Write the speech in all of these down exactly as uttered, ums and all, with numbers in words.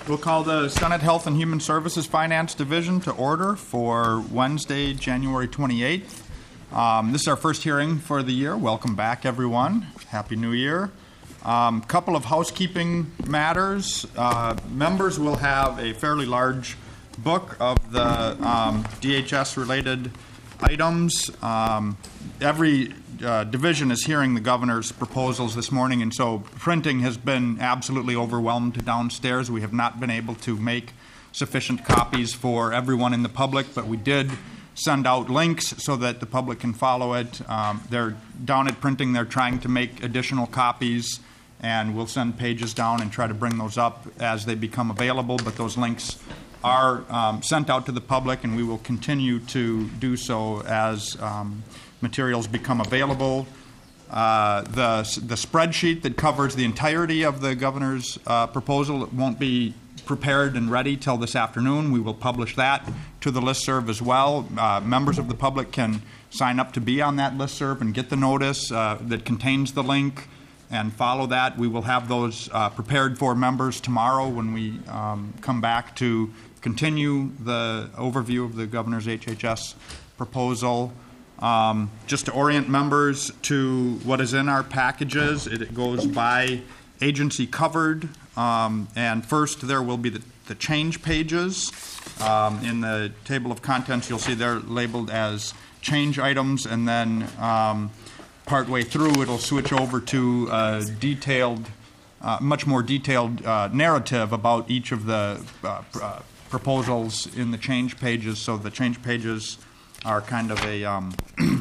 We'll call the Senate Health and Human Services Finance Division to order for Wednesday, January twenty-eighth. Um, this is our first hearing for the year. Welcome back, everyone. Happy New Year. A um, couple of housekeeping matters. Uh, members will have a fairly large book of the um, D H S-related items. Um, every uh, division is hearing the governor's proposals this morning, and so printing has been absolutely overwhelmed downstairs. We have not been able to make sufficient copies for everyone in the public, but we did send out links so that the public can follow it. Um, they're down at printing. They're trying to make additional copies, and we'll send pages down and try to bring those up as they become available, but those links are um, sent out to the public, and we will continue to do so as um, materials become available. Uh, the, the spreadsheet that covers the entirety of the governor's uh, proposal won't be prepared and ready till this afternoon. We will publish that to the listserv as well. Uh, members of the public can sign up to be on that listserv and get the notice uh, that contains the link and follow that. We will have those uh, prepared for members tomorrow when we um, come back to continue the overview of the governor's H H S proposal. Um, just to orient members to what is in our packages, it, it goes by agency covered, um, and first there will be the, the change pages. Um, in the table of contents, you'll see they're labeled as change items, and then um, partway through it'll switch over to a detailed, uh, much more detailed uh, narrative about each of the uh, uh, proposals in the change pages. So the change pages are kind of a, um,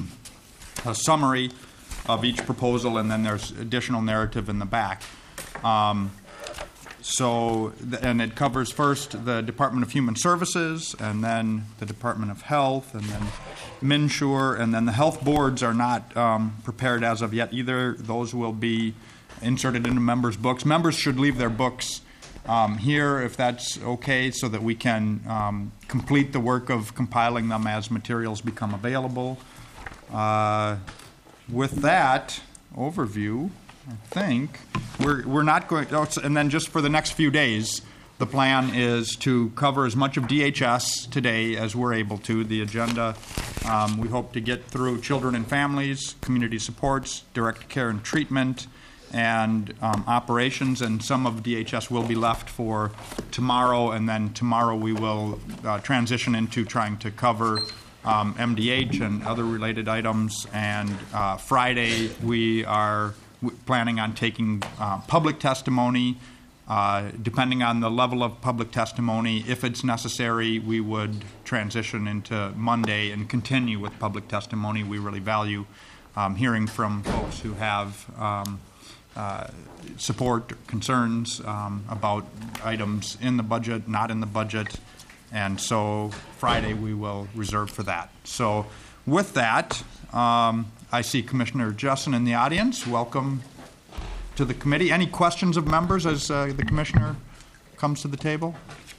a summary of each proposal, and then there's additional narrative in the back. Um, so, th- and it covers first the Department of Human Services, and then the Department of Health, and then MNsure, and then the health boards are not um, prepared as of yet either. Those will be inserted into members' books. Members should leave their books Um, here, if that's okay, so that we can um, complete the work of compiling them as materials become available. Uh, with that overview, I think we're we're not going. Oh, and then just for the next few days, the plan is to cover as much of D H S today as we're able to. The agenda, um, we hope to get through children and families, community supports, direct care and treatment, and um, operations, and some of D H S will be left for tomorrow, and then tomorrow we will uh, transition into trying to cover um, M D H and other related items, and uh, Friday we are w- planning on taking uh, public testimony. Uh, depending on the level of public testimony, if it's necessary, we would transition into Monday and continue with public testimony. We really value um, hearing from folks who have um, Uh, support concerns um, about items in the budget, not in the budget, and so Friday we will reserve for that. So with that, um, I see Commissioner Jessen in the audience. Welcome to the committee. Any questions of members as uh, the Commissioner comes to the table?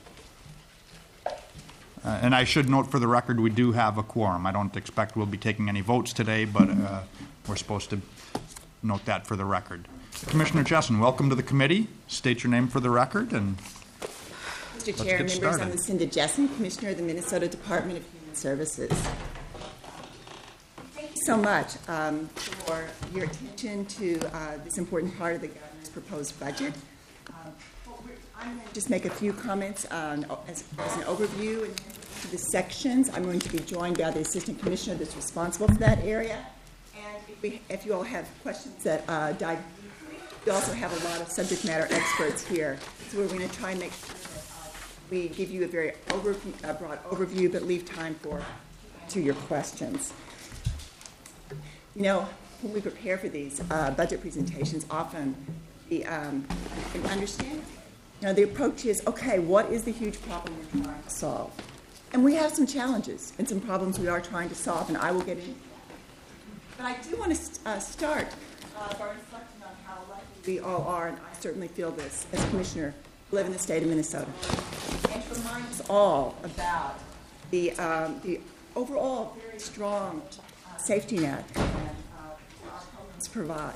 Uh, and I should note for the record, we do have a quorum. I don't expect we'll be taking any votes today, but uh, we're supposed to note that for the record. Commissioner Jessen, welcome to the committee. State your name for the record. And Mister Chair, members, started. I'm Lucinda Jessen, Commissioner of the Minnesota Department of Human Services. Thank you so much um, for your attention to uh, this important part of the governor's proposed budget. Um, I'm going to just make a few comments on, as, as an overview into the sections. I'm going to be joined by the Assistant Commissioner that's responsible for that area. And if, we, if you all have questions that uh, dive we also have a lot of subject matter experts here, so we're going to try and make sure that uh, we give you a very overview, a broad overview, but leave time for to your questions. You know, when we prepare for these uh, budget presentations, often the um, understand, you know, the approach is, okay, what is the huge problem we're trying to solve? And we have some challenges and some problems we are trying to solve, and I will get into that. But I do want to uh, start uh, by reflecting on how lucky we all are, and I certainly feel this as Commissioner, live in the state of Minnesota. And to remind us all about the, um, the overall very strong uh, safety net that uh, our programs provide.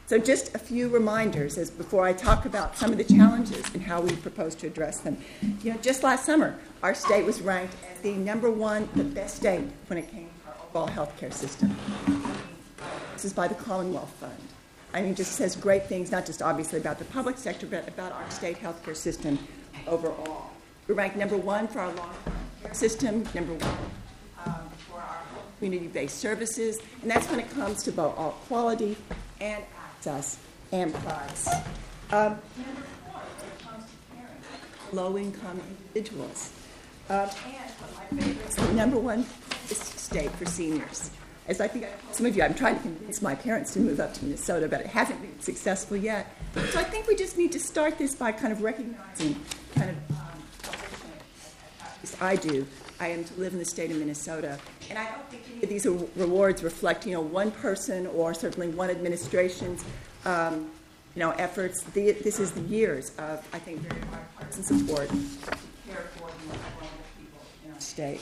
So just a few reminders as before I talk about some of the challenges and how we propose to address them. You know, just last summer, our state was ranked as the number one, the best state when it came to our overall health care system. This is by the Commonwealth Fund. I mean, it just says great things, not just obviously about the public sector, but about our state health care system overall. We're ranked number one for our long-term care system, number one um, for our community-based services, and that's when it comes to both all quality and access and price. Um, number four, when it comes to caring for low-income individuals. Um, and one of my favorites, the number one state for seniors. As I think I told some of you, I'm trying to convince my parents to move up to Minnesota, but it hasn't been successful yet. So I think we just need to start this by kind of recognizing kind of um, at least I do. I am to live in the state of Minnesota, and I don't think any of these rewards reflect, you know, one person or certainly one administration's, um, you know, efforts. The, this is the years of, I think, very bipartisan support to care for the most vulnerable people in our state.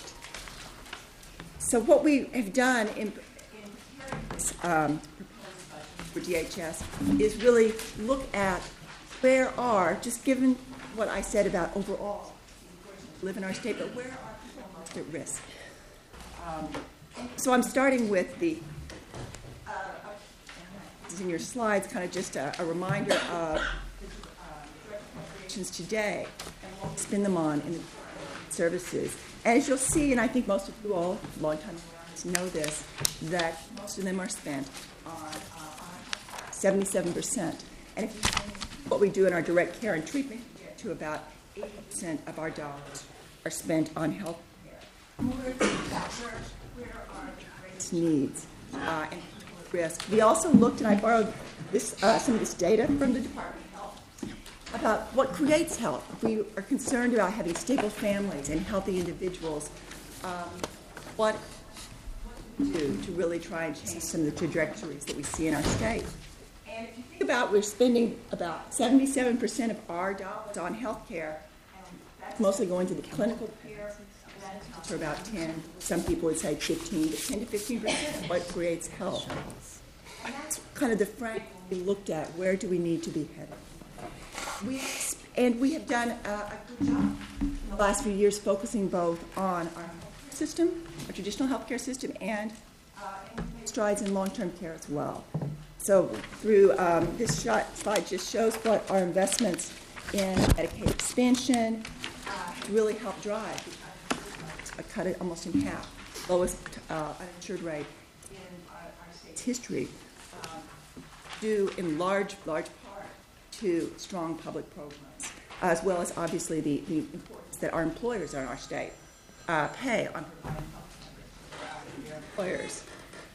So what we have done in, in this um, proposed budget for D H S is really look at where are, just given what I said about overall live in our state, but where are people most at risk? Um, so I'm starting with the, uh, this is in your slides, kind of just a, a reminder of uh, appropriations today and what we spend them on in the services. As you'll see, and I think most of you all, long-time around, know this, that most of them are spent on, uh, on seventy-seven percent. And if you think what we do in our direct care and treatment, we get to about eighty percent of our dollars are spent on health care. Where, where are the greatest needs uh, and people at risk? We also looked, and I borrowed this, uh, some of this data from the Department of Health, about what creates health. We are concerned about having stable families and healthy individuals. Um, what, what do we do to really try and change some of the trajectories that we see in our state? And if you think about, we're spending about seventy-seven percent of our dollars on health care, and that's mostly going to the clinical care, and that accounts for about ten, some people would say fifteen, but ten to fifteen percent of what creates health. And that's kind of the frame we looked at. Where do we need to be headed? We, and we have done a, a good job in the last few years focusing both on our health system, our traditional healthcare system, and, uh, and strides in long-term care as well. So through um, this shot, slide just shows what our investments in Medicaid expansion uh, really helped drive. I cut it almost in half, lowest uh, uninsured rate in our, our state's history, um, due in large, large part to strong public programs, as well as obviously the, the importance that our employers in our state uh, pay on providing health care for their employers.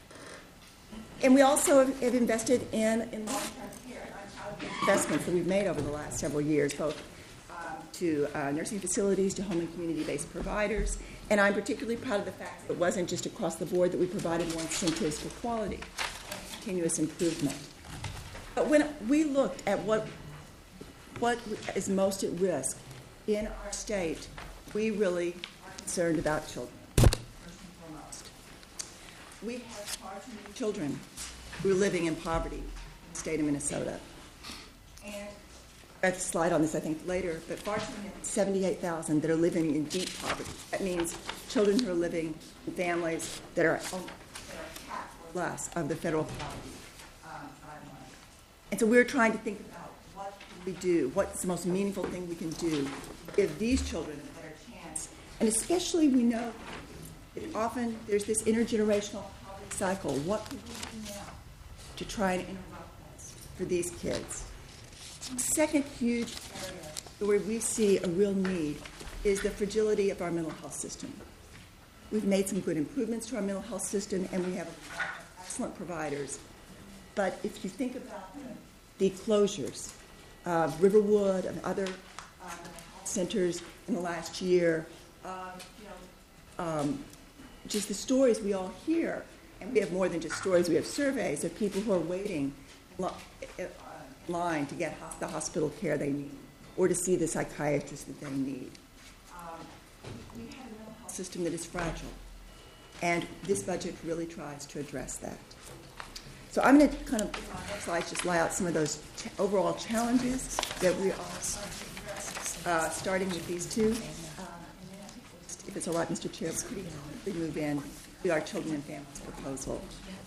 And we also have, have invested in, in long-term care, and investments that we've made over the last several years, both um, to uh, nursing facilities, to home and community-based providers. And I'm particularly proud of the fact that it wasn't just across the board that we provided more incentives for quality and continuous improvement. But when we looked at what, what is most at risk in our state, we really are concerned about children, first and foremost. We have far too many children who are living in poverty in the state of Minnesota. And I have a slide on this, I think, later, but far too many, seventy-eight thousand that are living in deep poverty. That means children who are living in families that are, that are half or less of the federal poverty um, guideline. And so we're trying to think about what can we do, what's the most meaningful thing we can do to give these children a better chance. And especially we know that often there's this intergenerational poverty cycle. What can we do now to try and interrupt this for these kids? Second huge area where we see a real need is the fragility of our mental health system. We've made some good improvements to our mental health system, and we have excellent providers. But if you think about the closures of Riverwood and other uh, centers in the last year, uh, you know, um, just the stories we all hear, and we have more than just stories, we have surveys of people who are waiting in line to get the hospital care they need or to see the psychiatrist that they need. Um, we have a mental health system that is fragile, and this budget really tries to address that. So I'm going to kind of, on the next slides, just lay out some of those ch- overall challenges that we are uh, starting with these two. Uh, if it's all right, Mister Chair, pretty quickly move in to our children and families proposal.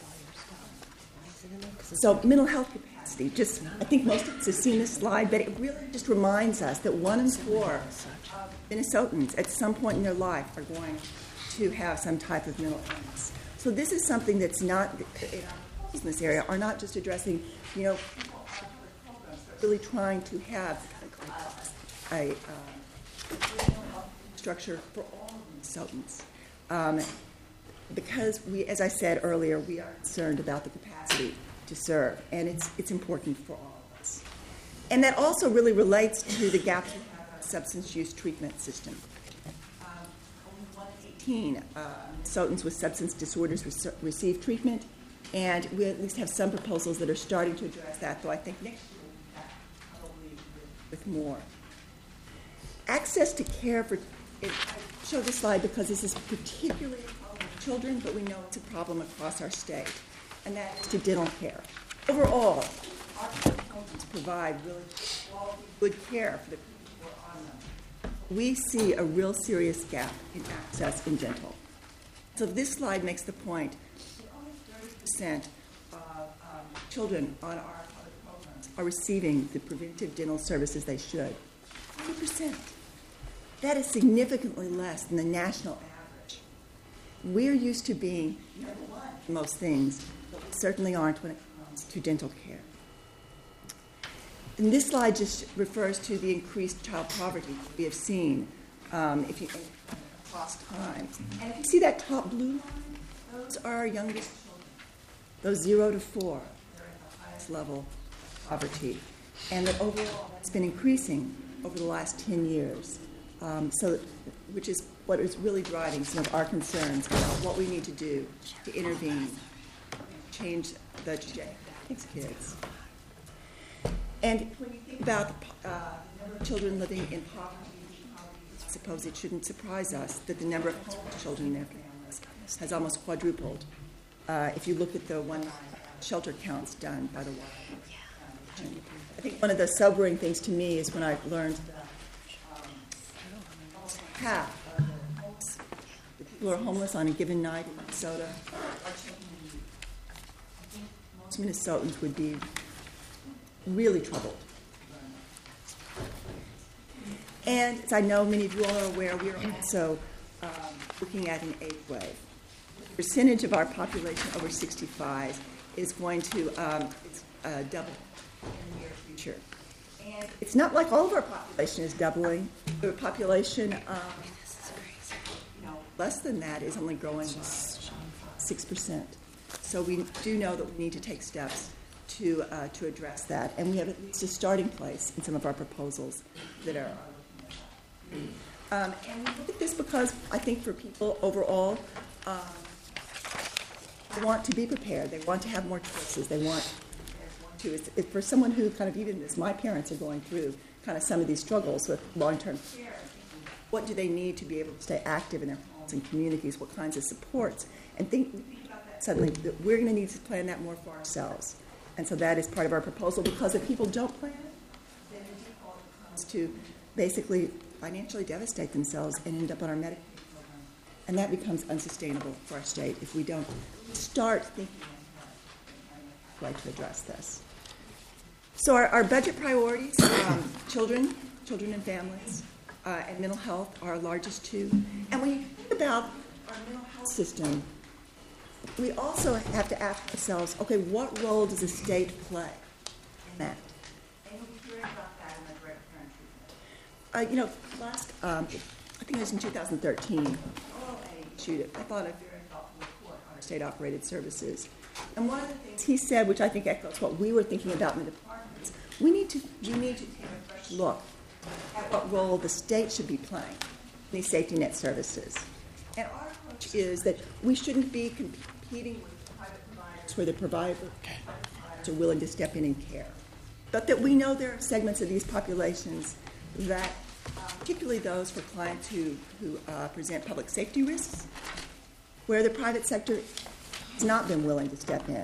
So mental health capacity, just, I think most of us have seen this slide, but it really just reminds us that one in four Minnesotans at some point in their life are going to have some type of mental illness. So this is something that's not, in our business area, are not just addressing, you know, really trying to have a, uh, structure for all Minnesotans. Um, because we, as I said earlier, we are concerned about the capacity to serve, and it's it's important for all of us. And that also really relates to the gaps we have in our substance use treatment system. Um, only one in eighteen uh, Minnesotans with substance disorders re- receive treatment, and we at least have some proposals that are starting to address that, though I think next year we'll be back probably with, with more. Access to care for, it, I show this slide because this is particularly a problem with children, but we know it's a problem across our state, and that is to dental care. Overall, our homes provide really quality, good care for the people who are on them. We see a real serious gap in access in dental. So this slide makes the point that only thirty percent of um, children on our public programs are receiving the preventive dental services they should. thirty percent. That is significantly less than the national average. We're used to being number one in most things, but we certainly aren't when it comes to dental care. And this slide just refers to the increased child poverty we have seen um, if you, across time. And if you see that top blue line, those are our youngest children. Those zero to four, they're at the highest level of poverty. And that overall, that's been increasing over the last ten years. Um, so, which is what is really driving some of our concerns about what we need to do to intervene, change the trajectory of these kids. And when you think about the uh, number of children living in poverty, I suppose it shouldn't surprise us that the number of homeless children in their families has almost quadrupled. Uh, if you look at the one shelter counts done by the World Foundation. I think one of the sobering things to me is when I learned that half of the, homeless, the people who are homeless on a given night in Minnesota are children in need. I think most Minnesotans would be really troubled. And as I know many of you all are aware, we are also um, looking at an eighth wave. The percentage of our population over sixty-five is going to um, it's, uh, double in the near future. And it's not like all of our population is doubling. The population, um, you know, less than that is only growing six percent. So we do know that we need to take steps to uh, to address that, and we have at least a starting place in some of our proposals that are. Um, and we look at this because I think for people overall, um, they want to be prepared. They want to have more choices. They want. To. It's, it, for someone who kind of, even as my parents are going through kind of some of these struggles with long-term care, what do they need to be able to stay active in their homes and communities, what kinds of supports, and think, think about that suddenly, that we're going to need to plan that more for ourselves. And so that is part of our proposal, because if people don't plan it, then the default comes to basically financially devastate themselves and end up on our Medicaid program. And that becomes unsustainable for our state if we don't start thinking of how to address this. So our, our budget priorities, um, children, children and families, uh, and mental health are our largest two. And when you think about our mental health system, we also have to ask ourselves, okay, what role does the state play in that? And we'll be hearing about that in the direct parent treatment. Uh, you know, last, um, I think it was in two thousand thirteen, O L A issued, I thought, a very thoughtful report on our state-operated services. And one of the things he said, which I think echoes what we were thinking about in the departments, we need to we need to take a fresh look at what role the state should be playing in these safety net services. And our approach is that we shouldn't be competing with private providers where the provider, private providers are willing to step in and care. But that we know there are segments of these populations that, uh, particularly those for clients who, who uh, present public safety risks, where the private sector has not been willing to step in.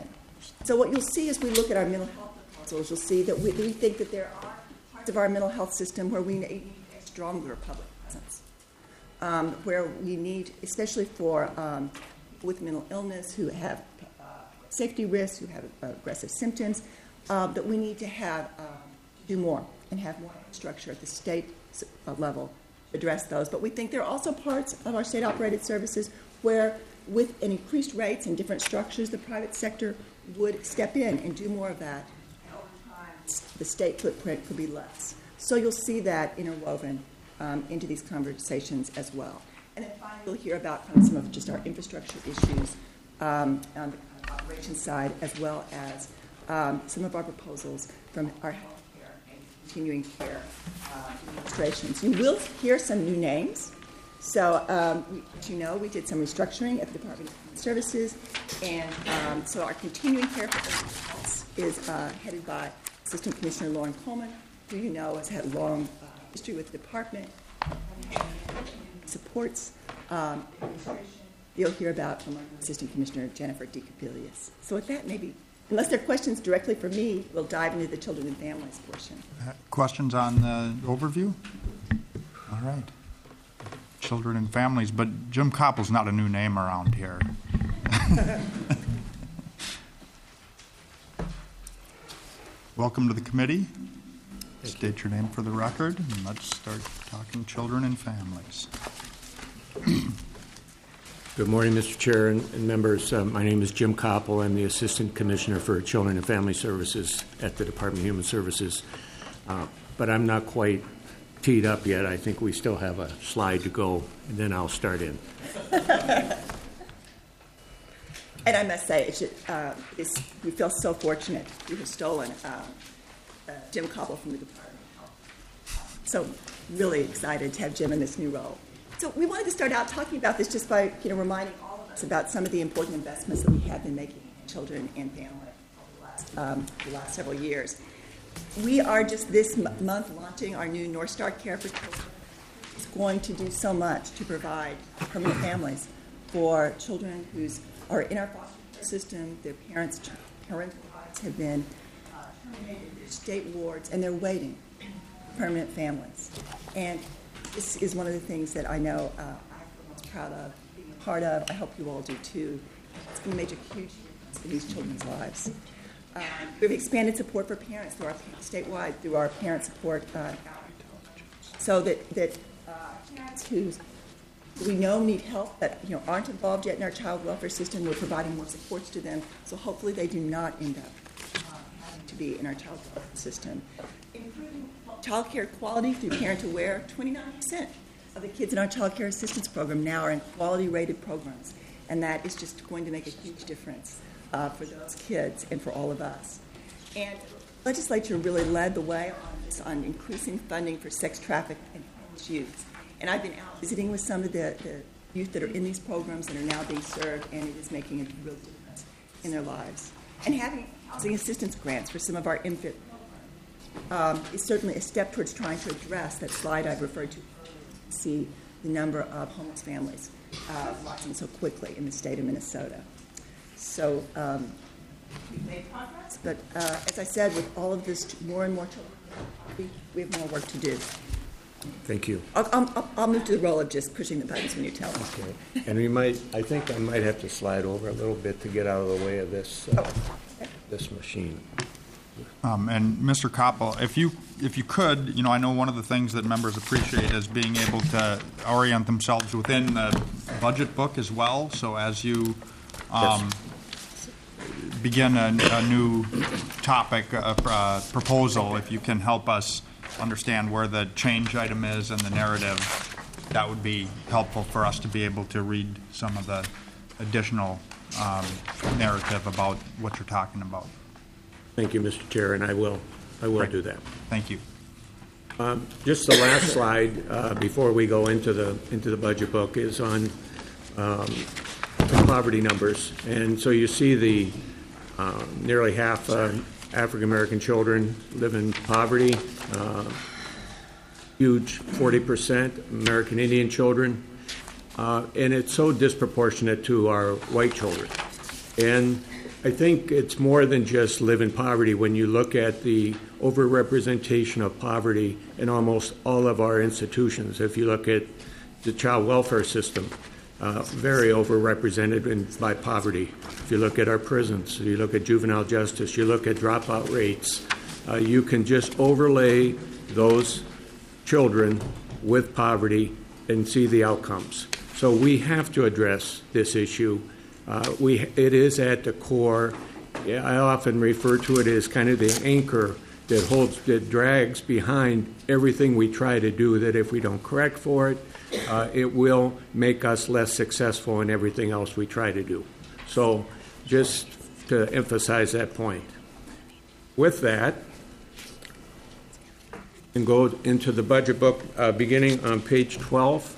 So what you'll see as we look at our mental health proposals, you'll see that we, we think that there are parts of our mental health system where we need a stronger public presence, um, where we need, especially for um, with mental illness who have uh, safety risks, who have uh, aggressive symptoms, uh, that we need to have uh, do more and have more structure at the state uh, level to address those. But we think there are also parts of our state-operated services where, with an increased rates and different structures, the private sector would step in and do more of that. And over time, the state footprint could be less. So you'll see that interwoven um, into these conversations as well. And then finally, you'll hear about kind of some of just our infrastructure issues um, on the operations side, as well as um, some of our proposals from our health care and continuing care uh, administrations. You will hear some new names. So, um, we, as you know, we did some restructuring at the Department of Human Services, and um, so our continuing care for is uh, headed by Assistant Commissioner Lauren Coleman, who you know has had a long uh, history with the department, supports um, you'll hear about from our Assistant Commissioner Jennifer DeCapilius. So with that, maybe, unless there are questions directly for me, we'll dive into the children and families portion. Uh, questions on the overview? All right. Children and families, but Jim Koppel's not a new name around here. Welcome to the committee. Thank State you. Your name for the record, and let's start talking children and families. Good morning, Mister Chair and, and members. Uh, my name is Jim Koppel. I'm the Assistant Commissioner for Children and Family Services at the Department of Human Services. Uh, but I'm not quite teed up yet. I think we still have a slide to go, and then I'll start in. And I must say, it should, uh, it's, we feel so fortunate to have stolen um, uh, Jim Koppel from the Department of Health. So really excited to have Jim in this new role. So we wanted to start out talking about this just by, you know, reminding all of us about some of the important investments that we have been making in children and family over the last, um, the last several years. We are just this m- month launching our new North Star Care for Children. It's going to do so much to provide permanent families for children who are in our foster care system. Their parents, parental rights have been uh, terminated, their state wards, and they're waiting for permanent families. And this is one of the things that I know uh, I'm most proud of being a part of. I hope you all do too. It's going to make a huge difference in these children's lives. Uh, we've expanded support for parents through our statewide through our parent support uh, so that that uh, parents who we know need help that you know aren't involved yet in our child welfare system, we're providing more supports to them. So hopefully they do not end up uh, having to be in our child welfare system. Improving child care quality through Parent Aware. twenty-nine percent of the kids in our child care assistance program now are in quality rated programs, and that is just going to make a huge difference Uh, for those kids and for all of us. And the legislature really led the way on this, on increasing funding for sex trafficked and homeless youth. And I've been out visiting with some of the, the youth that are in these programs that are now being served, and it is making a real difference in their lives. And having housing assistance grants for some of our infant um, is certainly a step towards trying to address that slide I've referred to earlier, to see the number of homeless families uh, rising so quickly in the state of Minnesota. So um, we've made progress, but uh, as I said, with all of this, more and more children, we, we have more work to do. Thank you. I'll, I'll, I'll move to the role of just pushing the buttons when you tell me. Okay. And we might, I think I might have to slide over a little bit to get out of the way of this uh, Oh, okay. this machine. Um, and Mister Koppel, if you if you could, you know, I know one of the things that members appreciate is being able to orient themselves within the budget book as well. So as you um, Yes. begin a, a new topic, a, a proposal, if you can help us understand where the change item is and the narrative, that would be helpful for us to be able to read some of the additional um, narrative about what you're talking about. Thank you, Mister Chair, and I will I will Great. do that. Thank you. Um, just the last slide uh, before we go into the into the budget book is on um, the poverty numbers, and so you see the uh, nearly half uh, African American children live in poverty. Uh, huge forty percent American Indian children, uh, and it's so disproportionate to our white children. And I think it's more than just live in poverty when you look at the overrepresentation of poverty in almost all of our institutions. If you look at the child welfare system, uh, very overrepresented in, by poverty. If you look at our prisons, you look at juvenile justice, you look at dropout rates, uh, you can just overlay those children with poverty and see the outcomes. So we have to address this issue. Uh, we, it is at the core. I often refer to it as kind of the anchor that holds, that drags behind everything we try to do, that if we don't correct for it, uh, it will make us less successful in everything else we try to do. So just to emphasize that point. With that, and go into the budget book uh, beginning on page twelve.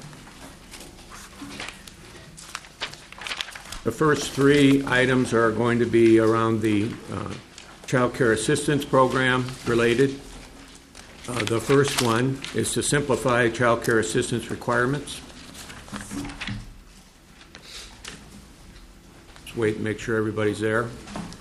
The first three items are going to be around the uh, Child Care Assistance Program related. Uh, the first one is to simplify child care assistance requirements. Just wait and make sure everybody's there.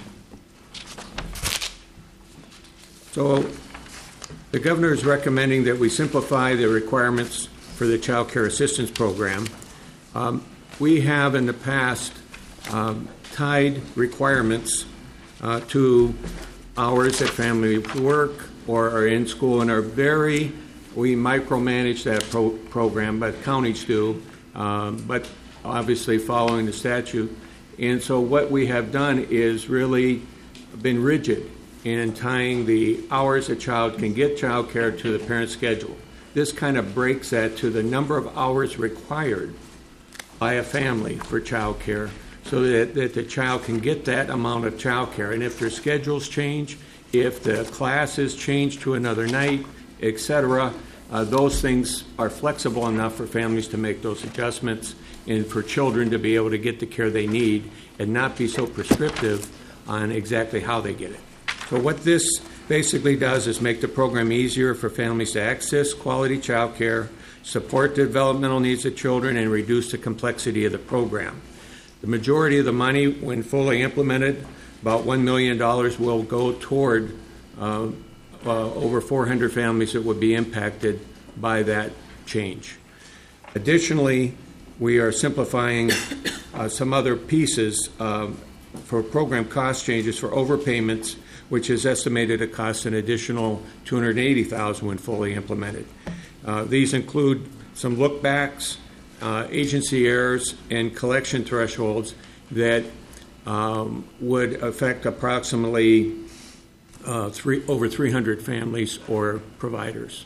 So the governor is recommending that we simplify the requirements for the Child Care Assistance Program. Um, we have in the past um, tied requirements uh, to hours that family work or are in school, and are very, we micromanage that pro- program, but counties do, um, but obviously following the statute. And so what we have done is really been rigid in tying the hours a child can get child care to the parent's schedule. This kind of breaks that to the number of hours required by a family for child care, so that, that the child can get that amount of child care. And if their schedules change, if the classes change to another night, et cetera, uh, those things are flexible enough for families to make those adjustments and for children to be able to get the care they need and not be so prescriptive on exactly how they get it. So what this basically does is make the program easier for families to access quality child care, support the developmental needs of children, and reduce the complexity of the program. The majority of the money, when fully implemented, about one million dollars, will go toward uh, uh, over four hundred families that would be impacted by that change. Additionally, we are simplifying uh, some other pieces uh, for program cost changes for overpayments, which is estimated to cost an additional two hundred eighty thousand dollars when fully implemented. Uh, these include some look-backs, uh, agency errors, and collection thresholds that um, would affect approximately uh, three, over three hundred families or providers.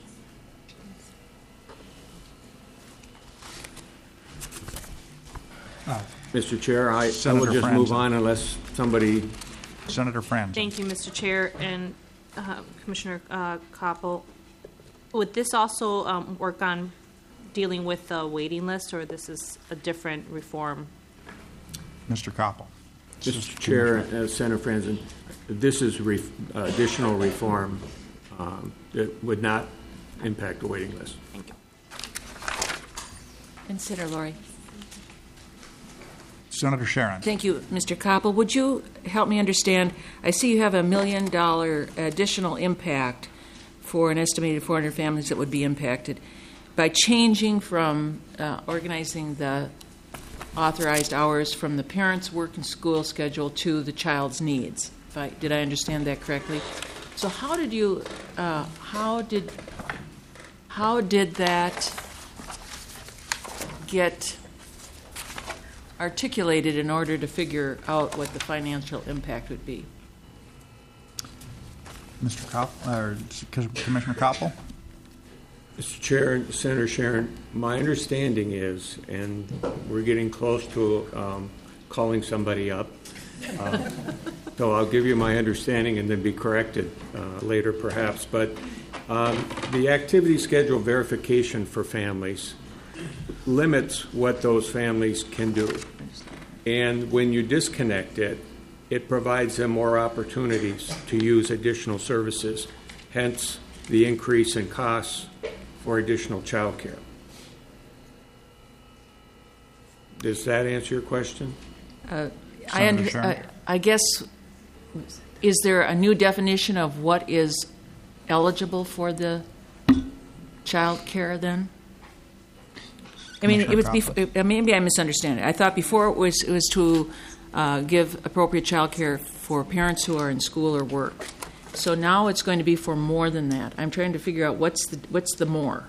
Uh, Mister Chair, I, I Senator will just Franzen. move on unless somebody... Senator Franzen. Thank you, Mister Chair, and uh, Commissioner uh, Koppel. Would this also um, work on dealing with the waiting list, or this is a different reform? Mister Koppel. Mister Chair, uh, Senator Franzen, this is re- uh, additional reform um, that would not impact the waiting list. Thank you. And Senator Laurie. Senator Sharon. Thank you, Mister Koppel. Would you help me understand? I see you have a million dollar additional impact for an estimated four hundred families that would be impacted by changing from uh, organizing the authorized hours from the parent's work and school schedule to the child's needs. If I, did I understand that correctly? So how did you, uh, how did, how did that get articulated in order to figure out what the financial impact would be? Mister Koppel, or Commissioner Koppel? Mister Chair, Senator Sharon, my understanding is, and we're getting close to um, calling somebody up, uh, so I'll give you my understanding and then be corrected uh, later perhaps, but um, the activity schedule verification for families limits what those families can do. And when you disconnect it, it provides them more opportunities to use additional services, hence the increase in costs for additional child care. Does that answer your question? Uh, I, under, Sharon. I, I guess, is there a new definition of what is eligible for the child care then? I mean, it was before, maybe I misunderstand it. I thought before it was it was to uh, give appropriate child care for parents who are in school or work. So now it's going to be for more than that. I'm trying to figure out what's the what's the more.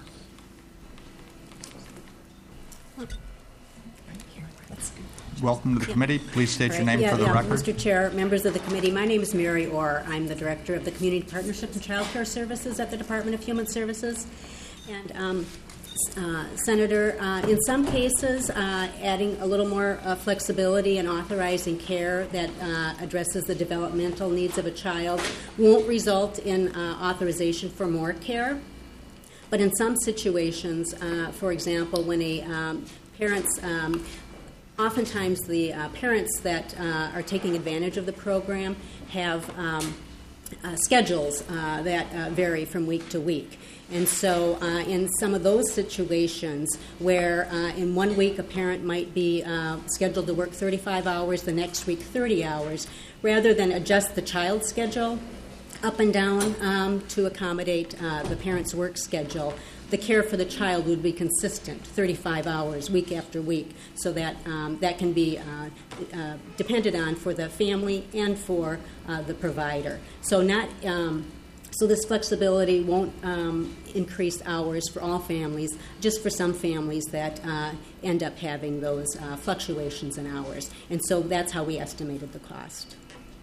Welcome to the committee. Please state your Right. name yeah, for the yeah. record. Mister Chair, members of the committee, my name is Mary Orr. I'm the Director of the Community Partnership and Child Care Services at the Department of Human Services. And um, uh, Senator, uh, in some cases, uh, adding a little more uh, flexibility and authorizing care that uh, addresses the developmental needs of a child won't result in uh, authorization for more care. But in some situations, uh, for example, when a um, parent's um, oftentimes the uh, parents that uh, are taking advantage of the program have um, uh, schedules uh, that uh, vary from week to week. And so uh, in some of those situations where uh, in one week a parent might be uh, scheduled to work thirty-five hours, the next week thirty hours, rather than adjust the child's schedule up and down um, to accommodate uh, the parent's work schedule, the care for the child would be consistent, thirty-five hours, week after week, so that um, that can be uh, uh, depended on for the family and for uh, the provider. So not um, so this flexibility won't um, increase hours for all families, just for some families that uh, end up having those uh, fluctuations in hours. And so that's how we estimated the cost.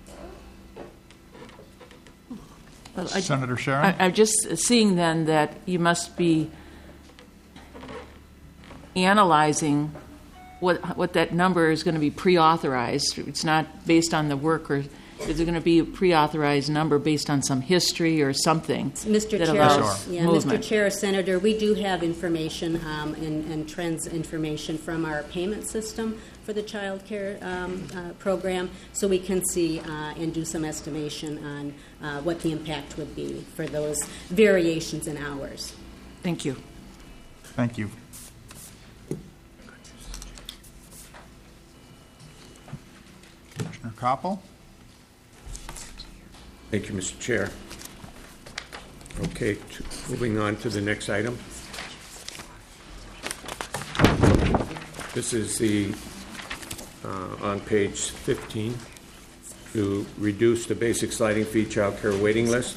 Well, I, Senator Sharon? I, I'm just seeing then that you must be analyzing what what that number is going to be pre-authorized. It's not based on the work, or is it going to be a pre-authorized number based on some history or something Mister that Chair, allows yeah, movement? Mister Chair, Senator, we do have information um, and, and trends information from our payment system for the child care um, uh, program, so we can see uh, and do some estimation on uh, what the impact would be for those variations in hours. Thank you. Thank you. Commissioner Koppel? Thank you, Mister Chair. Okay, t- moving on to the next item. This is the, uh, on page fifteen, to reduce the basic sliding fee child care waiting list.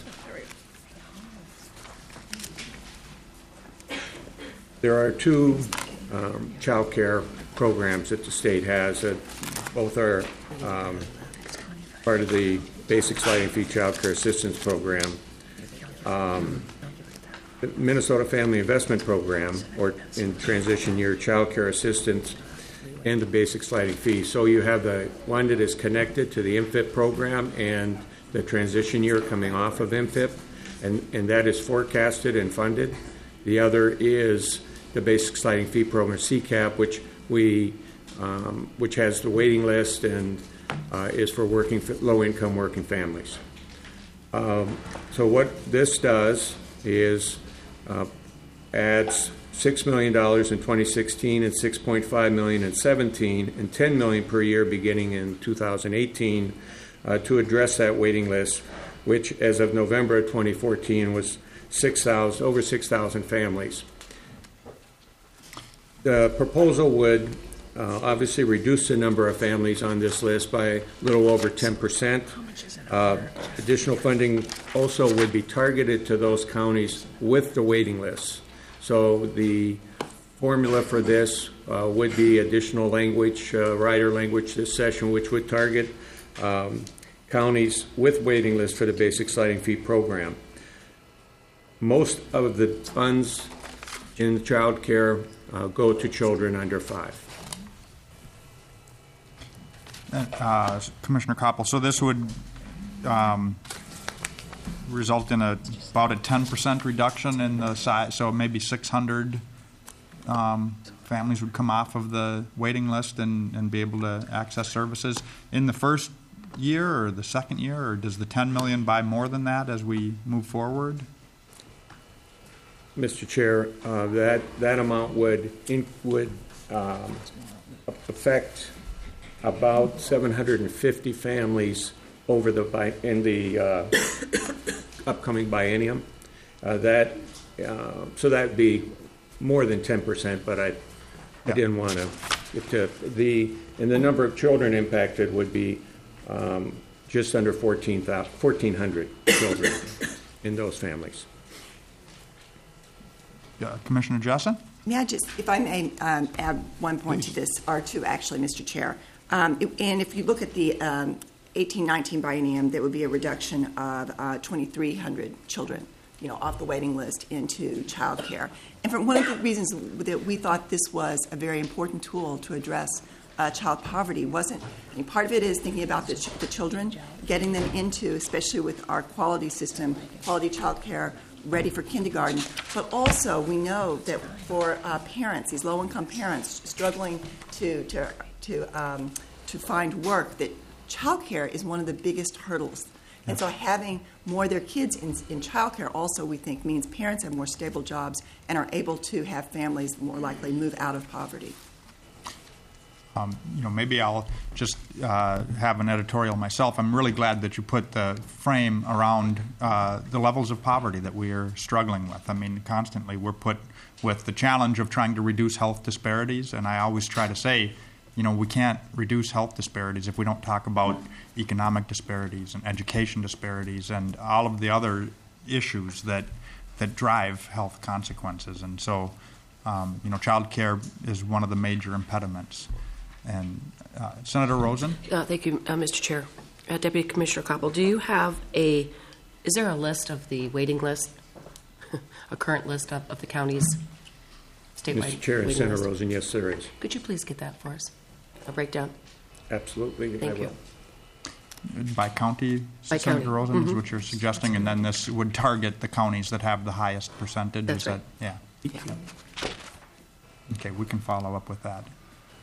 There are two um, child care programs that the state has that both are um, part of the Basic Sliding Fee Child Care Assistance Program. Um, the Minnesota Family Investment Program, or in transition year child care assistance, and the Basic Sliding Fee. So you have the one that is connected to the M F I P program and the transition year coming off of M F I P, and, and that is forecasted and funded. The other is the Basic Sliding Fee Program, C CAP, which we um, which has the waiting list and uh, is for working low-income working families. Um, so what this does is uh, adds six million dollars in twenty sixteen and six point five million dollars in seventeen and ten million dollars per year beginning in two thousand eighteen uh, to address that waiting list, which as of November of twenty fourteen was six thousand, over six thousand families. The proposal would uh, obviously reduce the number of families on this list by a little over ten percent. Uh, additional funding also would be targeted to those counties with the waiting lists. So the formula for this uh, would be additional language, uh, rider language this session, which would target um, counties with waiting lists for the Basic Sliding Fee Program. Most of the funds in child care uh, go to children under five. Uh, Commissioner Koppel, so this would um, result in a, about a ten percent reduction in the size, so maybe six hundred um, families would come off of the waiting list and, and be able to access services in the first year or the second year, or does the ten million buy more than that as we move forward? Mister Chair, uh, that that amount would in, would um, affect about seven hundred fifty families over the bi- in the uh, upcoming biennium. Uh, that uh, so that'd be more than ten percent, but I I Yeah. didn't want to get to the and the number of children impacted would be um, just under fourteen hundred children in those families. Uh, Commissioner Jessen? May I just, if I may, um, add one point to this, or two actually, Mister Chair. Um, it- and if you look at the um, eighteen nineteen biennium, there would be a reduction of uh, twenty-three hundred children, you know, off the waiting list into child care. And for one of the reasons that we thought this was a very important tool to address uh, child poverty wasn't, I mean, part of it is thinking about the, ch- the children, getting them into, especially with our quality system, quality child care, ready for kindergarten, but also we know that for uh, parents, these low-income parents struggling to to to um, to find work, that childcare is one of the biggest hurdles. And so having more of their kids in, in childcare also, we think, means parents have more stable jobs and are able to have families more likely move out of poverty. Um, you know, maybe I'll just uh, have an editorial myself. I'm really glad that you put the frame around uh, the levels of poverty that we are struggling with. I mean, constantly we're put with the challenge of trying to reduce health disparities, and I always try to say, you know, we can't reduce health disparities if we don't talk about economic disparities and education disparities and all of the other issues that that drive health consequences. And so, um, you know, child care is one of the major impediments. And uh, Senator Rosen? Uh, thank you, uh, Mister Chair. Uh, Deputy Commissioner Koppel, do you have a, is there a list of the waiting list, a current list of, of the counties? Statewide Mister Chair and waiting Senator list? Rosen, yes, there is. Could you please get that for us, a breakdown? Absolutely, Thank I you. will. By county, By Senator county. Rosen, Mm-hmm. is what you're suggesting, and then this would target the counties that have the highest percentage? That's is right. That, yeah. Yeah. Okay, we can follow up with that.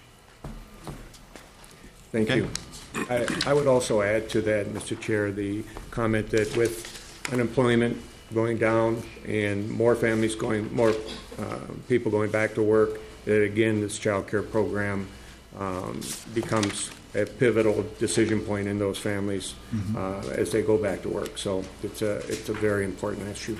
Thank Okay. you. I, I would also add to that, Mister Chair, the comment that with unemployment going down and more families going, more uh, people going back to work, that again, this child care program um, becomes a pivotal decision point in those families uh, as they go back to work. So it's a, it's a very important issue.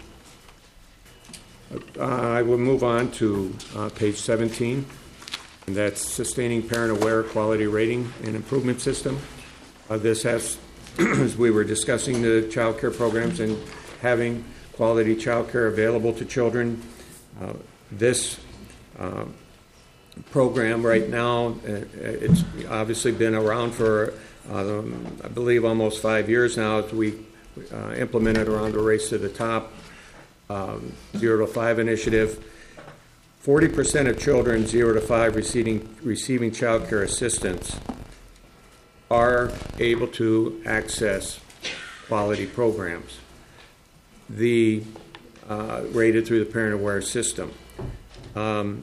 Uh, I will move on to uh, page seventeen. And that's sustaining parent-aware quality rating and improvement system. Uh, this has, as we were discussing the child care programs and having quality child care available to children, uh, this uh, program right now, uh, it's obviously been around for, um, I believe, almost five years now as we uh, implemented around the Race to the Top um, Zero to Five initiative. forty percent of children zero to five receiving, receiving child care assistance are able to access quality programs. The uh, rated through the Parent Aware system. Um,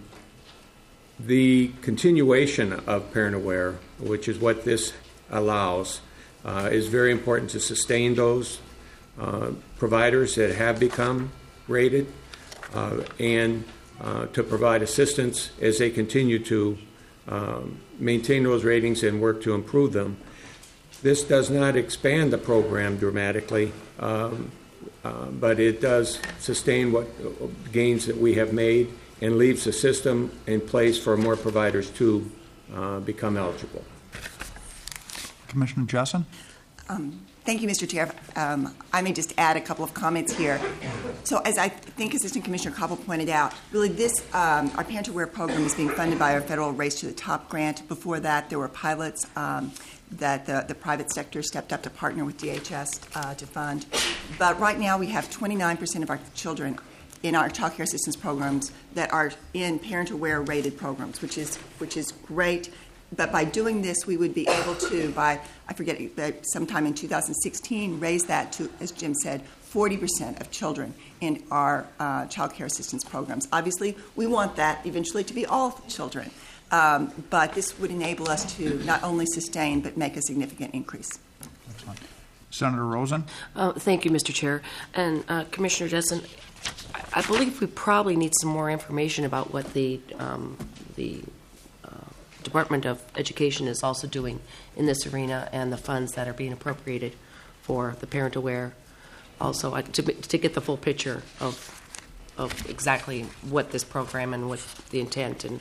the continuation of Parent Aware, which is what this allows, uh, is very important to sustain those uh, providers that have become rated uh, and Uh, to provide assistance as they continue to um, maintain those ratings and work to improve them. This does not expand the program dramatically, um, uh, but it does sustain what uh, gains that we have made and leaves the system in place for more providers to uh, become eligible. Commissioner Jessen? Um, Thank you, Mister Chair. Um, I may just add a couple of comments here. So as I think Assistant Commissioner Koppel pointed out, really this, um, our Parent Aware program is being funded by our federal Race to the Top grant. Before that, there were pilots um, that the, the private sector stepped up to partner with D H S uh, to fund. But right now we have twenty-nine percent of our children in our child care assistance programs that are in Parent Aware rated programs, which is which is great. But by doing this, we would be able to, by, I forget, sometime in two thousand sixteen, raise that to, as Jim said, forty percent of children in our uh, child care assistance programs. Obviously, we want that eventually to be all children. Um, but this would enable us to not only sustain, but make a significant increase. Excellent. Senator Rosen? Uh, thank you, Mister Chair. And uh, Commissioner Jessen, I, I believe we probably need some more information about what the um, the Department of Education is also doing in this arena, and the funds that are being appropriated for the Parent Aware. Also, uh, to, to get the full picture of of exactly what this program and what the intent, and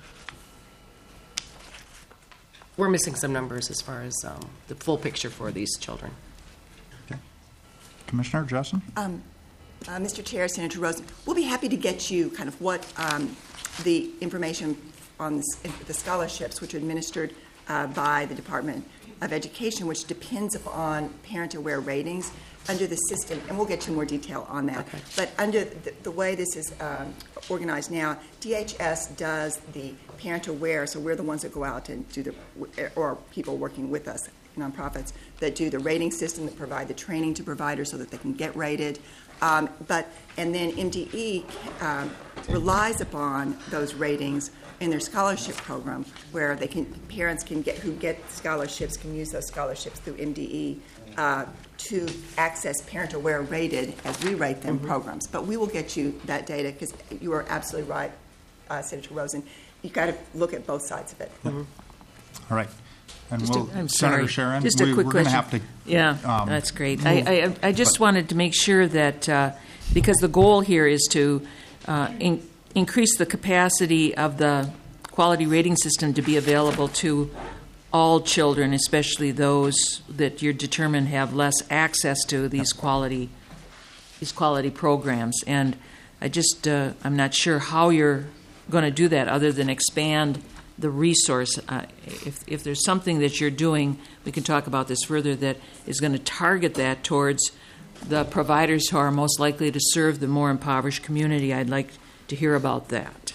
we're missing some numbers as far as um, the full picture for these children. Okay. Commissioner Jessen? Um, uh, Mister Chair, Senator Rosen, we'll be happy to get you kind of what um, the information on the, the scholarships, which are administered uh, by the Department of Education, which depends upon parent-aware ratings under the system, and we'll get you more detail on that. Okay. But under the, the way this is um, organized now, D H S does the parent-aware, so we're the ones that go out and do the, or people working with us, nonprofits, that do the rating system, that provide the training to providers so that they can get rated. Um, but and then M D E um, relies upon those ratings in their scholarship program, where they can parents can get who get scholarships can use those scholarships through M D E uh, to access parent-aware rated, as we rate them, mm-hmm. programs. But we will get you that data, because you are absolutely right, uh, Senator Rosen. You've got to look at both sides of it. Mm-hmm. All right. And Just we'll, a, I'm Senator sorry. Sharon, just a we, quick we're question. going to have to. Yeah, um, that's great. move, I, I, I just but, wanted to make sure that uh, because the goal here is to uh, in, increase the capacity of the quality rating system to be available to all children, especially those that you're determined have less access to these quality these quality programs. And I just uh, I'm not sure how you're going to do that, other than expand the resource. Uh, if if there's something that you're doing, we can talk about this further, that is going to target that towards the providers who are most likely to serve the more impoverished community. I'd like to hear about that.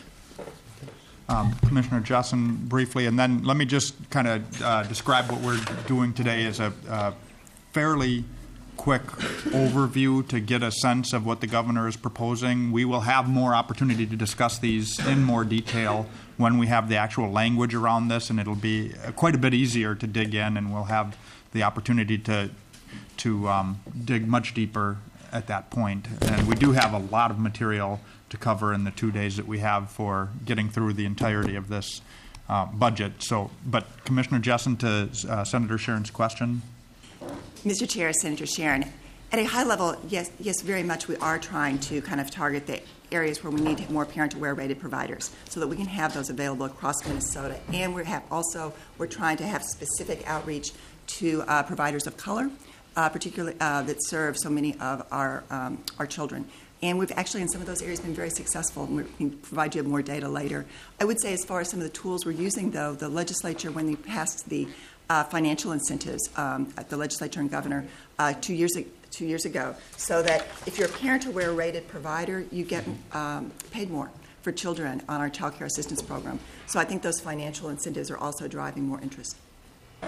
Um, Commissioner Jessen, briefly, and then let me just kind of uh, describe what we're doing today as a uh, fairly quick overview to get a sense of what the governor is proposing. We will have more opportunity to discuss these in more detail when we have the actual language around this, and it'll be quite a bit easier to dig in, and we'll have the opportunity to to um, dig much deeper at that point. And we do have a lot of material to cover in the two days that we have for getting through the entirety of this uh, budget. So, but Commissioner Jessen, to uh, Senator Sharon's question. Mister Chair, Senator Sharon, at a high level, yes, yes, very much we are trying to kind of target the areas where we need more parent-aware rated providers so that we can have those available across Minnesota. And we have also, we're trying to have specific outreach to uh, providers of color, uh, particularly uh, that serve so many of our um, our children. And we've actually, in some of those areas, been very successful, and we can provide you more data later. I would say, as far as some of the tools we're using, though, the legislature, when they passed the uh, financial incentives um, at the legislature and governor uh, two years ago, two years ago, so that if you're a parent-aware rated provider, you get um, paid more for children on our child care assistance program. So I think those financial incentives are also driving more interest. All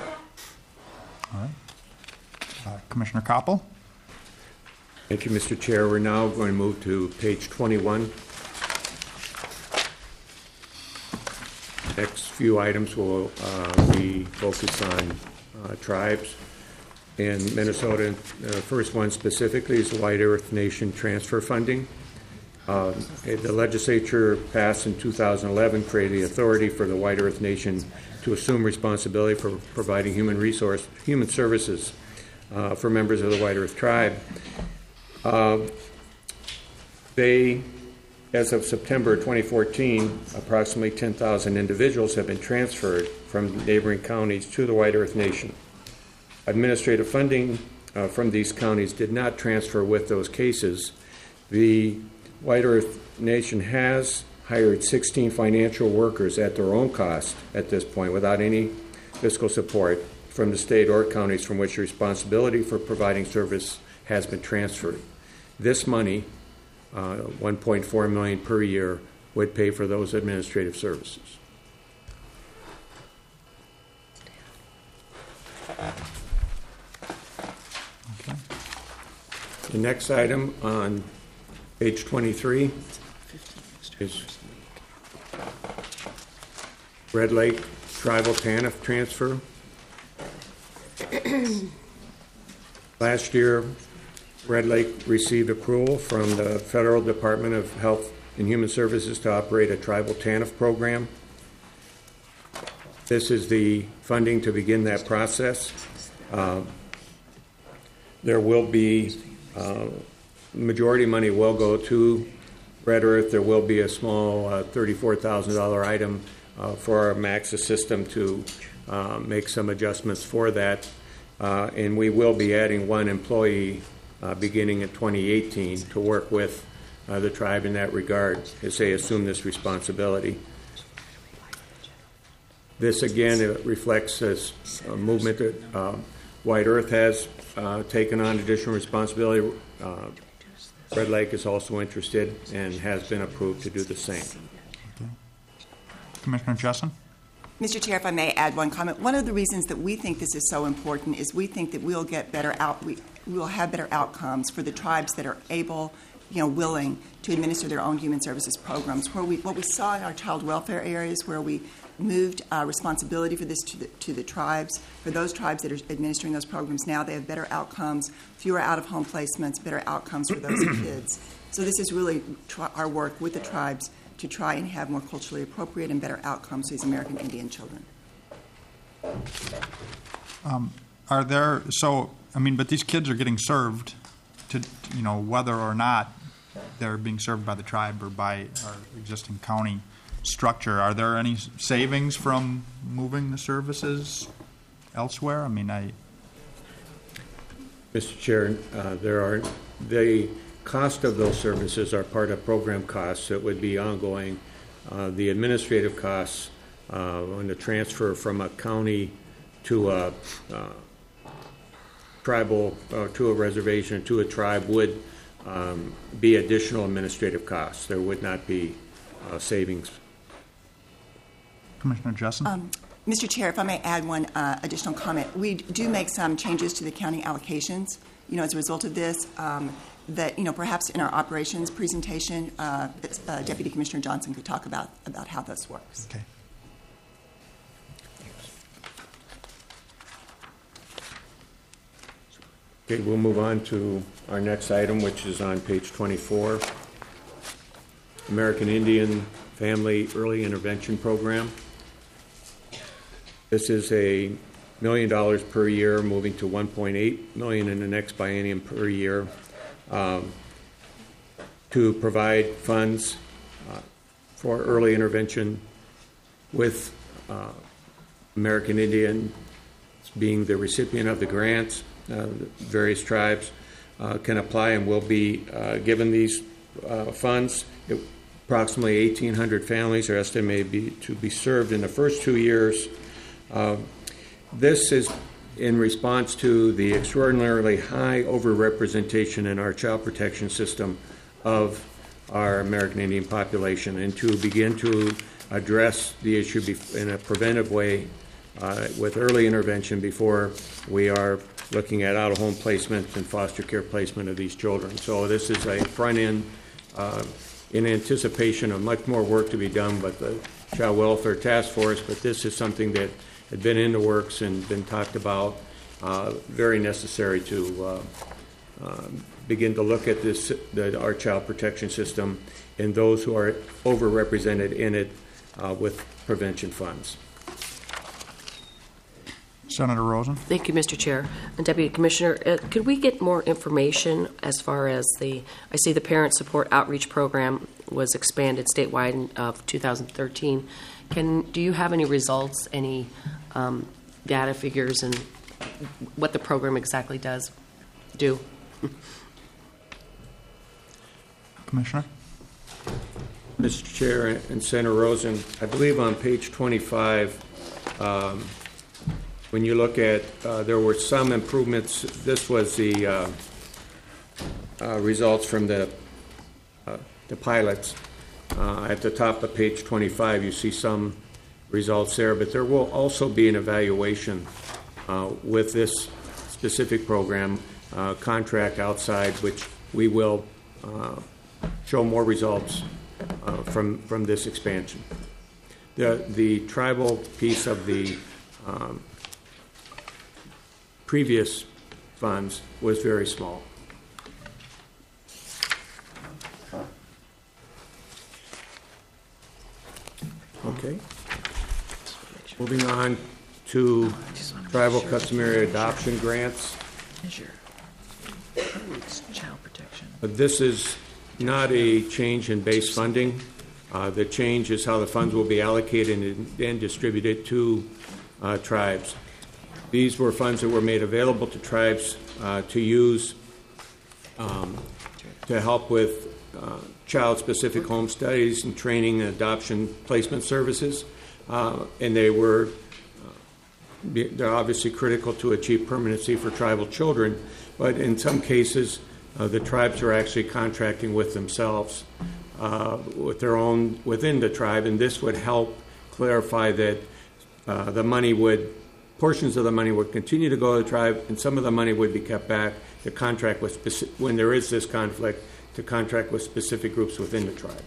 right. Uh, Commissioner Koppel. Thank you, Mister Chair. We're now going to move to page twenty-one. Next few items will uh, be focused on uh, tribes in Minnesota. The first one specifically is the White Earth Nation transfer funding. Uh, the legislature passed in two thousand eleven, created the authority for the White Earth Nation to assume responsibility for providing human resource, human services uh, for members of the White Earth tribe. Uh, they, as of September twenty fourteen, approximately ten thousand individuals have been transferred from neighboring counties to the White Earth Nation. Administrative funding uh, from these counties did not transfer with those cases. The White Earth Nation has hired sixteen financial workers at their own cost at this point, without any fiscal support from the state or counties from which the responsibility for providing service has been transferred. This money, uh, one point four million dollars per year, would pay for those administrative services. Okay. The next item on page twenty-three is Red Lake Tribal TANF transfer. Last year, Red Lake received approval from the Federal Department of Health and Human Services to operate a tribal TANF program. This is the funding to begin that process. Uh, There will be, uh, majority money will go to Red Earth. There will be a small uh, thirty-four thousand dollars item uh, for our Maxis system to uh, make some adjustments for that. Uh, and we will be adding one employee uh, beginning in twenty eighteen to work with uh, the tribe in that regard as they assume this responsibility. This, again, it reflects this uh, movement that uh, White Earth has uh, taken on additional responsibility. Uh, Red Lake is also interested and has been approved to do the same. Okay. Commissioner Jessen? Mister Chair, if I may add one comment. One of the reasons that we think this is so important is we think that we'll get better out, we will have better outcomes for the tribes that are able, you know, willing to administer their own human services programs. Where we, what we saw in our child welfare areas, where we moved uh, responsibility for this to the, to the tribes, for those tribes that are administering those programs now, they have better outcomes, fewer out-of-home placements, better outcomes for those kids. So this is really tri- our work with the tribes to try and have more culturally appropriate and better outcomes for these American Indian children. Um, are there, so, I mean, but these kids are getting served to, you know, whether or not they're being served by the tribe or by our existing county structure. Are there any savings from moving the services elsewhere? I mean, I... Mister Chair, uh, there are, the cost of those services are part of program costs that would be ongoing. Uh, the administrative costs uh, on the transfer from a county to a uh, tribal, uh, to a reservation, to a tribe would um, be additional administrative costs. There would not be uh, savings. Commissioner Jessen? Um, Mister Chair, if I may add one uh, additional comment. We do make some changes to the county allocations, you know, as a result of this, um, that, you know, perhaps in our operations presentation, uh, uh, Deputy Commissioner Johnson could talk about, about how this works. Okay. Okay, we'll move on to our next item, which is on page twenty-four. American Indian Family Early Intervention Program. This is a million dollars per year, moving to one point eight million in the next biennium per year, um, to provide funds uh, for early intervention with uh, American Indian being the recipient of the grants. Uh, various tribes uh, can apply and will be uh, given these uh, funds. It, approximately eighteen hundred families are estimated be, to be served in the first two years. Uh, this is in response to the extraordinarily high overrepresentation in our child protection system of our American Indian population, and to begin to address the issue bef- in a preventive way uh, with early intervention before we are looking at out-of-home placement and foster care placement of these children. So this is a front-end uh, in anticipation of much more work to be done by the Child Welfare Task Force, but this is something that had been in the works and been talked about, uh, very necessary to uh, uh, begin to look at this, the, our child protection system and those who are overrepresented in it uh, with prevention funds. Senator Rosen? Thank you, Mister Chair. And Deputy Commissioner, uh, could we get more information as far as the, I see the Parent Support Outreach Program was expanded statewide in of two thousand thirteen. Can, do you have any results, any um, data figures, and what the program exactly does do? Commissioner? Mister Chair and Senator Rosen, I believe on page twenty-five, um, when you look at, uh, there were some improvements. This was the uh, uh, results from the uh, the pilots. Uh, at the top of page twenty-five, you see some results there, but there will also be an evaluation uh, with this specific program, uh, contract outside, which we will uh, show more results uh, from from this expansion. The the tribal piece of the um, previous funds was very small. Okay. Moving on to tribal customary adoption grants. Child protection. But this is not a change in base funding. Uh, the change is how the funds will be allocated and, and distributed to uh, tribes. These were funds that were made available to tribes uh, to use um, to help with uh, child-specific home studies and training and adoption placement services. Uh, and they were uh, they're obviously critical to achieve permanency for tribal children, but in some cases, uh, the tribes are actually contracting with themselves, uh, with their own within the tribe, and this would help clarify that uh, the money would, portions of the money would continue to go to the tribe, and some of the money would be kept back to contract with speci- when there is this conflict, to contract with specific groups within the tribe.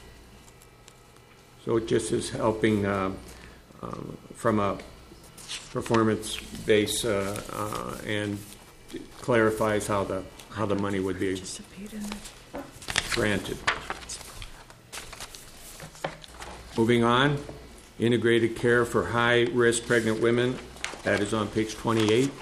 So it just is helping uh, um, from a performance base uh, uh, and clarifies how the how the money would be granted. Moving on, integrated care for high-risk pregnant women. That is on page twenty-eight.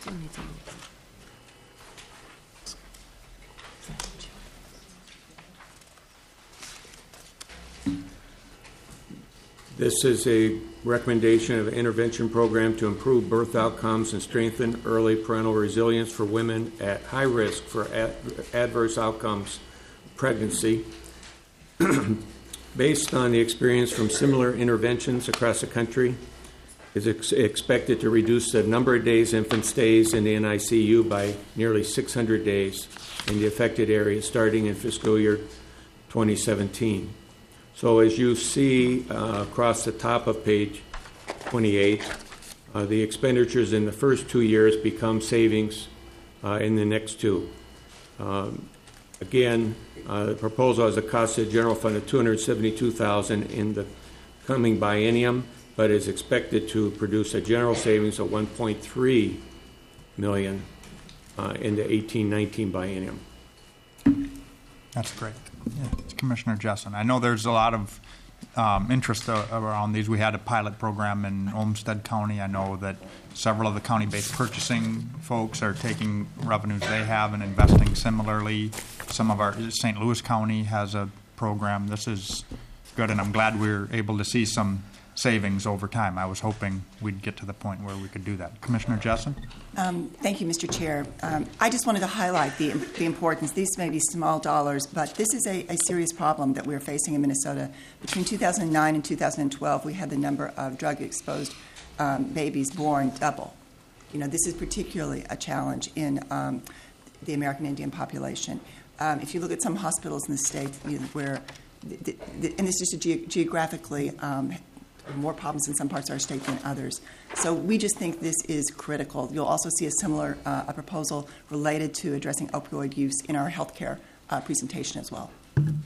This is a recommendation of an intervention program to improve birth outcomes and strengthen early parental resilience for women at high risk for ad- adverse outcomes of pregnancy. Based on the experience from similar interventions across the country, is ex- expected to reduce the number of days infant stays in the N I C U by nearly six hundred days in the affected areas starting in fiscal year twenty seventeen. So as you see uh, across the top of page twenty-eight, uh, the expenditures in the first two years become savings uh, in the next two. Um, again, uh, the proposal has a cost to the general fund of two hundred seventy-two thousand dollars in the coming biennium, but is expected to produce a general savings of one point three million dollars uh, in the eighteen nineteen biennium. That's great. Yeah. Commissioner Jessen. I know there's a lot of um, interest uh, around these. We had a pilot program in Olmsted County. I know that several of the county-based purchasing folks are taking revenues they have and investing similarly. Some of our Saint Louis County has a program. This is good, and I'm glad we're able to see some savings over time. I was hoping we'd get to the point where we could do that. Commissioner Jessen? Um, thank you, Mister Chair. Um, I just wanted to highlight the, the importance. These may be small dollars, but this is a, a serious problem that we're facing in Minnesota. Between two thousand nine and two thousand twelve, we had the number of drug-exposed um, babies born double. You know, this is particularly a challenge in um, the American Indian population. Um, if you look at some hospitals in the state, you know, where, the, the, and this is just ge- geographically um, more problems in some parts of our state than others. So we just think this is critical. You'll also see a similar uh, a proposal related to addressing opioid use in our healthcare uh, presentation as well.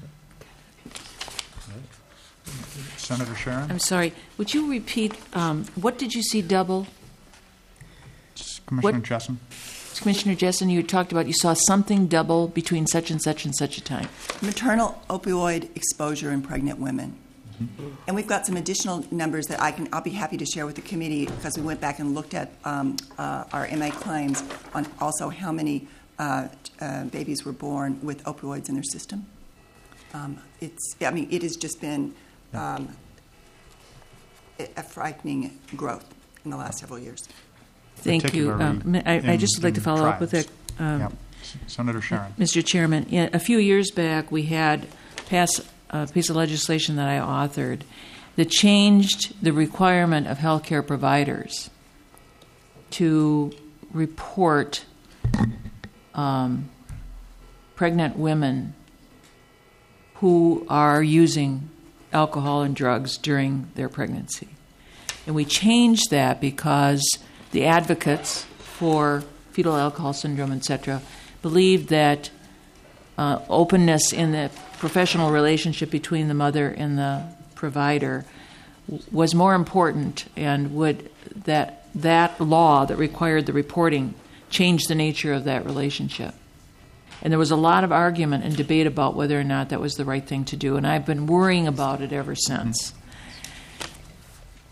Senator Sharon? I'm sorry. Would you repeat, um, what did you see double? Commissioner What- Jessen? Commissioner Jessen, you had talked about you saw something double between such and such and such a time. Maternal opioid exposure in pregnant women. And we've got some additional numbers that I can, I'll be happy to share with the committee because we went back and looked at um, uh, our M A claims on also how many uh, uh, babies were born with opioids in their system. Um, it's, I mean, it has just been um, a frightening growth in the last several years. Thank you. Um, I, I in- just would like to in follow up with tribes. that. Um, Yep. Senator Sharon? Mister Chairman, yeah, a few years back we had passed a piece of legislation that I authored that changed the requirement of healthcare providers to report um, pregnant women who are using alcohol and drugs during their pregnancy. And we changed that because the advocates for fetal alcohol syndrome, et cetera, believed that uh, openness in the professional relationship between the mother and the provider w- was more important, and would that that law that required the reporting change the nature of that relationship. And there was a lot of argument and debate about whether or not that was the right thing to do, and I've been worrying about it ever since.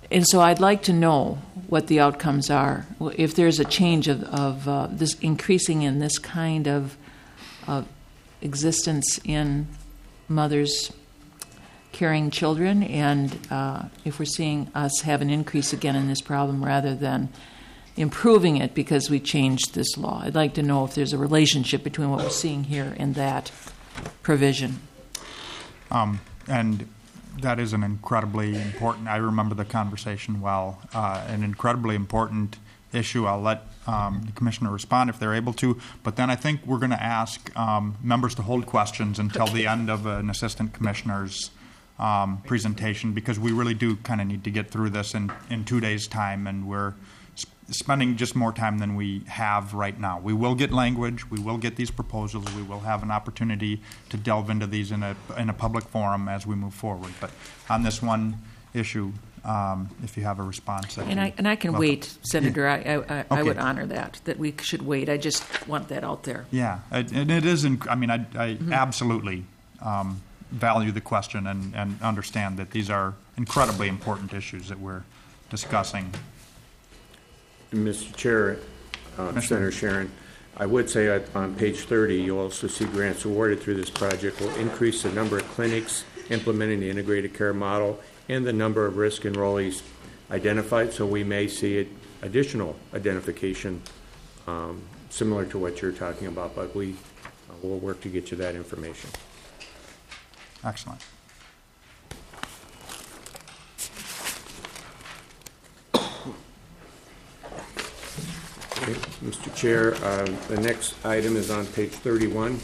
And so I'd like to know what the outcomes are. If there's a change of, of uh, this increasing in this kind of uh, existence in mothers carrying children, and uh, if we're seeing us have an increase again in this problem rather than improving it because we changed this law. I'd like to know if there's a relationship between what we're seeing here and that provision. Um, and that is an incredibly important, I remember the conversation well, uh, an incredibly important issue. I'll let um, the Commissioner respond if they're able to, but then I think we're going to ask um, members to hold questions until the end of an Assistant Commissioner's um, presentation, because we really do kind of need to get through this in, in two days' time, and we're sp- spending just more time than we have right now. We will get language, we will get these proposals, we will have an opportunity to delve into these in a in a public forum as we move forward. But on this one issue, um, if you have a response. And I, and I can welcome. wait, Senator. I, I, I, Okay. I would honor that, that we should wait. I just want that out there. Yeah, it- and it is, inc- I mean, I, I absolutely um, value the question and, and understand that these are incredibly important issues that we're discussing. Mister Chair, uh, Senator Sharon, I would say that on page thirty, you'll also see grants awarded through this project will increase the number of clinics implementing the integrated care model and the number of risk enrollees identified, so we may see it, additional identification um, similar to what you're talking about, but we uh, will work to get you that information. Excellent. Okay, Mister Chair, uh, the next item is on page thirty-one.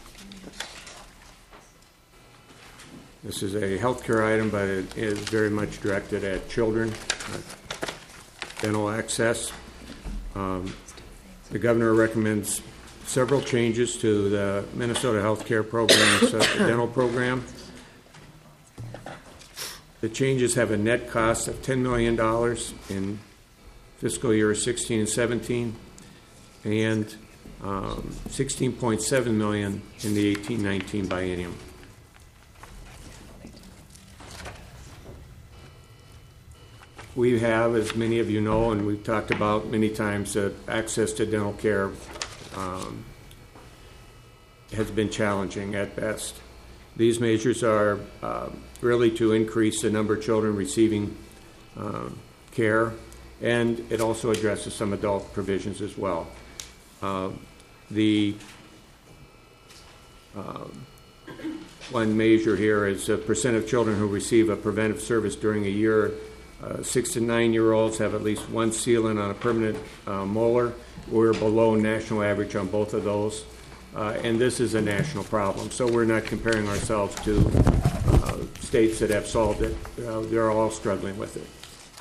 This is a healthcare item, but it is very much directed at children, uh, dental access. Um, the governor recommends several changes to the Minnesota Healthcare Program's uh, dental program. The changes have a net cost of ten million dollars in fiscal year sixteen and seventeen, and um, sixteen point seven million dollars in the eighteen nineteen biennium. We have, as many of you know, and we've talked about many times, that access to dental care um, has been challenging at best. These measures are uh, really to increase the number of children receiving um, care, and it also addresses some adult provisions as well. Uh, the uh, one measure here is the percent of children who receive a preventive service during a year. Uh, six to nine-year-olds have at least one sealant on a permanent uh, molar. We're below national average on both of those, uh, and this is a national problem. So we're not comparing ourselves to uh, states that have solved it. Uh, they're all struggling with it.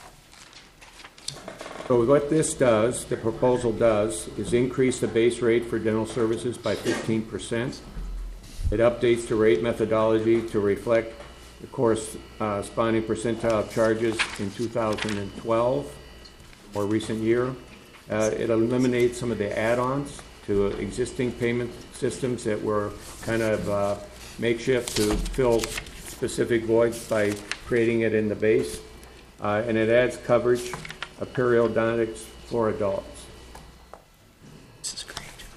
So what this does, the proposal does, is increase the base rate for dental services by fifteen percent. It updates the rate methodology to reflect the corresponding percentile of charges in two thousand twelve, more recent year. Uh, it eliminates some of the add-ons to existing payment systems that were kind of uh, makeshift to fill specific voids by creating it in the base. Uh, and it adds coverage of periodontics for adults. This is great.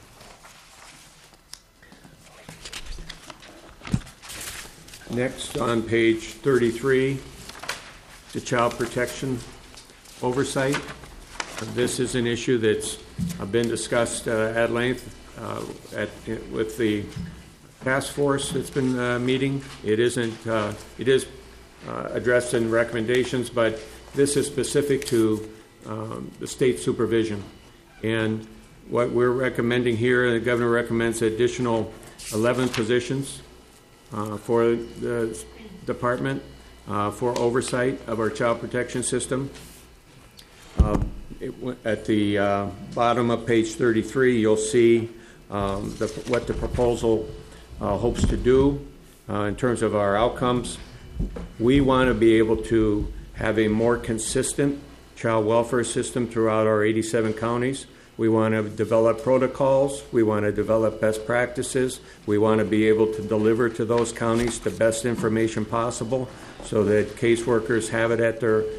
Next, on page thirty-three, the child protection oversight. This is an issue that's been discussed uh, at length uh, at, with the task force that's been uh, meeting. It isn't. Uh, it is uh, addressed in recommendations, but this is specific to um, the state supervision. And what we're recommending here, the governor recommends additional eleven positions uh, for the department uh, for oversight of our child protection system. Uh, it, at the uh, bottom of page thirty-three, you'll see um, the, what the proposal uh, hopes to do uh, in terms of our outcomes. We want to be able to have a more consistent child welfare system throughout our eighty-seven counties. We want to develop protocols. We want to develop best practices. We want to be able to deliver to those counties the best information possible so that caseworkers have it at their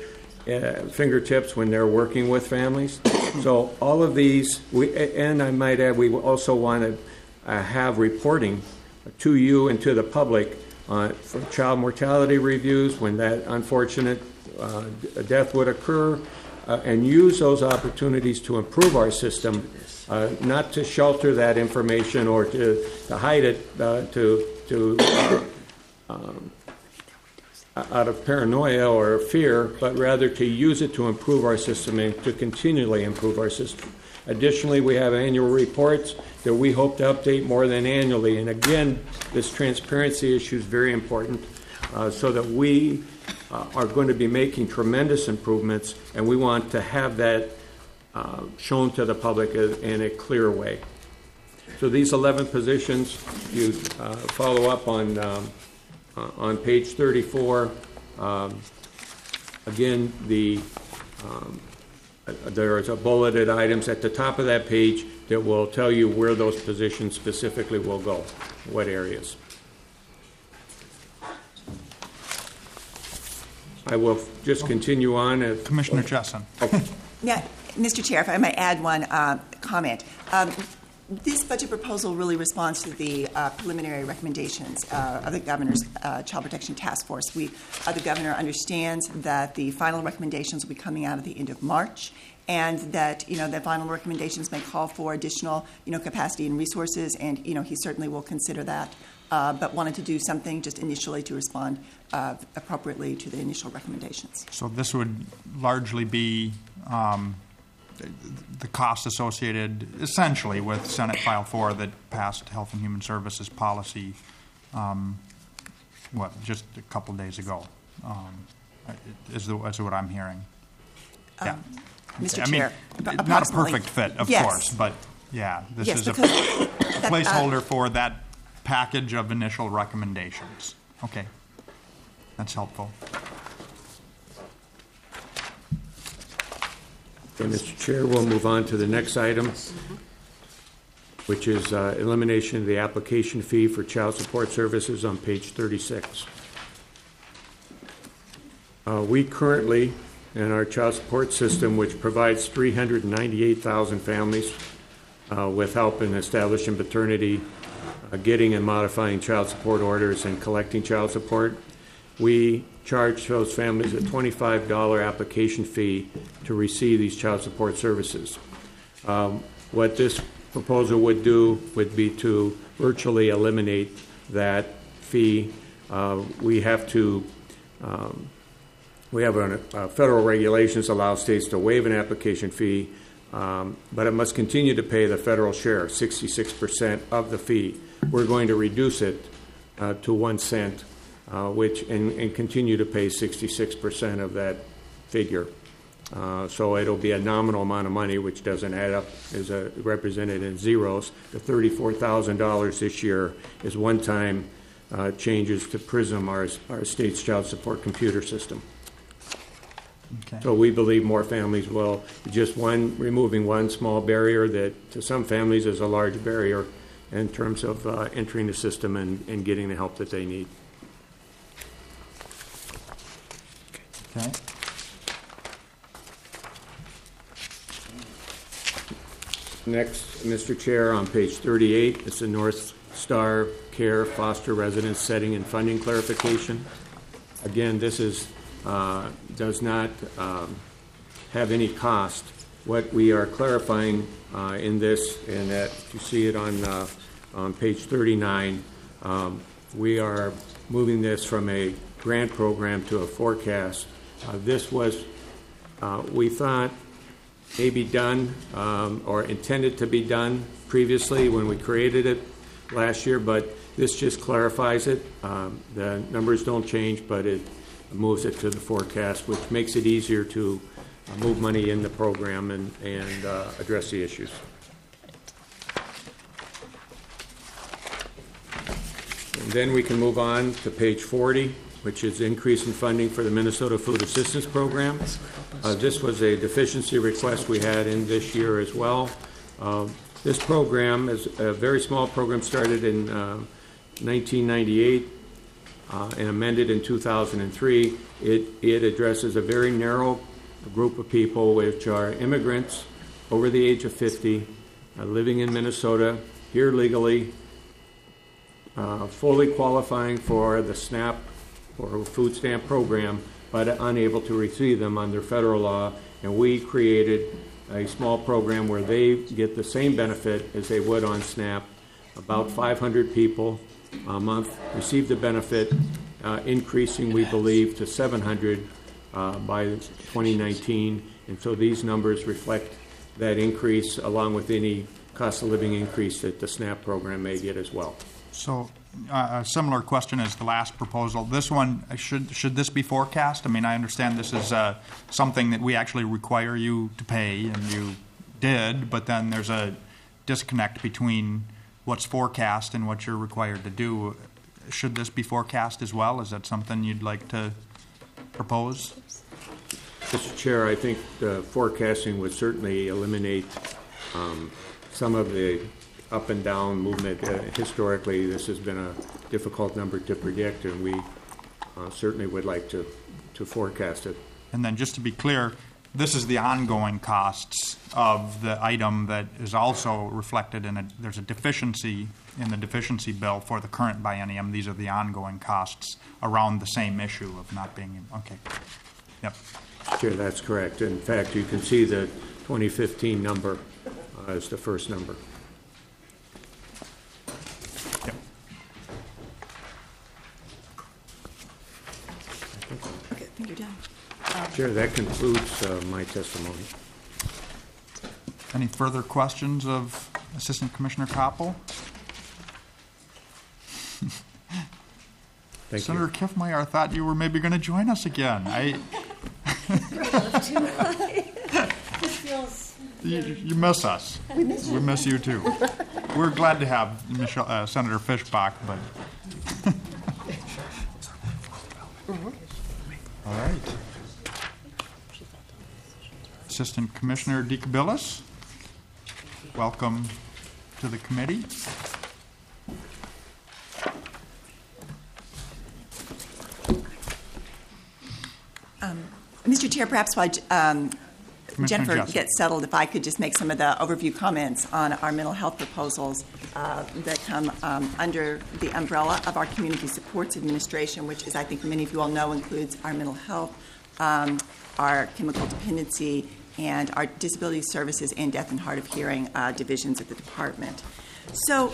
uh, fingertips when they're working with families. So all of these, we, and I might add, we also want to uh, have reporting to you and to the public uh, for child mortality reviews when that unfortunate uh, death would occur, uh, and use those opportunities to improve our system, uh, not to shelter that information or to, to hide it, uh, to, to uh, um, out of paranoia or fear, but rather to use it to improve our system and to continually improve our system. Additionally, we have annual reports that we hope to update more than annually. And again, this transparency issue is very important uh, so that we uh, are going to be making tremendous improvements, and we want to have that uh, shown to the public in a clear way. So these eleven positions, you uh, follow up on um, uh, on page thirty-four. Um, again, the um, there is a bulleted items at the top of that page that will tell you where those positions specifically will go, what areas. I will just continue on. If, Commissioner Jessen. Okay. Yeah, Mister Chair, if I might add one uh, comment. Um, This budget proposal really responds to the uh, preliminary recommendations uh, of the Governor's uh, Child Protection Task Force. We, uh, the Governor understands that the final recommendations will be coming out at the end of March, and that, you know, the final recommendations may call for additional, you know, capacity and resources, and, you know, he certainly will consider that, uh, but wanted to do something just initially to respond uh, appropriately to the initial recommendations. So this would largely be um, the cost associated essentially with Senate File four that passed Health and Human Services policy, um, what, just a couple days ago, um, is, the, is what I'm hearing. Um, Yeah. Mister I Chair, mean, not a approximately- perfect fit, of Yes. course, but yeah, this Yes, is a because that, uh, placeholder for that package of initial recommendations. Okay. That's helpful. Okay, Mister Chair, we'll move on to the next item, which is uh, elimination of the application fee for child support services on page thirty-six. Uh, we currently, in our child support system, which provides three hundred ninety-eight thousand families uh, with help in establishing paternity, uh, getting and modifying child support orders, and collecting child support, we charge those families a twenty-five dollars application fee to receive these child support services. Um, what this proposal would do would be to virtually eliminate that fee. Uh, we have to, um, we have a, a federal regulations allow states to waive an application fee, um, but it must continue to pay the federal share, sixty-six percent of the fee. We're going to reduce it uh, to one cent. Uh, which and, and continue to pay sixty-six percent of that figure. Uh, so it'll be a nominal amount of money, which doesn't add up, is uh, represented in zeros. The thirty-four thousand dollars this year is one-time uh, changes to PRISM, our, our state's child support computer system. Okay. So we believe more families will, just one, removing one small barrier that to some families is a large barrier in terms of uh, entering the system and, and getting the help that they need. Okay. Next, Mister Chair, on page thirty-eight, it's the North Star Care Foster Residence Setting and Funding Clarification. Again, this is uh, does not um, have any cost. What we are clarifying uh, in this, and that you see it on uh, on page thirty-nine, um, we are moving this from a grant program to a forecast. Uh, this was, uh, we thought, may be done um, or intended to be done previously when we created it last year, but this just clarifies it. Um, the numbers don't change, but it moves it to the forecast, which makes it easier to uh, move money in the program and, and uh, address the issues. And then we can move on to page forty, which is increase in funding for the Minnesota Food Assistance Program. Uh, this was a deficiency request we had in this year as well. Uh, this program is a very small program, started in uh, nineteen ninety-eight uh, and amended in two thousand three. It, it addresses a very narrow a group of people which are immigrants over the age of fifty, uh, living in Minnesota, here legally, uh, fully qualifying for the SNAP or food stamp program, but unable to receive them under federal law. And we created a small program where they get the same benefit as they would on SNAP. About five hundred people a month receive the benefit, uh, increasing, we believe, to seven hundred uh, by twenty nineteen. And so these numbers reflect that increase, along with any cost of living increase that the SNAP program may get as well. So uh, a similar question as the last proposal. This one, uh, should should this be forecast? I mean, I understand this is uh, something that we actually require you to pay, and you did, but then there's a disconnect between what's forecast and what you're required to do. Should this be forecast as well? Is that something you'd like to propose? Mister Chair, I think the forecasting would certainly eliminate um, some of the up and down movement. Uh, historically, this has been a difficult number to predict, and we uh, certainly would like to, to forecast it. And then just to be clear, this is the ongoing costs of the item that is also reflected in a, there's a deficiency in the deficiency bill for the current biennium. These are the ongoing costs around the same issue of not being, okay. Yep. Chair, that's correct. In fact, you can see the twenty fifteen number uh, as the first number. Yep. Okay, I think you're done. Chair, that concludes uh, my testimony. Any further questions of Assistant Commissioner Koppel? Thank Senator you. Kiffmeyer, thought you were maybe going to join us again. I, you, you miss us. We miss you. We miss you too. We're glad to have Michelle, uh, Senator Fischbach, but. All right. Assistant Commissioner DeCabilis, welcome to the committee. Um, Mister Chair, perhaps while um, Jennifer Jessup. gets settled, if I could just make some of the overview comments on our mental health proposals uh, that come um, under the umbrella of our Community Supports Administration, which, as I think many of you all know, includes our mental health, um, our chemical dependency, and our disability services and deaf and hard of hearing uh, divisions of the department. So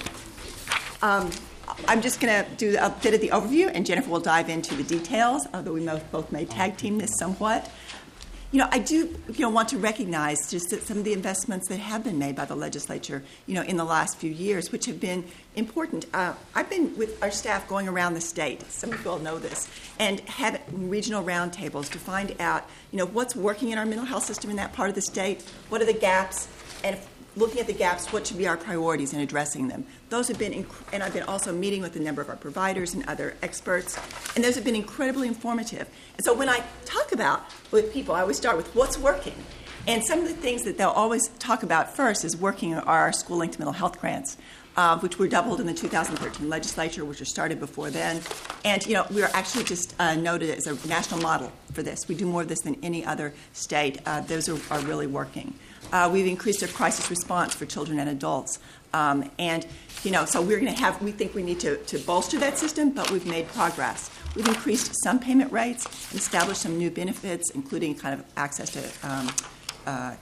um, I'm just going to do a bit of the overview, and Jennifer will dive into the details, although we both may tag team this somewhat. You know, I do, you know, want to recognize just that some of the investments that have been made by the legislature, you know, in the last few years, which have been important. Uh, I've been with our staff going around the state. Some of you all know this, and had regional roundtables to find out, you know, what's working in our mental health system in that part of the state, what are the gaps, and if, looking at the gaps, what should be our priorities in addressing them. Those have been, inc- and I've been also meeting with a number of our providers and other experts, and those have been incredibly informative. And so when I talk about with people, I always start with what's working. And some of the things that they'll always talk about first is working are our school-linked mental health grants, uh, which were doubled in the two thousand thirteen legislature, which were started before then. And, you know, we are actually just uh, noted as a national model for this. We do more of this than any other state. Uh, those are, are really working. Uh, we've increased our crisis response for children and adults. Um, and, you know, so we're going to have, we think we need to, to bolster that system, but we've made progress. We've increased some payment rates and established some new benefits, including kind of access to um, uh,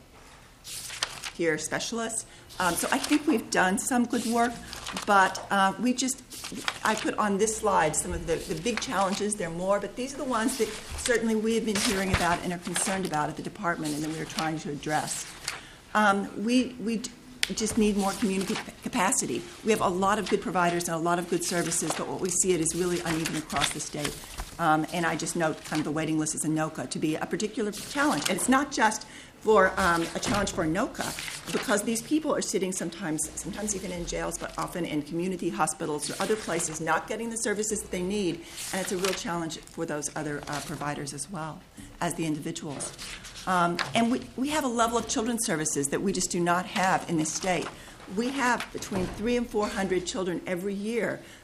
peer specialists. Um, so I think we've done some good work, but uh, we just, I put on this slide some of the, the big challenges. There are more, but these are the ones that certainly we have been hearing about and are concerned about at the department and that we are trying to address. Um, we we just need more community capacity. We have a lot of good providers and a lot of good services, but what we see it is really uneven across the state. Um, and I just note kind of the waiting list as ANOCA to be a particular challenge. And it's not just for um, a challenge for ANOCA, because these people are sitting sometimes, sometimes even in jails, but often in community hospitals or other places, not getting the services that they need. And it's a real challenge for those other uh, providers as well as the individuals. Um, and we, we have a level of children's services that we just do not have in this state. We have between three and four hundred children every year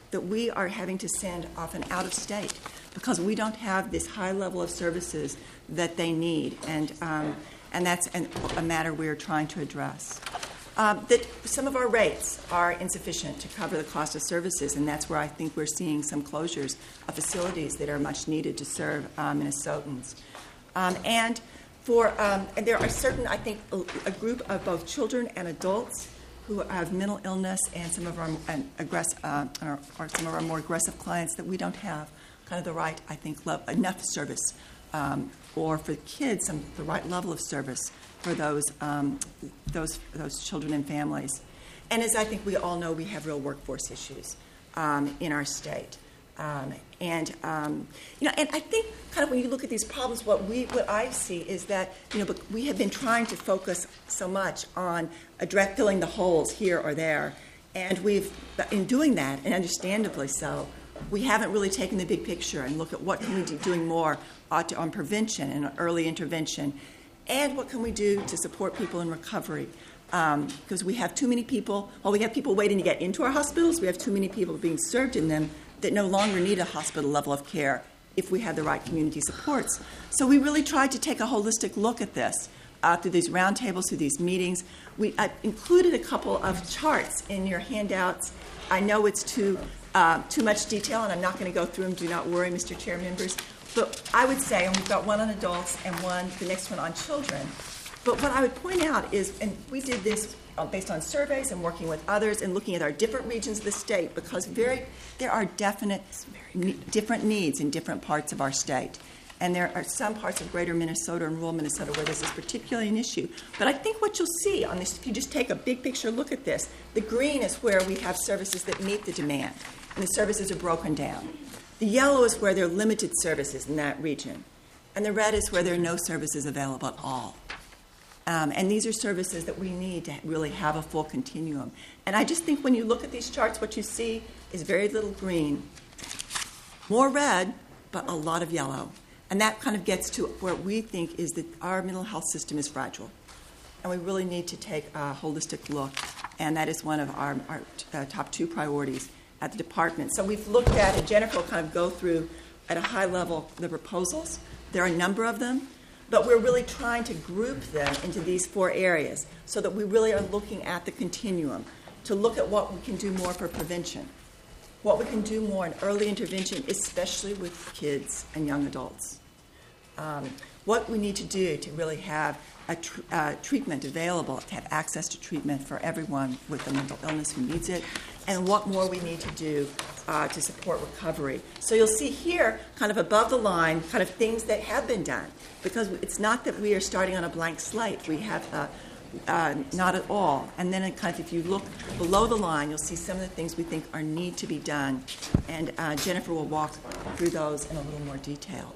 that we are having to send often out of state because we don't have this high level of services that they need, and um, and that's an, a matter we're trying to address. Um, that some of our rates are insufficient to cover the cost of services, and that's where I think we're seeing some closures of facilities that are much needed to serve um, Minnesotans. Um, and for um, and there are certain, I think, a, a group of both children and adults who have mental illness, and some of our and aggress, uh, or, or some of our more aggressive clients that we don't have kind of the right, I think, lo- enough service, um, or for kids, some the right level of service for those um, those those children and families. And as I think we all know, we have real workforce issues um, in our state. Um, and um, you know, and I think kind of when you look at these problems, what we what I see is that you know we have been trying to focus so much on address, filling the holes here or there, and we've in doing that, and understandably so, we haven't really taken the big picture and look at what can we do doing more on prevention and early intervention, and what can we do to support people in recovery. Because um, we have too many people, well, we have people waiting to get into our hospitals, we have too many people being served in them that no longer need a hospital level of care if we have the right community supports. So we really tried to take a holistic look at this uh, through these roundtables, through these meetings. We uh, included a couple of charts in your handouts. I know it's too uh, too much detail, and I'm not going to go through them. Do not worry, Mister Chair members. But I would say, and we've got one on adults and one, the next one on children. But what I would point out is, and we did this based on surveys and working with others and looking at our different regions of the state, because very there are definite ne- different needs in different parts of our state. And there are some parts of greater Minnesota and rural Minnesota where this is particularly an issue. But I think what you'll see on this, if you just take a big picture look at this, the green is where we have services that meet the demand, and the services are broken down. The yellow is where there are limited services in that region, and the red is where there are no services available at all. Um, and these are services that we need to really have a full continuum. And I just think when you look at these charts, what you see is very little green, more red, but a lot of yellow. And that kind of gets to where we think is that our mental health system is fragile. And we really need to take a holistic look. And that is one of our, our uh, top two priorities at the department. So we've looked at, and Jennifer will kind of go through at a high level the proposals. There are a number of them. But we're really trying to group them into these four areas so that we really are looking at the continuum to look at what we can do more for prevention, what we can do more in early intervention, especially with kids and young adults, um, what we need to do to really have a tr- uh, treatment available, to have access to treatment for everyone with a mental illness who needs it, and what more we need to do uh, to support recovery. So you'll see here, kind of above the line, kind of things that have been done, because it's not that we are starting on a blank slate. We have uh, uh, not at all. And then it kind of, if you look below the line, you'll see some of the things we think are need to be done. And uh, Jennifer will walk through those in a little more detail.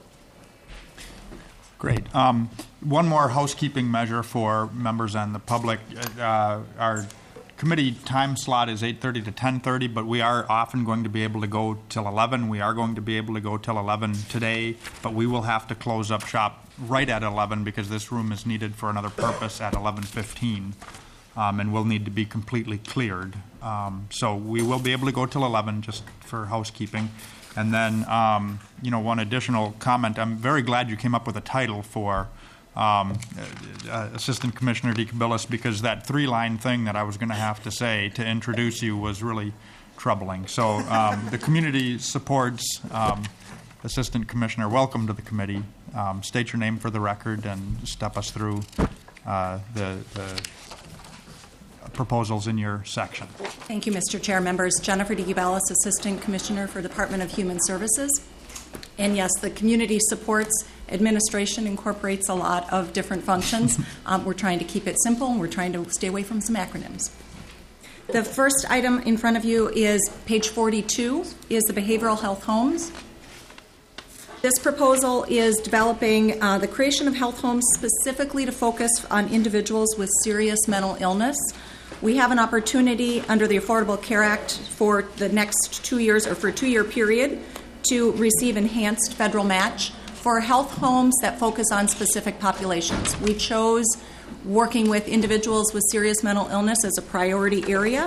Great. Um, one more housekeeping measure for members and the public. Uh, our committee time slot is eight thirty to ten thirty, but we are often going to be able to go till eleven. We are going to be able to go till eleven today, but we will have to close up shop right at eleven because this room is needed for another purpose at eleven fifteen, um, and will need to be completely cleared. Um, so we will be able to go till eleven just for housekeeping. And then, um, you know, one additional comment. I'm very glad you came up with a title for um, uh, Assistant Commissioner DeCabillas, because that three-line thing that I was going to have to say to introduce you was really troubling. So um, the community supports um, Assistant Commissioner. Welcome to the committee. Um, state your name for the record and step us through uh, the, the proposals in your section. Thank you, Mister Chair. Members, Jennifer DeCabillas, Assistant Commissioner for Department of Human Services. And yes, the Community Supports Administration incorporates a lot of different functions. Um, we're trying to keep it simple, and we're trying to stay away from some acronyms. The first item in front of you is page forty-two, is the behavioral health homes. This proposal is developing uh, the creation of health homes specifically to focus on individuals with serious mental illness. We have an opportunity under the Affordable Care Act for the next two years or for a two-year period to receive enhanced federal match for health homes that focus on specific populations. We chose working with individuals with serious mental illness as a priority area.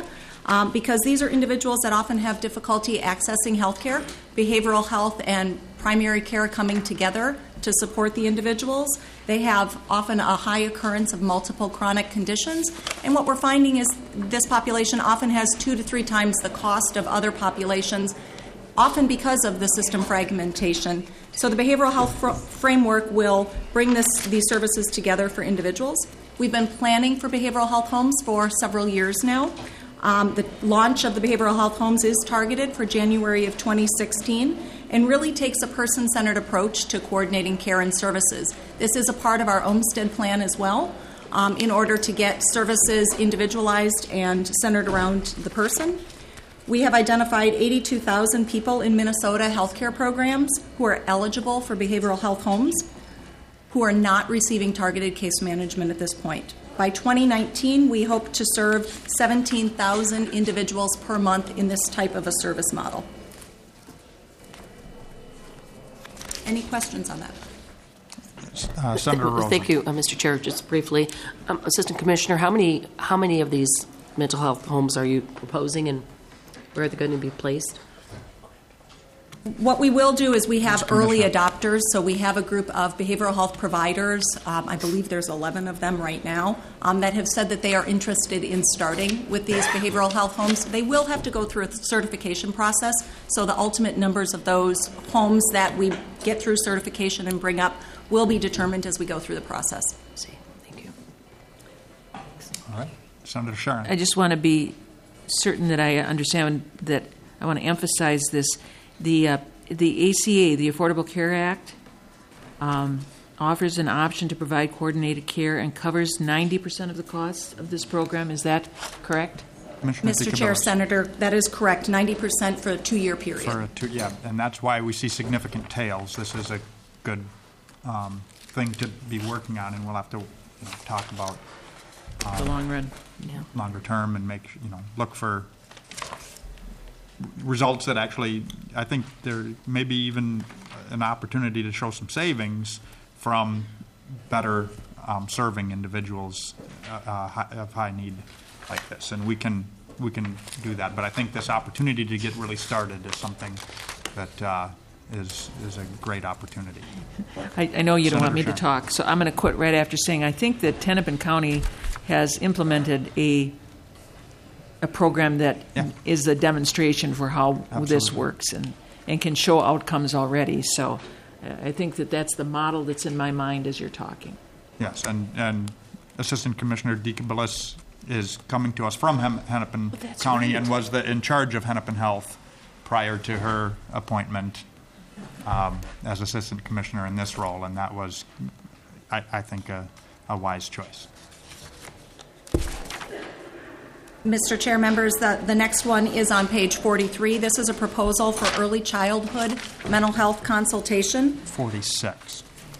um, because these are individuals that often have difficulty accessing health care, behavioral health and primary care coming together to support the individuals. They have often a high occurrence of multiple chronic conditions, and what we're finding is this population often has two to three times the cost of other populations, often because of the system fragmentation. So the behavioral health fr- framework will bring this, these services together for individuals. We've been planning for behavioral health homes for several years now. Um, the launch of the behavioral health homes is targeted for January of twenty sixteen and really takes a person-centered approach to coordinating care and services. This is a part of our Olmsted plan as well, um, in order to get services individualized and centered around the person. We have identified eighty-two thousand people in Minnesota healthcare programs who are eligible for behavioral health homes who are not receiving targeted case management at this point. By twenty nineteen, we hope to serve seventeen thousand individuals per month in this type of a service model. Any questions on that? Uh, Senator Rosen. Thank you, uh, Mister Chair. Just briefly, um, Assistant Commissioner, how many how many of these mental health homes are you proposing, and where are they going to be placed? What we will do is we have early adopters, so we have a group of behavioral health providers, um, I believe there's eleven of them right now, um, that have said that they are interested in starting with these behavioral health homes. They will have to go through a certification process, so the ultimate numbers of those homes that we get through certification and bring up will be determined as we go through the process. See, thank you. All right. Senator Sharon. I just want to be certain that I understand that I want to emphasize this. The uh, the A C A, the Affordable Care Act, um, offers an option to provide coordinated care and covers ninety percent of the costs of this program. Is that correct? Mister Chair, Senator, that is correct. ninety percent for a two-year period. For a two, yeah, and that's why we see significant tails. This is a good um, thing to be working on, and we'll have to you know, talk about um, The long run. Yeah. longer term and make you know look for results that actually, I think there may be even an opportunity to show some savings from better um, serving individuals uh, uh, of high need like this, and we can we can do that. But I think this opportunity to get really started is something that uh, is is a great opportunity. I, I know you don't Senator want me Sharon. to talk, so I'm going to quit right after saying I think that Hennepin County has implemented a a program that Yeah. is a demonstration for how this Absolutely. works and, and can show outcomes already. So uh, I think that that's the model that's in my mind as you're talking. Yes, and, and Assistant Commissioner DeCabillas is coming to us from Hem- Hennepin Oh, that's County right. and was the, in charge of Hennepin Health prior to her appointment um, as Assistant Commissioner in this role, and that was, I, I think, a, a wise choice. Mister Chair, members, the, the next one is on page forty-three. This is a proposal for early childhood mental health consultation. forty-six.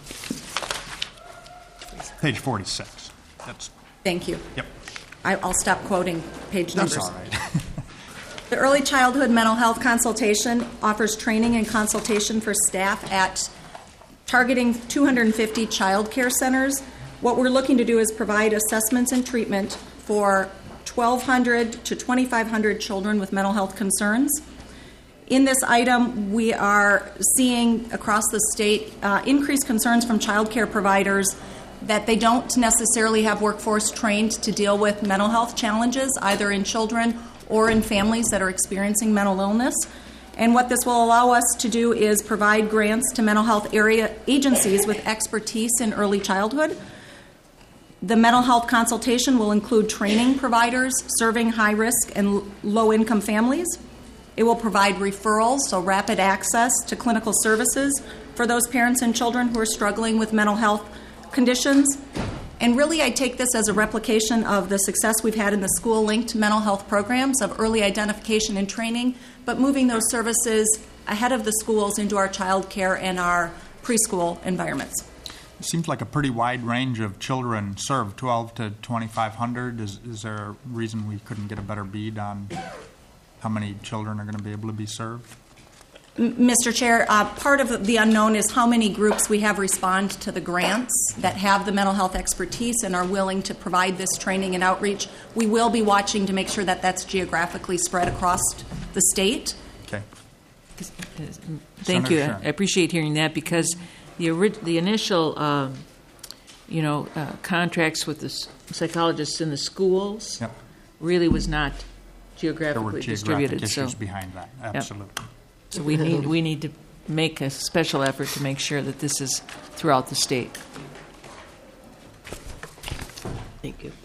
Page forty-six. That's, Thank you. yep, I, I'll stop quoting page that's numbers. all right. The early childhood mental health consultation offers training and consultation for staff at targeting two hundred fifty child care centers. What we're looking to do is provide assessments and treatment for twelve hundred to twenty-five hundred children with mental health concerns. In this item, we are seeing across the state uh, increased concerns from child care providers that they don't necessarily have workforce trained to deal with mental health challenges, either in children or in families that are experiencing mental illness. And what this will allow us to do is provide grants to mental health area agencies with expertise in early childhood. The mental health consultation will include training providers serving high-risk and low-income families. It will provide referrals, so rapid access to clinical services for those parents and children who are struggling with mental health conditions. And really, I take this as a replication of the success we've had in the school-linked mental health programs of early identification and training, but moving those services ahead of the schools into our child care and our preschool environments. It seems like a pretty wide range of children served, twelve to twenty-five hundred. Is, is there a reason we couldn't get a better bead on how many children are going to be able to be served? Mister Chair, uh, part of the unknown is how many groups we have respond to the grants that have the mental health expertise and are willing to provide this training and outreach. We will be watching to make sure that that's geographically spread across the state. Okay. Thank Senator you. Sharon. I appreciate hearing that because the ori- the initial, um, you know, uh, contracts with the s- psychologists in the schools Yep. really was not There were geographically geographic distributed. So, issues behind that. Absolutely. so we need we need to make a special effort to make sure that this is throughout the state. Thank you.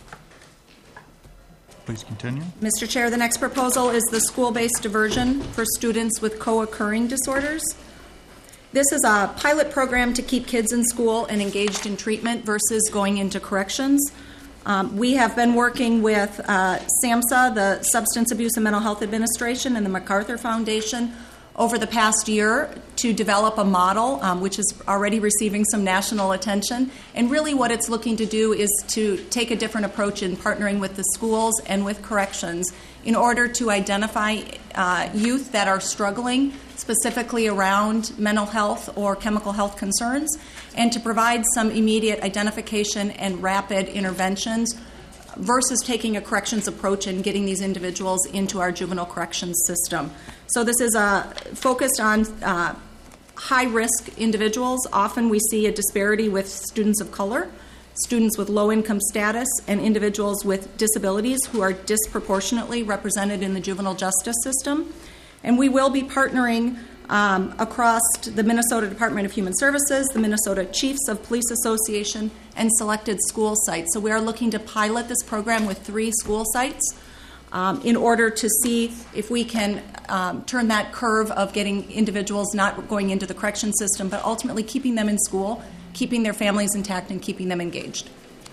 Please continue. Mister Chair, the next proposal is the school-based diversion for students with co-occurring disorders. This is a pilot program to keep kids in school and engaged in treatment versus going into corrections. Um, we have been working with uh, SAMHSA, the Substance Abuse and Mental Health Administration, and the MacArthur Foundation over the past year to develop a model, um, which is already receiving some national attention. And really what it's looking to do is to take a different approach in partnering with the schools and with corrections in order to identify uh, youth that are struggling specifically around mental health or chemical health concerns, and to provide some immediate identification and rapid interventions versus taking a corrections approach and getting these individuals into our juvenile corrections system. So this is uh, focused on uh, high-risk individuals. Often we see a disparity with students of color, students with low-income status, and individuals with disabilities who are disproportionately represented in the juvenile justice system. And we will be partnering um, across the Minnesota Department of Human Services, the Minnesota Chiefs of Police Association, and selected school sites. So we are looking to pilot this program with three school sites um, in order to see if we can um, turn that curve of getting individuals not going into the correction system, but ultimately keeping them in school, keeping their families intact, and keeping them engaged.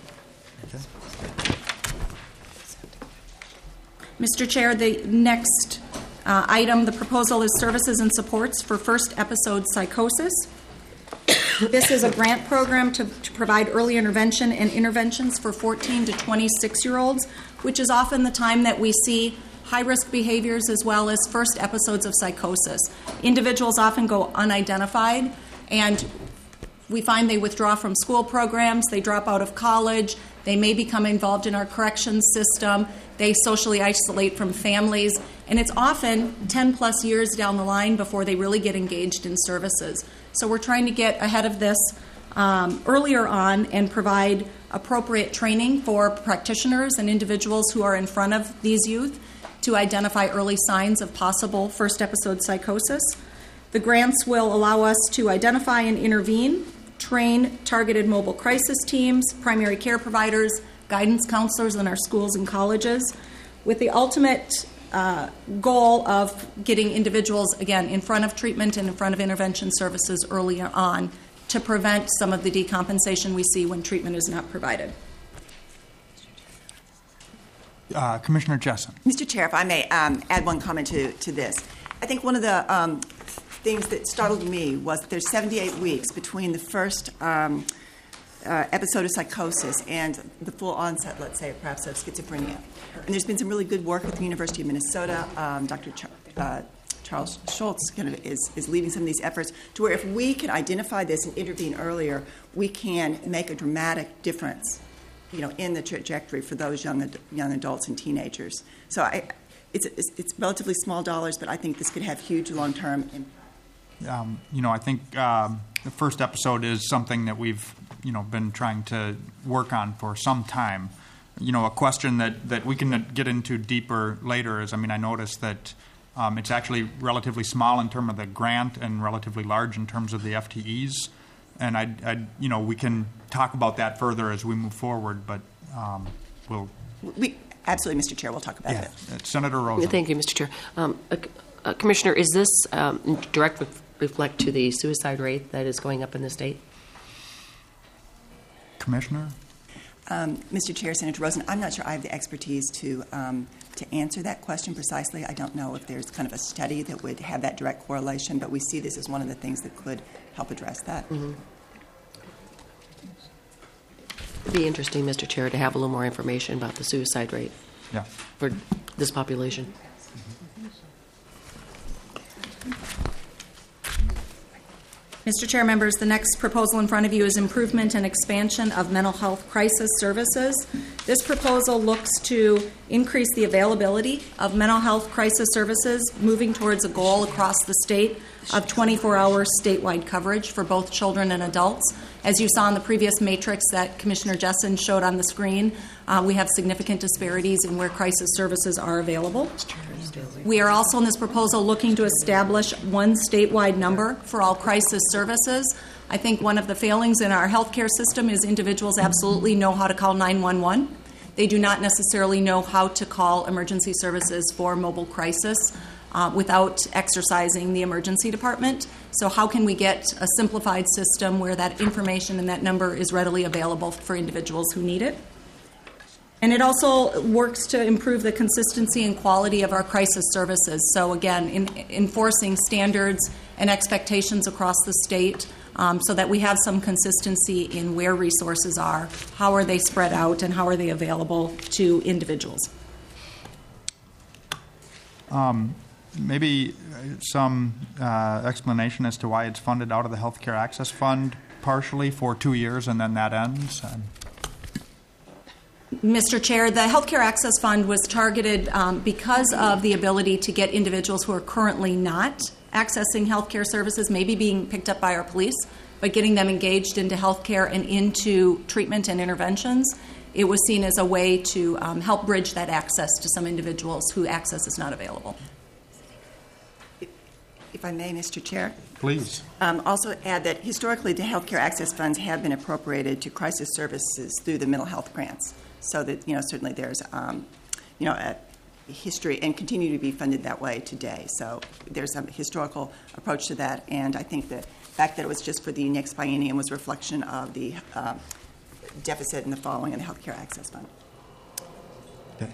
Mister Chair, the next uh, item, the proposal is services and supports for first episode psychosis. This is a grant program to, to provide early intervention and interventions for fourteen to twenty-six-year-olds, which is often the time that we see high-risk behaviors as well as first episodes of psychosis. Individuals often go unidentified, and we find they withdraw from school programs, they drop out of college, they may become involved in our corrections system, they socially isolate from families, and it's often ten plus years down the line before they really get engaged in services. So we're trying to get ahead of this um, earlier on and provide appropriate training for practitioners and individuals who are in front of these youth to identify early signs of possible first episode psychosis. The grants will allow us to identify and intervene, train targeted mobile crisis teams, primary care providers, guidance counselors in our schools and colleges, with the ultimate uh, goal of getting individuals, again, in front of treatment and in front of intervention services earlier on to prevent some of the decompensation we see when treatment is not provided. Uh, Commissioner Jessen. Mister Chair, if I may um, add one comment to, to this. I think one of the um, things that startled me was that there's seventy-eight weeks between the first um, uh, episode of psychosis and the full onset, let's say, perhaps of schizophrenia. And there's been some really good work at the University of Minnesota. Um, Doctor Char- uh, Charles Schultz kind of is, is leading some of these efforts to where if we can identify this and intervene earlier, we can make a dramatic difference, you know, in the trajectory for those young ad- young adults and teenagers. So I, it's, it's it's relatively small dollars, but I think this could have huge long-term impact. Um, you know, I think um, the first episode is something that we've, you know, been trying to work on for some time. You know, a question that, that we can get into deeper later is, I mean, I noticed that um, it's actually relatively small in terms of the grant and relatively large in terms of the F T Es. And, I, I, you know, we can talk about that further as we move forward, but um, we'll... We, absolutely, Mister Chair, we'll talk about Yeah. it. Uh, Senator Rosen. Thank you, Mister Chair. Um, uh, uh, Commissioner, is this um, in direct re- reflect to the suicide rate that is going up in the state? Commissioner? Um, Mister Chair, Senator Rosen, I'm not sure I have the expertise to um, to answer that question precisely. I don't know if there's kind of a study that would have that direct correlation, but we see this as one of the things that could help address that. Mm-hmm. It'd be interesting, Mister Chair, to have a little more information about the suicide rate Yeah. for this population. Mister Chair, members, the next proposal in front of you is improvement and expansion of mental health crisis services. This proposal looks to increase the availability of mental health crisis services, moving towards a goal across the state of twenty-four hour statewide coverage for both children and adults. As you saw in the previous matrix that Commissioner Jessen showed on the screen, uh, we have significant disparities in where crisis services are available. We are also in this proposal looking to establish one statewide number for all crisis services. I think one of the failings in our healthcare system is individuals absolutely know how to call nine one one. They do not necessarily know how to call emergency services for mobile crisis uh, without exercising the emergency department. So how can we get a simplified system where that information and that number is readily available for individuals who need it? And it also works to improve the consistency and quality of our crisis services. So again, in, enforcing standards and expectations across the state um, so that we have some consistency in where resources are, how are they spread out, and how are they available to individuals. Um, maybe some uh, explanation as to why it's funded out of the Healthcare Access Fund partially for two years and then that ends? And Mister Chair, the Healthcare Access Fund was targeted um, because of the ability to get individuals who are currently not accessing healthcare services, maybe being picked up by our police, but getting them engaged into healthcare and into treatment and interventions. It was seen as a way to um, help bridge that access to some individuals who access is not available. If I may, Mister Chair. Please. Um, also add that historically the healthcare access funds have been appropriated to crisis services through the mental health grants. So that, you know, certainly there's, um, you know, a history and continue to be funded that way today. So there's a historical approach to that, and I think the fact that it was just for the next biennium was a reflection of the uh, deficit in the following in the Healthcare Access Fund. Okay.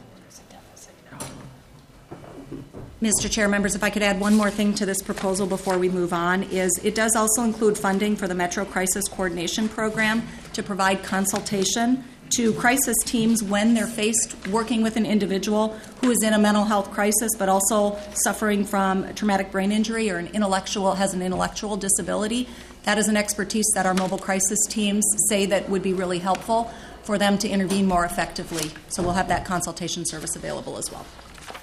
Mister Chair, members, if I could add one more thing to this proposal before we move on, is it does also include funding for the Metro Crisis Coordination Program to provide consultation to crisis teams when they're faced working with an individual who is in a mental health crisis but also suffering from a traumatic brain injury or an intellectual has an intellectual disability. That is an expertise that our mobile crisis teams say that would be really helpful for them to intervene more effectively. So we'll have that consultation service available as well.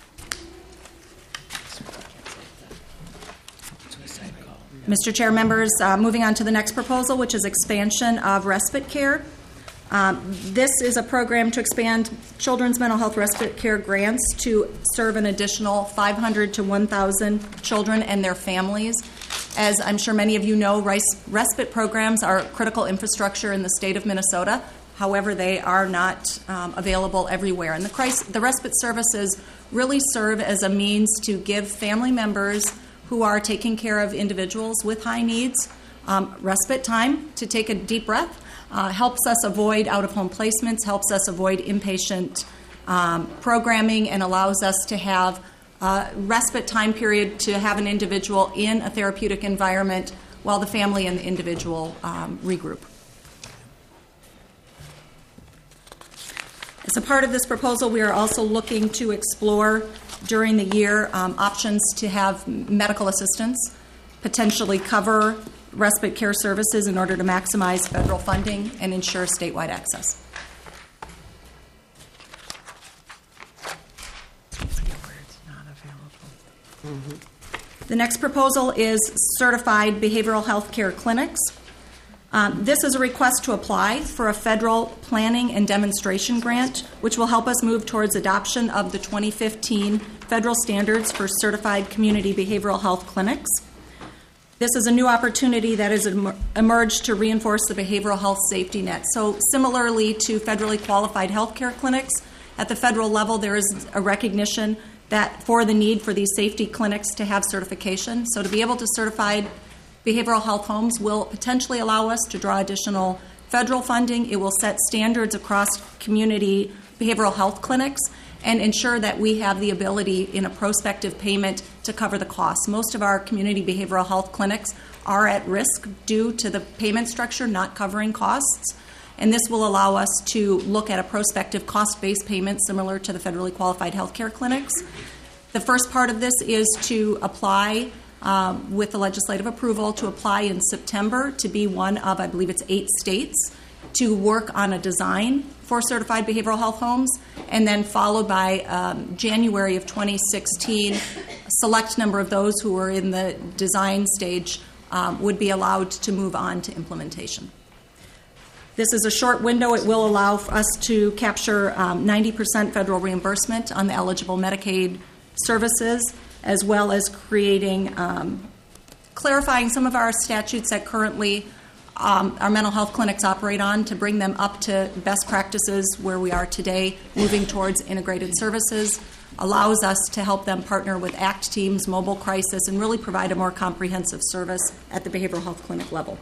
Mister Chair, members, uh, moving on to the next proposal, which is expansion of respite care. Um, this is a program to expand children's mental health respite care grants to serve an additional five hundred to one thousand children and their families. As I'm sure many of you know, respite programs are critical infrastructure in the state of Minnesota. However, they are not um, available everywhere. And the, crisis, the respite services really serve as a means to give family members who are taking care of individuals with high needs um, respite time to take a deep breath. Uh, helps us avoid out-of-home placements, helps us avoid inpatient um, programming, and allows us to have a respite time period to have an individual in a therapeutic environment while the family and the individual um, regroup. As a part of this proposal, we are also looking to explore during the year um, options to have medical assistance, potentially cover respite care services in order to maximize federal funding and ensure statewide access. Mm-hmm. The next proposal is certified behavioral health care clinics. Um, this is a request to apply for a federal planning and demonstration grant, which will help us move towards adoption of the twenty fifteen federal standards for certified community behavioral health clinics. This is a new opportunity that has em- emerged to reinforce the behavioral health safety net. So similarly to federally qualified healthcare clinics, at the federal level there is a recognition that for the need for these safety clinics to have certification. So to be able to certify behavioral health homes will potentially allow us to draw additional federal funding. It will set standards across community behavioral health clinics and ensure that we have the ability in a prospective payment to cover the costs. Most of our community behavioral health clinics are at risk due to the payment structure not covering costs, and this will allow us to look at a prospective cost-based payment similar to the federally qualified healthcare clinics. The first part of this is to apply um, with the legislative approval to apply in September to be one of, I believe it's eight states, to work on a design for certified behavioral health homes, and then followed by um, January of twenty sixteen, a select number of those who are in the design stage um, would be allowed to move on to implementation. This is a short window. It will allow us to capture um, ninety percent federal reimbursement on the eligible Medicaid services, as well as creating, um, clarifying some of our statutes that currently um, our mental health clinics operate on to bring them up to best practices where we are today, moving towards integrated services, allows us to help them partner with ACT teams, mobile crisis, and really provide a more comprehensive service at the behavioral health clinic level.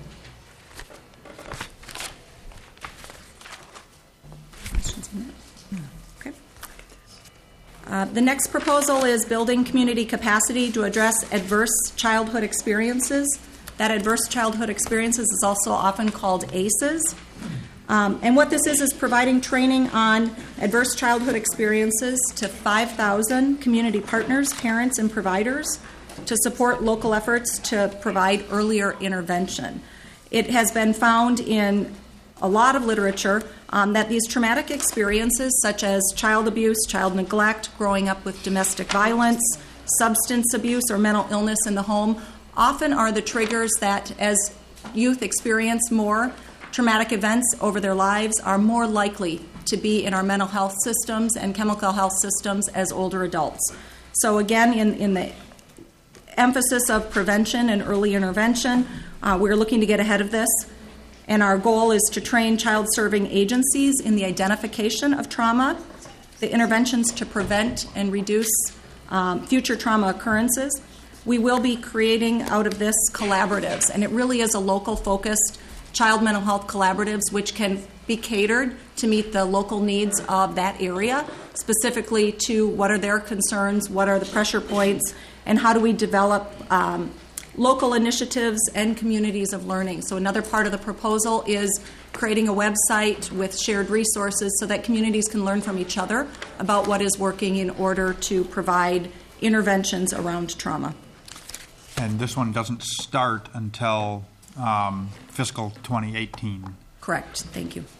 Okay. Uh, the next proposal is building community capacity to address adverse childhood experiences. That adverse childhood experiences is also often called A C Es. Um, and what this is is providing training on adverse childhood experiences to five thousand community partners, parents, and providers to support local efforts to provide earlier intervention. It has been found in a lot of literature um, that these traumatic experiences, such as child abuse, child neglect, growing up with domestic violence, substance abuse, or mental illness in the home, often are the triggers that, as youth experience more traumatic events over their lives, are more likely to be in our mental health systems and chemical health systems as older adults. So again, in, in the emphasis of prevention and early intervention, uh, we're looking to get ahead of this. And our goal is to train child-serving agencies in the identification of trauma, the interventions to prevent and reduce um, future trauma occurrences. We will be creating out of this collaboratives, and it really is a local-focused child mental health collaboratives which can be catered to meet the local needs of that area, specifically to what are their concerns, what are the pressure points, and how do we develop um, local initiatives and communities of learning. So another part of the proposal is creating a website with shared resources so that communities can learn from each other about what is working in order to provide interventions around trauma. And this one doesn't start until um, fiscal twenty eighteen. Correct. Thank you.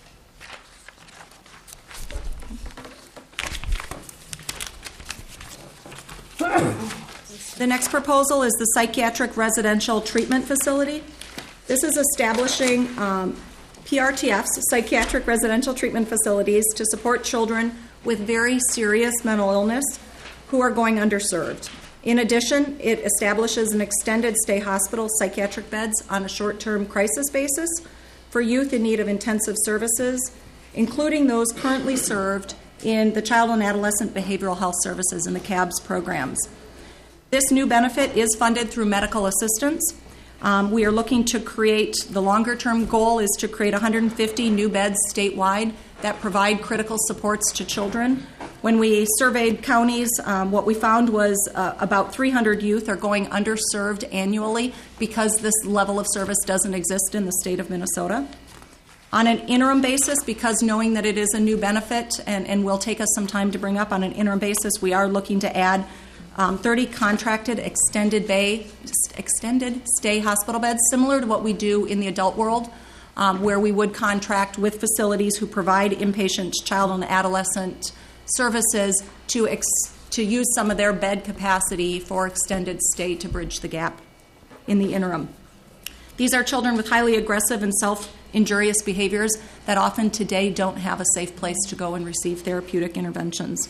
The next proposal is the Psychiatric Residential Treatment Facility. This is establishing um, P R T Fs, Psychiatric Residential Treatment Facilities, to support children with very serious mental illness who are going underserved. In addition, it establishes an extended stay hospital psychiatric beds on a short-term crisis basis for youth in need of intensive services, including those currently served in the Child and Adolescent Behavioral Health Services and the C A B S programs. This new benefit is funded through medical assistance. Um, we are looking to create, the longer-term goal is to create one hundred fifty new beds statewide that provide critical supports to children. When we surveyed counties, um, what we found was uh, about three hundred youth are going underserved annually because this level of service doesn't exist in the state of Minnesota. On an interim basis, because knowing that it is a new benefit and, and will take us some time to bring up on an interim basis, we are looking to add um, thirty contracted extended bay, extended stay hospital beds, similar to what we do in the adult world, um, where we would contract with facilities who provide inpatient child and adolescent services to ex- to use some of their bed capacity for extended stay to bridge the gap in the interim. These are children with highly aggressive and self-injurious behaviors that often today don't have a safe place to go and receive therapeutic interventions.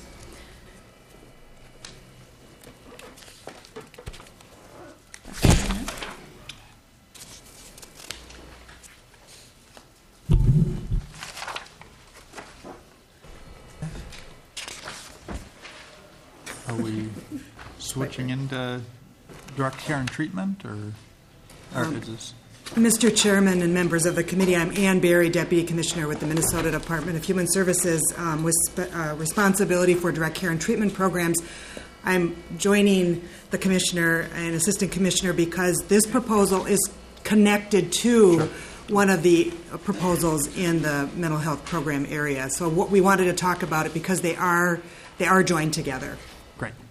Are we switching into direct care and treatment, or, or is this? Mister Chairman and members of the committee, I'm Ann Berry, Deputy Commissioner with the Minnesota Department of Human Services um, with spe- uh, responsibility for direct care and treatment programs. I'm joining the Commissioner and Assistant Commissioner because this proposal is connected to sure. one of the proposals in the mental health program area. So what we wanted to talk about it because they are they are joined together. Great.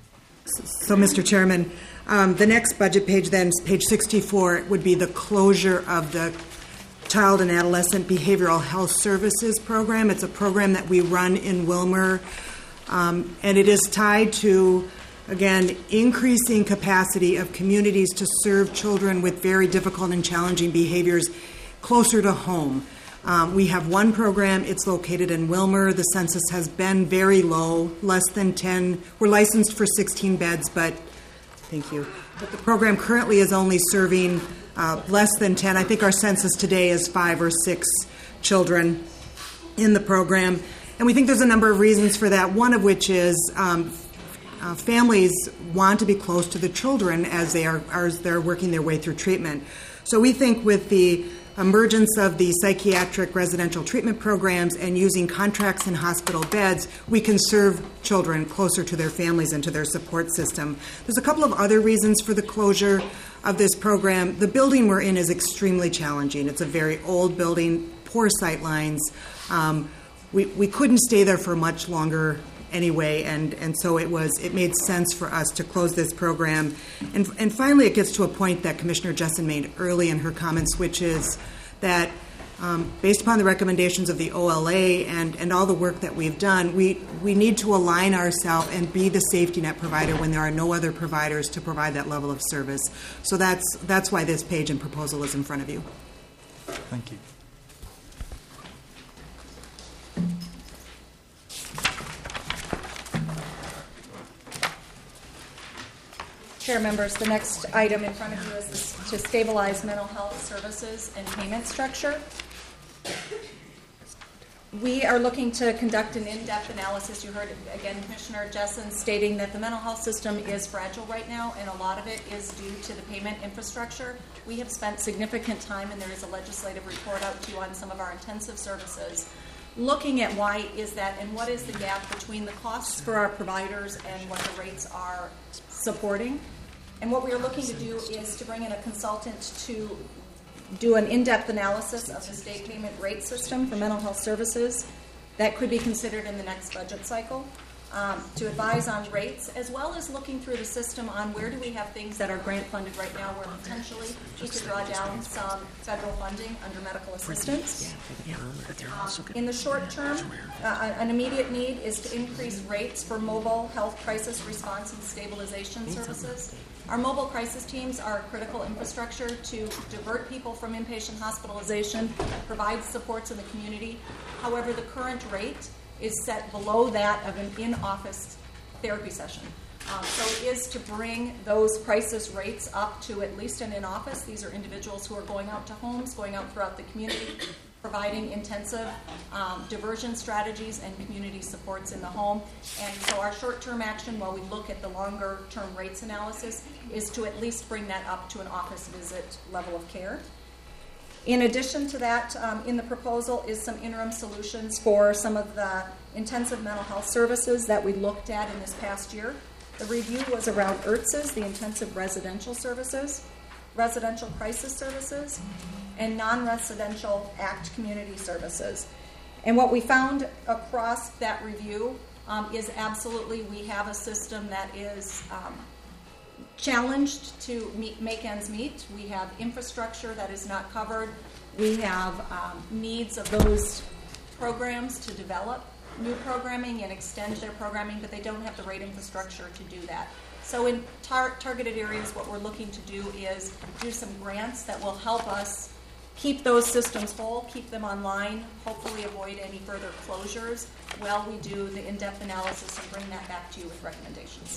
So, Mister Chairman, um, the next budget page then, page sixty-four, would be the closure of the Child and Adolescent Behavioral Health Services Program. It's a program that we run in Wilmer, um, and it is tied to, again, increasing capacity of communities to serve children with very difficult and challenging behaviors closer to home. Um, we have one program. It's located in Wilmer. The census has been very low, less than ten. We're licensed for sixteen beds, but thank you. But the program currently is only serving uh, less than ten. I think our census today is five or six children in the program. And we think there's a number of reasons for that, one of which is um, uh, families want to be close to the children as they are as they're working their way through treatment. So we think with the emergence of the psychiatric residential treatment programs and using contracts in hospital beds, we can serve children closer to their families and to their support system. There's a couple of other reasons for the closure of this program. The building we're in is extremely challenging. It's a very old building, poor sight lines. Um, we, we couldn't stay there for much longer anyway, and, and so it was it made sense for us to close this program. And, and finally, it gets to a point that Commissioner Jessen made early in her comments, which is that um, based upon the recommendations of the O L A and, and all the work that we've done, we, we need to align ourselves and be the safety net provider when there are no other providers to provide that level of service. So that's, that's why this page and proposal is in front of you. Thank you. Chair members, the next item in front of you is this, to stabilize mental health services and payment structure. We are looking to conduct an in-depth analysis. You heard, again, Commissioner Jessen stating that the mental health system is fragile right now, and a lot of it is due to the payment infrastructure. We have spent significant time, and there is a legislative report out to you on some of our intensive services, looking at why is that and what is the gap between the costs for our providers and what the rates are supporting. And what we are looking to do is to bring in a consultant to do an in-depth analysis of the state payment rate system for mental health services that could be considered in the next budget cycle, um, to advise on rates, as well as looking through the system on where do we have things that are grant funded right now where potentially we could draw down some federal funding under medical assistance. Um, in the short term, uh, an immediate need is to increase rates for mobile health crisis response and stabilization services. Our mobile crisis teams are critical infrastructure to divert people from inpatient hospitalization, provide supports in the community. However, the current rate is set below that of an in-office therapy session. Um, so it is to bring those crisis rates up to at least an in-office. These are individuals who are going out to homes, going out throughout the community, providing intensive um, diversion strategies and community supports in the home. And so our short-term action, while we look at the longer-term rates analysis, is to at least bring that up to an office visit level of care. In addition to that, um, in the proposal is some interim solutions for some of the intensive mental health services that we looked at in this past year. The review was around I R T Ss, the intensive residential services, residential crisis services, and non-residential ACT community services. And what we found across that review um, is absolutely we have a system that is um, challenged to meet, make ends meet. We have infrastructure that is not covered. We have um, needs of those programs to develop new programming and extend their programming, but they don't have the right infrastructure to do that. So in tar- targeted areas, what we're looking to do is do some grants that will help us keep those systems whole, keep them online, hopefully avoid any further closures while we do the in-depth analysis and bring that back to you with recommendations.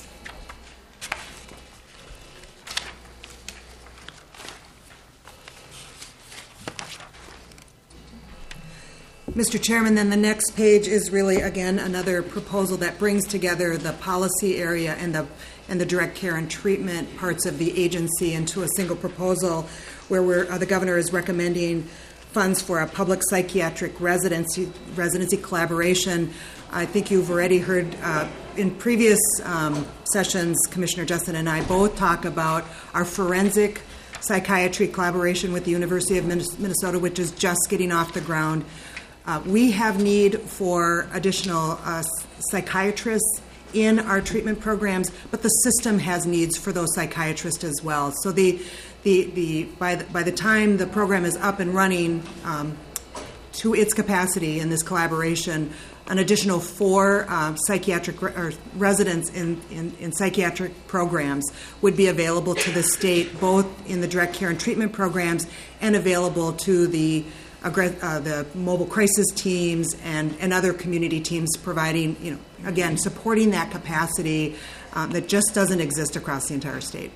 Mister Chairman, then the next page is really, again, another proposal that brings together the policy area and the and the direct care and treatment parts of the agency into a single proposal where we're, uh, the governor is recommending funds for a public psychiatric residency residency collaboration. I think you've already heard uh, in previous um, sessions, Commissioner Jessen and I both talk about our forensic psychiatry collaboration with the University of Minnesota, which is just getting off the ground. Uh, we have need for additional uh, psychiatrists in our treatment programs, but the system has needs for those psychiatrists as well. So the the, the by the, by the time the program is up and running um, to its capacity in this collaboration, an additional four uh, psychiatric re- or residents in, in, in psychiatric programs would be available to the state, both in the direct care and treatment programs and available to the uh, the mobile crisis teams and, and other community teams, providing, you know, again, supporting that capacity um, that just doesn't exist across the entire state.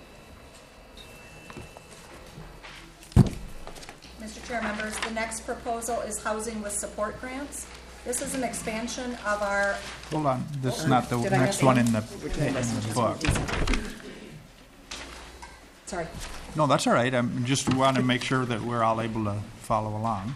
Mister Chair, members, the next proposal is housing with support grants. This is an expansion of our. Hold on, this is not the Did I next miss one any? in the, in the book. Sorry. No, that's all right. I just want to make sure that we're all able to follow along.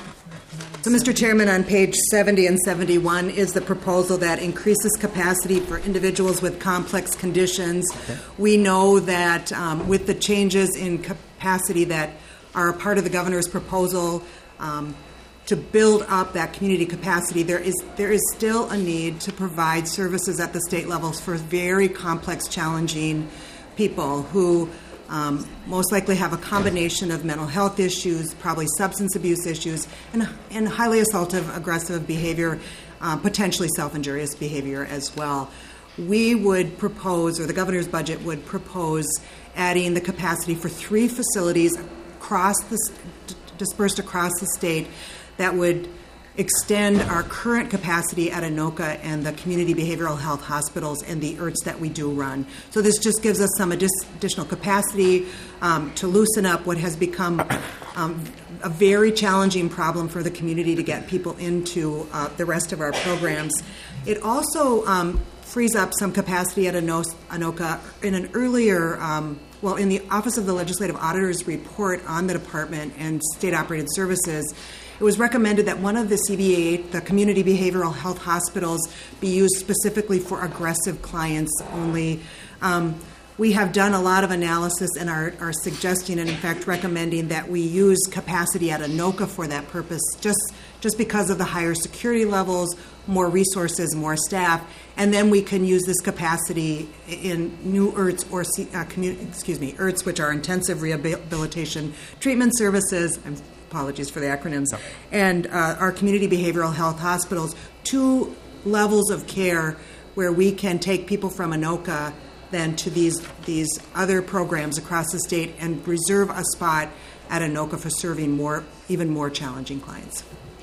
So, Mister Chairman, on page seventy and seventy-one is the proposal that increases capacity for individuals with complex conditions. Okay. We know that um, with the changes in capacity that are a part of the governor's proposal um, to build up that community capacity, there is there is still a need to provide services at the state levels for very complex, challenging people who Um, most likely have a combination of mental health issues, probably substance abuse issues, and, and highly assaultive, aggressive behavior, uh, potentially self-injurious behavior as well. We would propose, or the governor's budget would propose, adding the capacity for three facilities across the, dispersed across the state that would extend our current capacity at Anoka and the community behavioral health hospitals and the I R Ts that we do run. So this just gives us some addi- additional capacity um, to loosen up what has become um, a very challenging problem for the community to get people into uh, the rest of our programs. It also um, frees up some capacity at Anoka in an earlier um, well, in the Office of the Legislative Auditor's report on the department and state-operated services, it was recommended that one of the C B A, the community behavioral health hospitals, be used specifically for aggressive clients only. Um, we have done a lot of analysis and are, are suggesting and, in fact, recommending that we use capacity at Anoka for that purpose, just, just because of the higher security levels, more resources, more staff, and then we can use this capacity in new I R Ts or uh, commu- excuse me, I R Ts, which are intensive rehabilitation treatment services. I'm Apologies for the acronyms, and uh, our community behavioral health hospitals, two levels of care where we can take people from Anoka then to these these other programs across the state and reserve a spot at Anoka for serving more, even more challenging clients.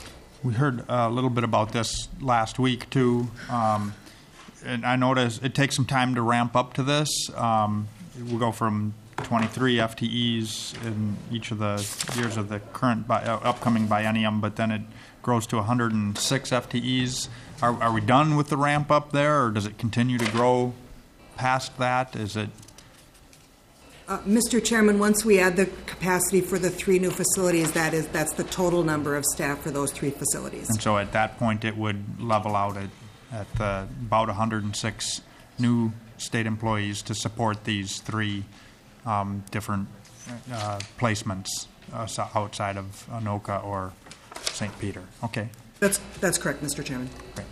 We heard a little bit about this last week too, um, and I noticed it takes some time to ramp up to this. Um, we'll go from twenty-three F T Es in each of the years of the current bi- uh, upcoming biennium, but then it grows to one hundred six F T Es. Are, are we done with the ramp up there, or does it continue to grow past that? Is it? Uh, Mister Chairman, once we add the capacity for the three new facilities, that is that's the total number of staff for those three facilities. And so at that point, it would level out at, at uh, about one hundred six new state employees to support these three Um, different uh, placements uh, so outside of Anoka or Saint Peter. Okay. That's that's correct, Mister Chairman. Great.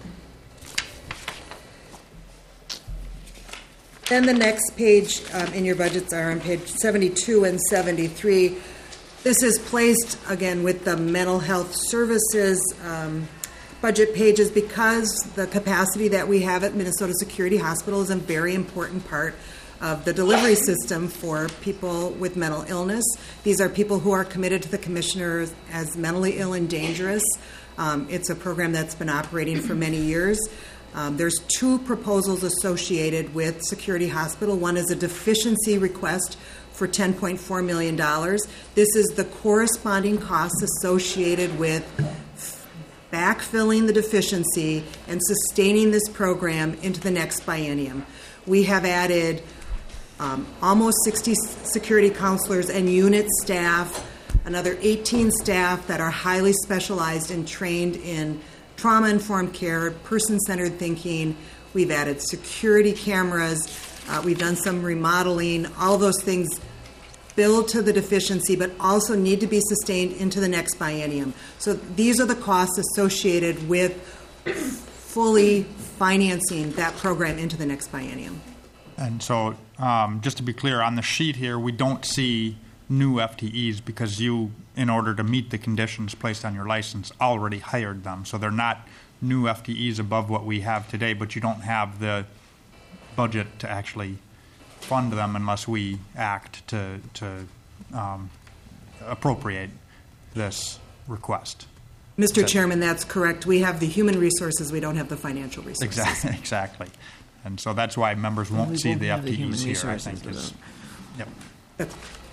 Then the next page um, in your budgets are on page seventy-two and seventy-three. This is placed, again, with the mental health services um, budget pages because the capacity that we have at Minnesota Security Hospital is a very important part of the delivery system for people with mental illness. These are people who are committed to the commissioner as mentally ill and dangerous. Um, it's a program that's been operating for many years. Um, there's two proposals associated with Security Hospital. One is a deficiency request for ten point four million dollars. This is the corresponding costs associated with backfilling the deficiency and sustaining this program into the next biennium. We have added Um, almost sixty security counselors and unit staff, another eighteen staff that are highly specialized and trained in trauma-informed care, person-centered thinking. We've added security cameras. Uh, we've done some remodeling. All those things build to the deficiency but also need to be sustained into the next biennium. So these are the costs associated with fully financing that program into the next biennium. And so, um, just to be clear, on the sheet here, we don't see new F T Es because you, in order to meet the conditions placed on your license, already hired them. So they're not new F T Es above what we have today, but you don't have the budget to actually fund them unless we act to, to um, appropriate this request. Mister Chairman, that's correct. We have the human resources. We don't have the financial resources. Exactly. Exactly. And so that's why members won't We see won't the have F the T human Es here, I resources think. for Is, that. yep.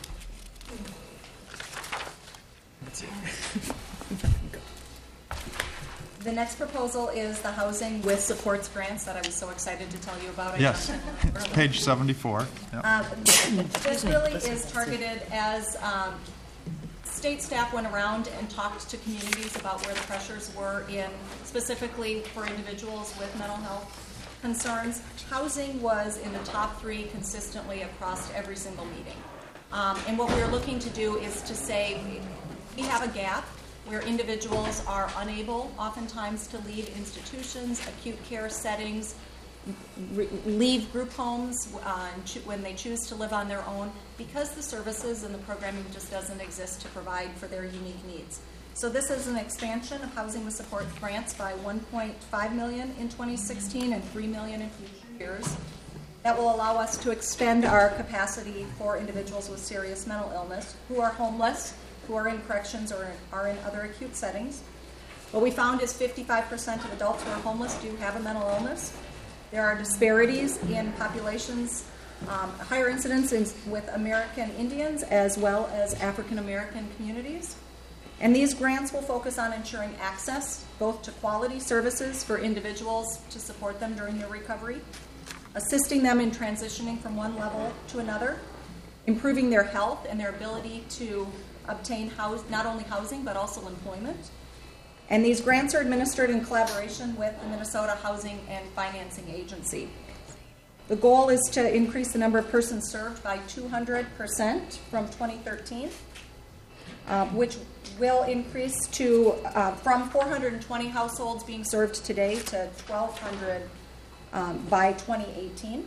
The next proposal is the Housing with Supports grants that I was so excited to tell you about. I Yes. jumped in a little It's early. page seventy-four. Yep. Uh, This really is targeted as um, state staff went around and talked to communities about where the pressures were in, specifically for individuals with mental health concerns. Housing was in the top three consistently across every single meeting. Um, And what we're looking to do is to say, we- we have a gap where individuals are unable oftentimes to leave institutions, acute care settings, re- leave group homes uh, and choo- when they choose to live on their own because the services and the programming just doesn't exist to provide for their unique needs. So this is an expansion of Housing with Support grants by one point five million dollars in twenty sixteen and three million dollars in future years. That will allow us to extend our capacity for individuals with serious mental illness who are homeless, who are in corrections or are in other acute settings. What we found is fifty-five percent of adults who are homeless do have a mental illness. There are disparities in populations, um, higher incidence in, with American Indians as well as African American communities. And these grants will focus on ensuring access both to quality services for individuals to support them during their recovery, assisting them in transitioning from one level to another, improving their health and their ability to obtain house, not only housing but also employment. And these grants are administered in collaboration with the Minnesota Housing and Financing Agency. The goal is to increase the number of persons served by two hundred percent from twenty thirteen, uh, which will increase to uh, from four hundred twenty households being served today to twelve hundred um, by twenty eighteen.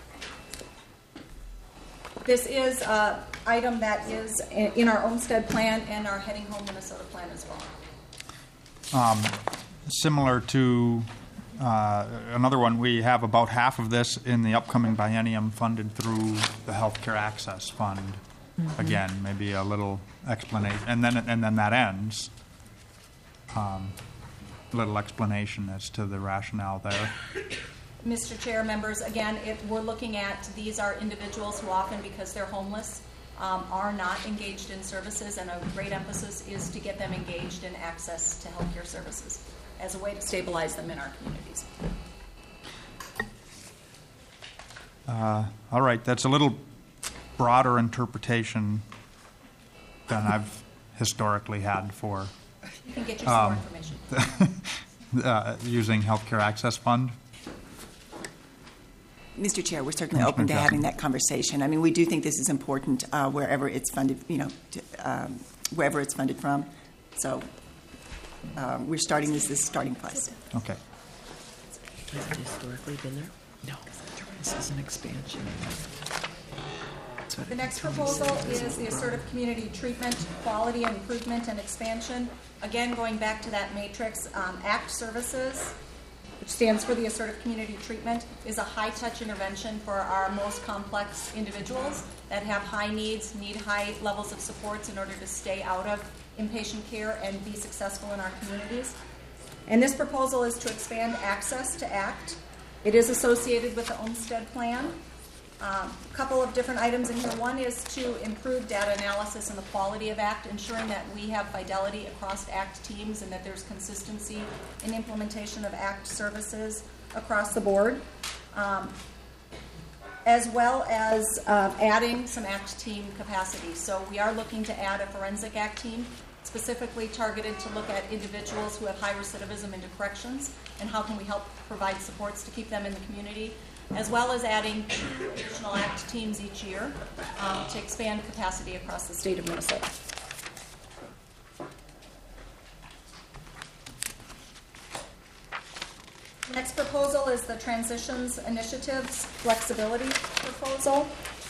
This is an item that is in our Olmsted plan and our Heading Home Minnesota plan as well. Um, similar to uh, another one, we have about half of this in the upcoming biennium funded through the Healthcare Access Fund. Mm-hmm. Again, maybe a little explanation, and then and then that ends. Um, little explanation as to the rationale there. Mister Chair, members, again, if we're looking at, these are individuals who often, because they're homeless, um, are not engaged in services, and a great emphasis is to get them engaged in access to health care services as a way to stabilize them in our communities. Uh, all right, that's a little broader interpretation than I've historically had for You can get you some um, more information. uh, using Healthcare Access Fund. Mister Chair, we're certainly Commissioner open to Jessen. having that conversation. I mean, we do think this is important uh, wherever it's funded, you know, to, um, wherever it's funded from. So um, we're starting this this starting place. Okay. Has it historically been there? No, this is an expansion. The next proposal is the assertive community treatment, quality and improvement and expansion. Again, going back to that matrix, um, ACT services, which stands for the assertive community treatment, is a high-touch intervention for our most complex individuals that have high needs, need high levels of supports in order to stay out of inpatient care and be successful in our communities. And this proposal is to expand access to ACT. It is associated with the Olmsted Plan. A um, couple of different items in here. One is to improve data analysis and the quality of ACT, ensuring that we have fidelity across ACT teams and that there's consistency in implementation of ACT services across the board, um, as well as uh, adding some ACT team capacity. So we are looking to add a forensic ACT team specifically targeted to look at individuals who have high recidivism into corrections and how can we help provide supports to keep them in the community, as well as adding additional ACT teams each year um, to expand capacity across the state of Minnesota. next proposal is the Transitions Initiatives Flexibility Proposal.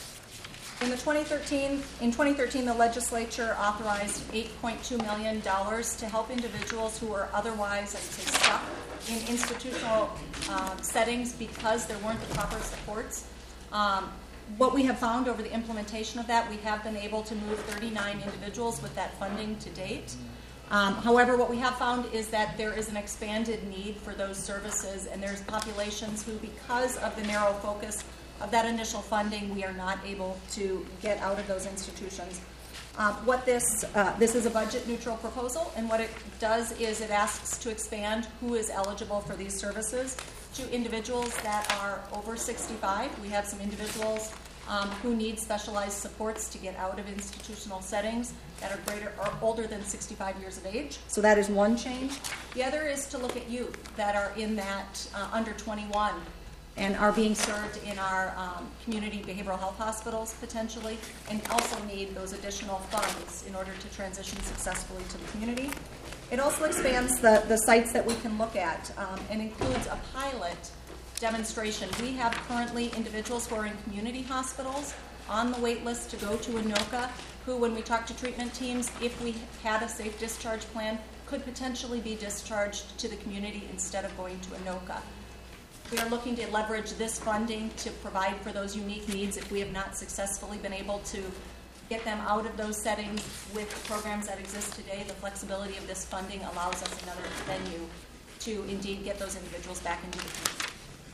In the twenty thirteen, in twenty thirteen, the legislature authorized eight point two million dollars to help individuals who are otherwise, I'd say, stuck in institutional uh, settings because there weren't the proper supports. Um, what we have found over the implementation of that, we have been able to move thirty-nine individuals with that funding to date. Um, however, what we have found is that there is an expanded need for those services, and there's populations who, because of the narrow focus of that initial funding, we are not able to get out of those institutions. Um, what this uh, this is a budget neutral proposal, and what it does is it asks to expand who is eligible for these services to individuals that are over sixty-five. We have some individuals um, who need specialized supports to get out of institutional settings that are greater or older than sixty-five years of age. So that is one change. The other is to look at youth that are in that uh, under twenty-one and are being served in our um, community behavioral health hospitals potentially, and also need those additional funds in order to transition successfully to the community. It also expands the, the sites that we can look at um, and includes a pilot demonstration. We have currently individuals who are in community hospitals on the wait list to go to Anoka, who, when we talk to treatment teams, if we had a safe discharge plan, could potentially be discharged to the community instead of going to Anoka. We are looking to leverage this funding to provide for those unique needs if we have not successfully been able to get them out of those settings with the programs that exist today. The flexibility of this funding allows us another venue to indeed get those individuals back into the community.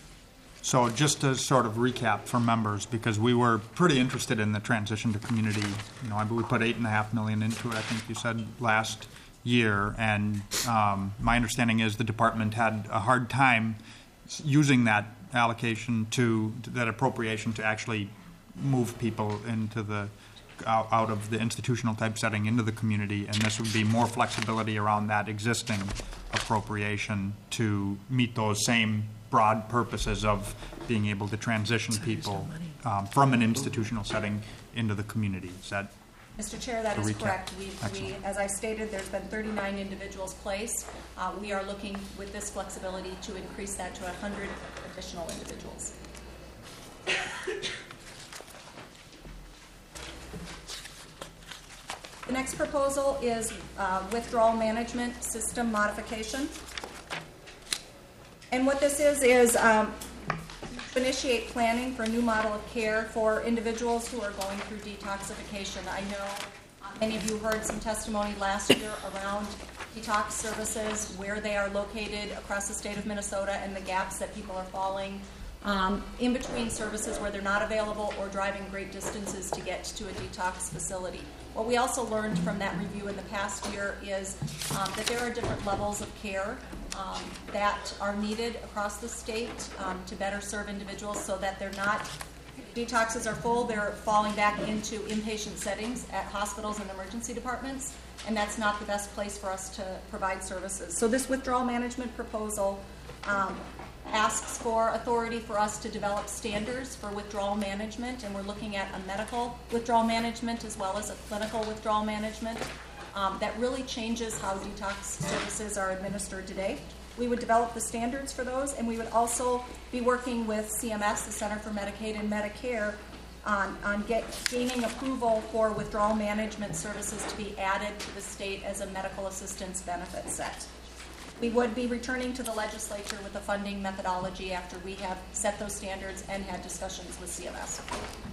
So just to sort of recap for members, because we were pretty interested in the transition to community, you know, I believe we put eight and a half million into it, I think you said last year, and um, my understanding is the department had a hard time using that allocation to, to that appropriation to actually move people into the out, out of the institutional type setting into the community, and this would be more flexibility around that existing appropriation to meet those same broad purposes of being able to transition people um, from an institutional setting into the community. Is that Mister Chair, that is correct. We, we, as I stated, there's been thirty-nine individuals placed. Uh, we are looking with this flexibility to increase that to one hundred additional individuals. The next proposal is uh, withdrawal management system modification. And what this is, is um, to initiate planning for a new model of care for individuals who are going through detoxification. I know uh, many of you heard some testimony last year around detox services, where they are located across the state of Minnesota, and the gaps that people are falling um, in between services where they're not available or driving great distances to get to a detox facility. What we also learned from that review in the past year is um, that there are different levels of care um, that are needed across the state um, to better serve individuals, so that they're not, detoxes are full, they're falling back into inpatient settings at hospitals and emergency departments, and that's not the best place for us to provide services. So this withdrawal management proposal um, asks for authority for us to develop standards for withdrawal management, and we're looking at a medical withdrawal management as well as a clinical withdrawal management um, that really changes how detox services are administered today. We would develop the standards for those, and we would also be working with C M S, the Center for Medicaid and Medicare, on, on get, gaining approval for withdrawal management services to be added to the state as a medical assistance benefit set. We would be returning to the legislature with a funding methodology after we have set those standards and had discussions with C M S.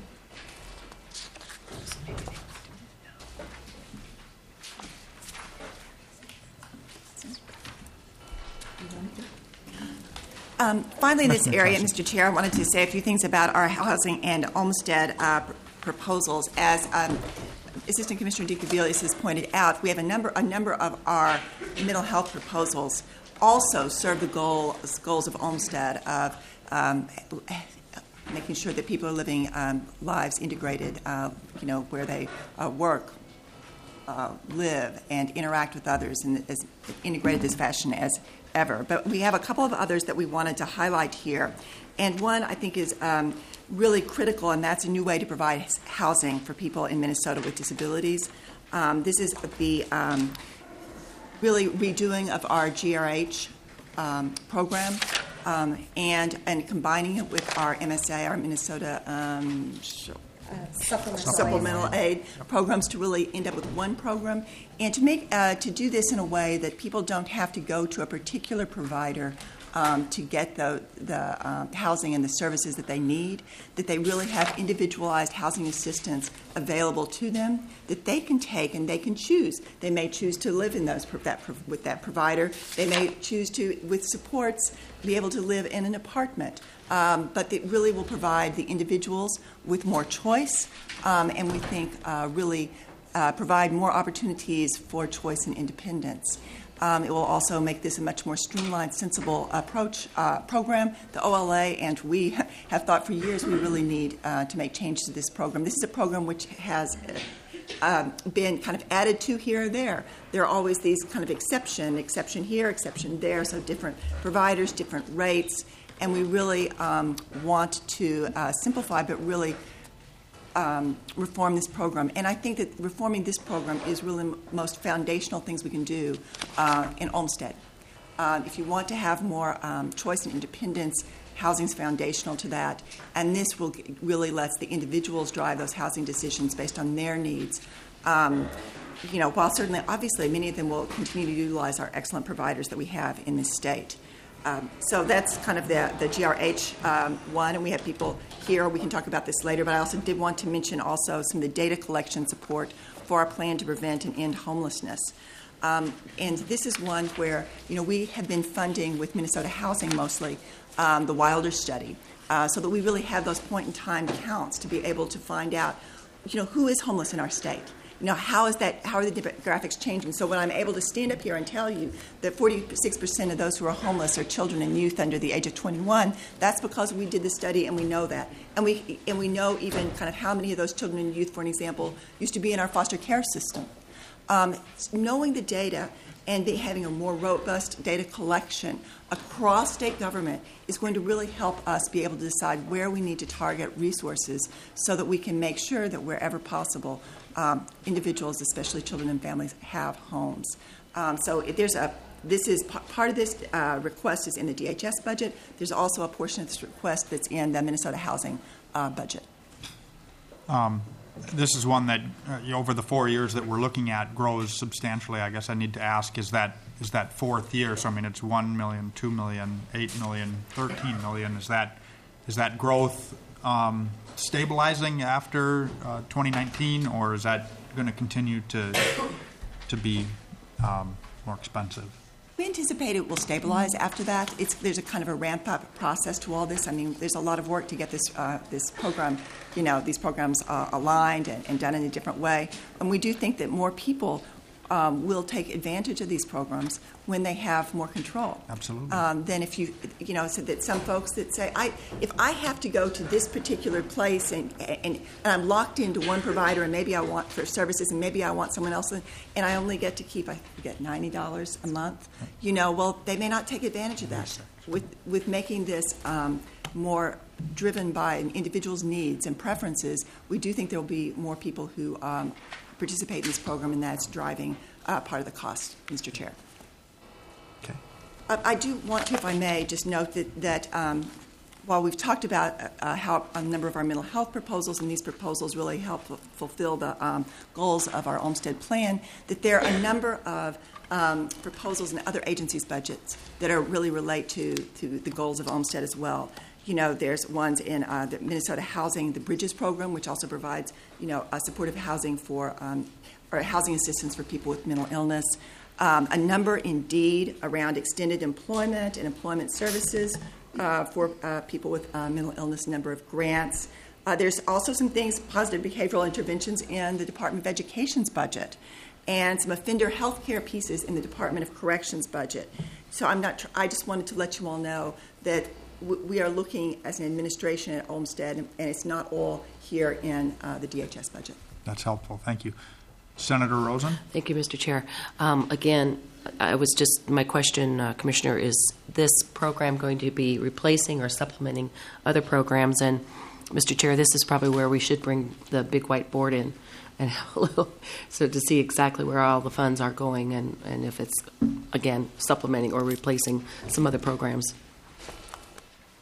Um, finally, in this area, Mister Chair, I wanted to say a few things about our housing and Olmstead uh, pr- proposals. As um, Assistant Commissioner DeCavilius has pointed out, we have a number a number of our mental health proposals also serve the goal, goals of Olmstead of um, making sure that people are living um, lives integrated, uh, you know, where they uh, work, uh, live, and interact with others in as integrated this fashion as ever. But we have a couple of others that we wanted to highlight here. And one, I think, is um, really critical, and that's a new way to provide housing for people in Minnesota with disabilities. Um, this is the um, really redoing of our G R H um, program. um, and and combining it with our M S A, our Minnesota um, Supplemental. supplemental aid programs to really end up with one program, and to make uh, to do this in a way that people don't have to go to a particular provider um, to get the the um, housing and the services that they need. That they really have individualized housing assistance available to them that they can take and they can choose. They may choose to live in those that with that provider. They may choose to, with supports, be able to live in an apartment. Um, but it really will provide the individuals with more choice, um, and we think uh, really uh, provide more opportunities for choice and independence. Um, it will also make this a much more streamlined, sensible approach uh, program. The O L A and we have thought for years we really need uh, to make changes to this program. This is a program which has uh, been kind of added to here or there. There are always these kind of exception, exception here, exception there, so different providers, different rates. And we really um, want to uh, simplify, but really um, reform this program. And I think that reforming this program is really the most foundational things we can do uh, in Olmsted. Uh, if you want to have more um, choice and independence, housing is foundational to that. And this will really lets the individuals drive those housing decisions based on their needs. Um, you know, while certainly, obviously, many of them will continue to utilize our excellent providers that we have in this state. Um, so that's kind of the, the G R H um, one, and we have people here. We can talk about this later, but I also did want to mention also some of the data collection support for our plan to prevent and end homelessness. Um, and this is one where, you know, we have been funding with Minnesota Housing mostly um, the Wilder study, uh, so that we really have those point-in-time counts to be able to find out, you know, who is homeless in our state. You know, how is that? How are the demographics changing? So when I'm able to stand up here and tell you that forty-six percent of those who are homeless are children and youth under the age of twenty-one, that's because we did the study and we know that, and we and we know even kind of how many of those children and youth, for an example, used to be in our foster care system. Um, knowing the data and be, having a more robust data collection across state government is going to really help us be able to decide where we need to target resources so that we can make sure that wherever possible, um, individuals, especially children and families, have homes. Um, so if there's a this is p- part of this uh, request is in the D H S budget. There's also a portion of this request that's in the Minnesota Housing uh, budget. Um, This is one that, uh, over the four years that we're looking at, grows substantially. I guess I need to ask, is that is that fourth year? So, I mean, it's one million, two million, eight million, thirteen million. Is that is that growth um, stabilizing after uh, twenty nineteen, or is that going to continue to to be um, more expensive? We anticipate it will stabilize after that. It's, there's a kind of a ramp-up process to all this. I mean, there's a lot of work to get this uh, this program, you know, these programs uh, aligned and, and done in a different way. And we do think that more people um, will take advantage of these programs when they have more control. Absolutely. Um, than if you, you know, so that some folks that say, I, if I have to go to this particular place and, and, and I'm locked into one provider and maybe I want for services and maybe I want someone else and I only get to keep, I get ninety dollars a month, you know, well, they may not take advantage of that. With, with making this um, more driven by an individual's needs and preferences, we do think there will be more people who um, participate in this program, and that's driving uh, part of the cost, Mister Chair. Okay. I, I do want to, if I may, just note that, that um, while we've talked about uh, how a number of our mental health proposals, and these proposals really help f- fulfill the um, goals of our Olmsted plan, that there are a number of um, proposals in other agencies' budgets that are really relate to, to the goals of Olmsted as well. You know, there's ones in uh, the Minnesota Housing, the Bridges program, which also provides, you know, a supportive housing for, um, or housing assistance for people with mental illness. Um, a number, indeed, around extended employment and employment services uh, for uh, people with uh, mental illness, a number of grants. Uh, there's also some things, positive behavioral interventions in the Department of Education's budget, and some offender health care pieces in the Department of Corrections budget. So I'm not, tr- I just wanted to let you all know that we are looking as an administration at Olmsted, and it's not all here in uh, the D H S budget. That's helpful. Thank you. Senator Rosen? Thank you, Mister Chair. Um, again, I was just, my question, uh, Commissioner, is this program going to be replacing or supplementing other programs? And, Mister Chair, this is probably where we should bring the big whiteboard in and have a little, so to see exactly where all the funds are going and, and if it's, again, supplementing or replacing some other programs.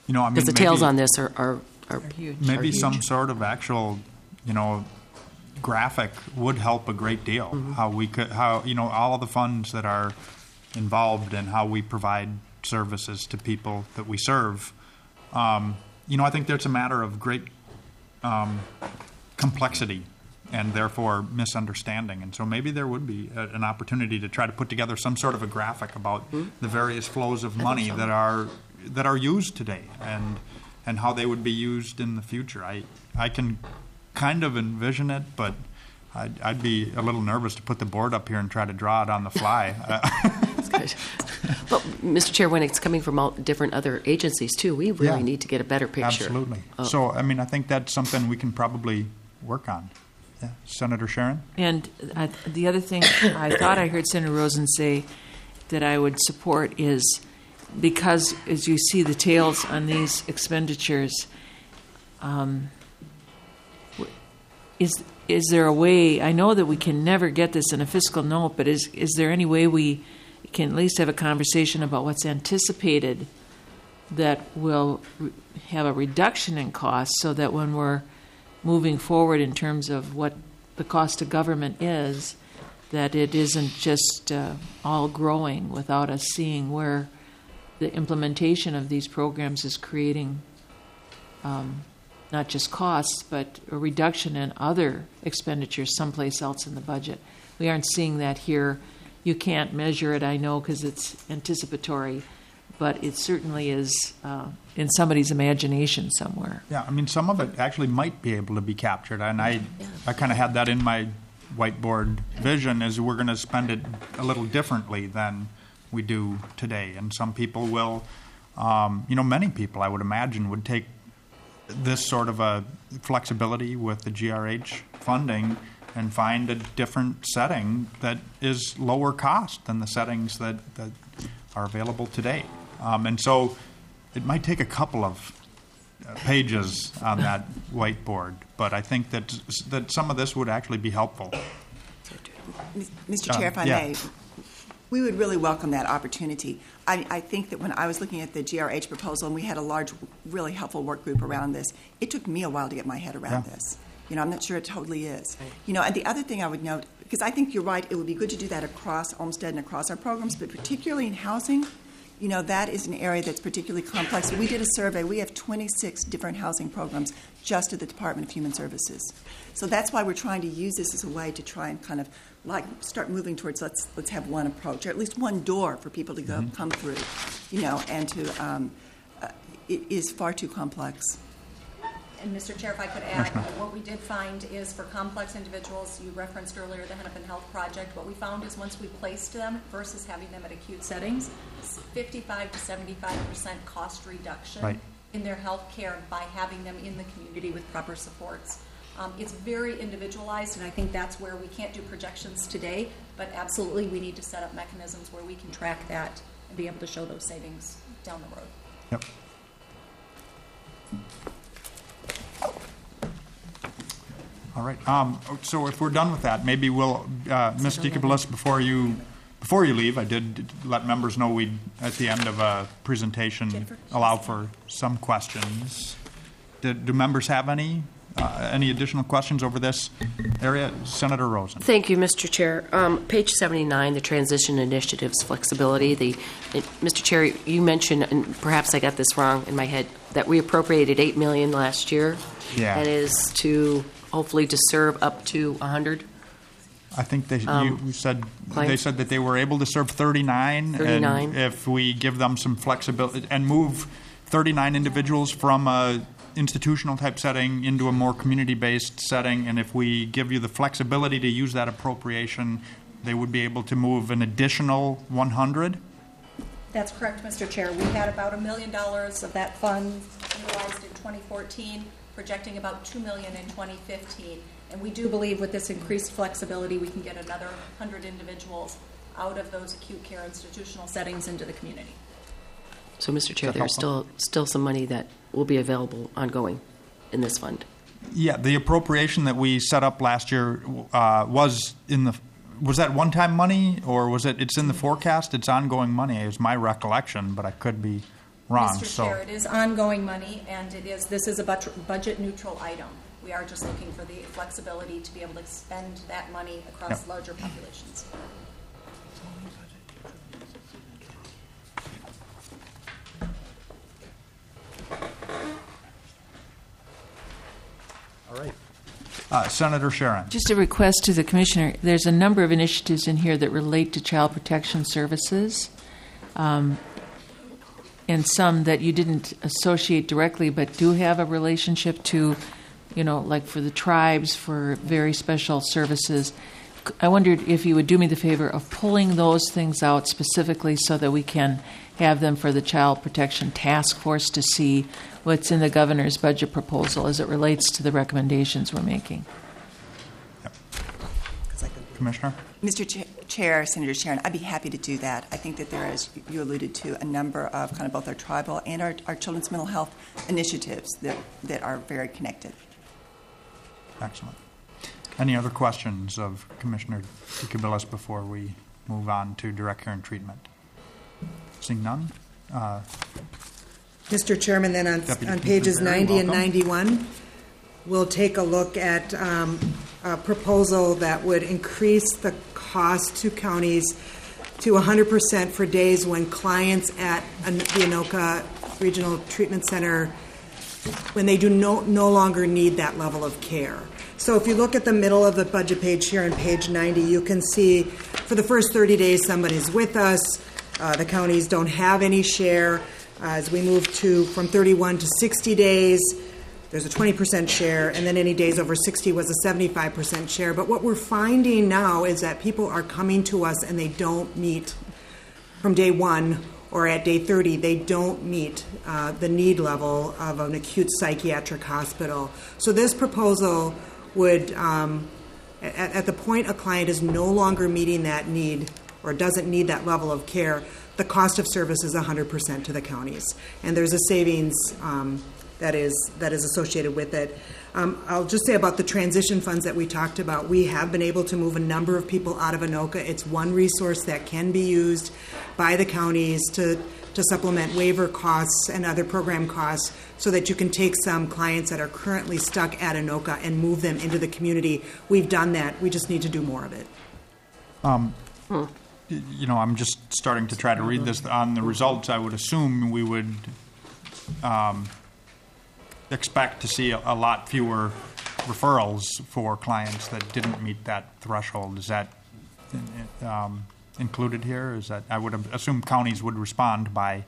You know, I mean, Because the tails maybe- on this are, are, are huge. Maybe are huge. some sort of actual, you know, graphic would help a great deal. Mm-hmm. How we could, how, you know, all of the funds that are involved in how we provide services to people that we serve. Um, you know, I think there's a matter of great um, complexity and therefore misunderstanding. And so maybe there would be a, an opportunity to try to put together some sort of a graphic about Mm-hmm. the various flows of money that are that are used today and and how they would be used in the future. I I can kind of envision it, but I'd, I'd be a little nervous to put the board up here and try to draw it on the fly. That's good. But, Mister Chair, when it's coming from all different other agencies, too, we really Yeah. need to get a better picture. Absolutely. of- So, I mean, I think that's something we can probably work on. Yeah. Senator Sharon? And I, the other thing I thought I heard Senator Rosen say that I would support is because, as you see the tails on these expenditures, um, w- is is there a way? I know that we can never get this in a fiscal note, but is is there any way we can at least have a conversation about what's anticipated that will re- have a reduction in costs, so that when we're moving forward in terms of what the cost of government is, that it isn't just uh, all growing without us seeing where the implementation of these programs is creating um, not just costs, but a reduction in other expenditures someplace else in the budget. We aren't seeing that here. You can't measure it, I know, because it's anticipatory, but it certainly is uh, in somebody's imagination somewhere. Yeah, I mean, some of it actually might be able to be captured, and I, I kind of had that in my whiteboard vision, is we're going to spend it a little differently than we do today. And some people will, um, you know, many people, I would imagine, would take this sort of a flexibility with the G R H funding and find a different setting that is lower cost than the settings that, that are available today. Um, and so it might take a couple of uh, pages on that whiteboard, but I think that that some of this would actually be helpful. Mister Chair, if I Um, yeah. may, we would really welcome that opportunity. I, I think that when I was looking at the G R H proposal, and we had a large, really helpful work group around this, it took me a while to get my head around Yeah. this. You know, I'm not sure it totally is. You know, and the other thing I would note, because I think you're right, it would be good to do that across Olmsted and across our programs, but particularly in housing, you know, that is an area that's particularly complex. We did a survey. We have twenty-six different housing programs just at the Department of Human Services. So that's why we're trying to use this as a way to try and kind of like start moving towards let's let's have one approach, or at least one door for people to go Mm-hmm. come through, you know, and to um, uh, it is far too complex. And Mister Chair, if I could add, what we did find is for complex individuals, you referenced earlier the Hennepin Health Project, what we found is once we placed them versus having them at acute settings, fifty-five to seventy-five percent cost reduction Right. in their health care by having them in the community with proper supports. Um, it's very individualized, and I think that's where we can't do projections today, but absolutely we need to set up mechanisms where we can track that and be able to show those savings down the road. Yep. All right. Um, so if we're done with that, maybe we'll, uh, Miz DeCapolis, before you before you leave, I did let members know we'd at the end of a presentation Jennifer? allow for some questions. Did, do members have any uh, any additional questions over this area? Senator Rosen. Thank you, Mister Chair. Um, page seventy-nine, the transition initiatives flexibility. The, it, Mister Chair, you mentioned, and perhaps I got this wrong in my head, that we appropriated eight million dollars last year. Yeah. And is to hopefully to serve up to one hundred. I think they Um, you said claims? they said that they were able to serve thirty-nine. thirty-nine. And if we give them some flexibility and move thirty-nine individuals from a institutional type setting into a more community-based setting, and if we give you the flexibility to use that appropriation, they would be able to move an additional one hundred. That's correct, Mister Chair. We had about a million dollars of that fund utilized in twenty fourteen, projecting about two million in twenty fifteen. And we do believe with this increased flexibility, we can get another one hundred individuals out of those acute care institutional settings into the community. So, Mister Chair, That there's helpful? still still some money that will be available ongoing in this fund. Yeah, the appropriation that we set up last year uh, was in the was that one-time money, or was it? It's in the forecast. It's ongoing money. Is my recollection, but I could be Ron. Mister So, Chair, it is ongoing money, and it is, this is a budget neutral item. We are just looking for the flexibility to be able to spend that money across Yep. larger populations. all right. Uh, Senator Sharon. Just a request to the Commissioner. There's a number of initiatives in here that relate to child protection services, um, and some that you didn't associate directly but do have a relationship to, you know, like for the tribes, for very special services. I wondered if you would do me the favor of pulling those things out specifically so that we can have them for the Child Protection Task Force to see what's in the governor's budget proposal as it relates to the recommendations we're making. Yep. Commissioner? Mister Ch- Chair, Senator Sharon, I'd be happy to do that. I think that there is, you alluded to, a number of kind of both our tribal and our, our children's mental health initiatives that, that are very connected. Excellent. Any other questions of Commissioner DeCubillis before we move on to direct care and treatment? Seeing none? Uh, Mister Chairman, then on, Deputy on pages Commissioner Berry, ninety and welcome. ninety-one, we'll take a look at um, a proposal that would increase the cost to counties to one hundred percent for days when clients at an- the Anoka Regional Treatment Center, when they do no, no longer need that level of care. So if you look at the middle of the budget page here on page ninety, you can see for the first thirty days somebody's with us. Uh, the counties don't have any share. Uh, as we move to from thirty-one to sixty days, there's a twenty percent share, and then any days over sixty was a seventy-five percent share. But what we're finding now is that people are coming to us and they don't meet from day one or at day thirty, they don't meet uh, the need level of an acute psychiatric hospital. So this proposal would, um, at, at the point a client is no longer meeting that need or doesn't need that level of care, the cost of service is one hundred percent to the counties. And there's a savings um, that is that is associated with it. Um, I'll just say about the transition funds that we talked about. We have been able to move a number of people out of Anoka. It's one resource that can be used by the counties to, to supplement waiver costs and other program costs so that you can take some clients that are currently stuck at Anoka and move them into the community. We've done that. We just need to do more of it. Um, you know, I'm just starting to try to read this. On the results, I would assume we would um, expect to see a, a lot fewer referrals for clients that didn't meet that threshold. Is that um, included here? Is that I would assume counties would respond by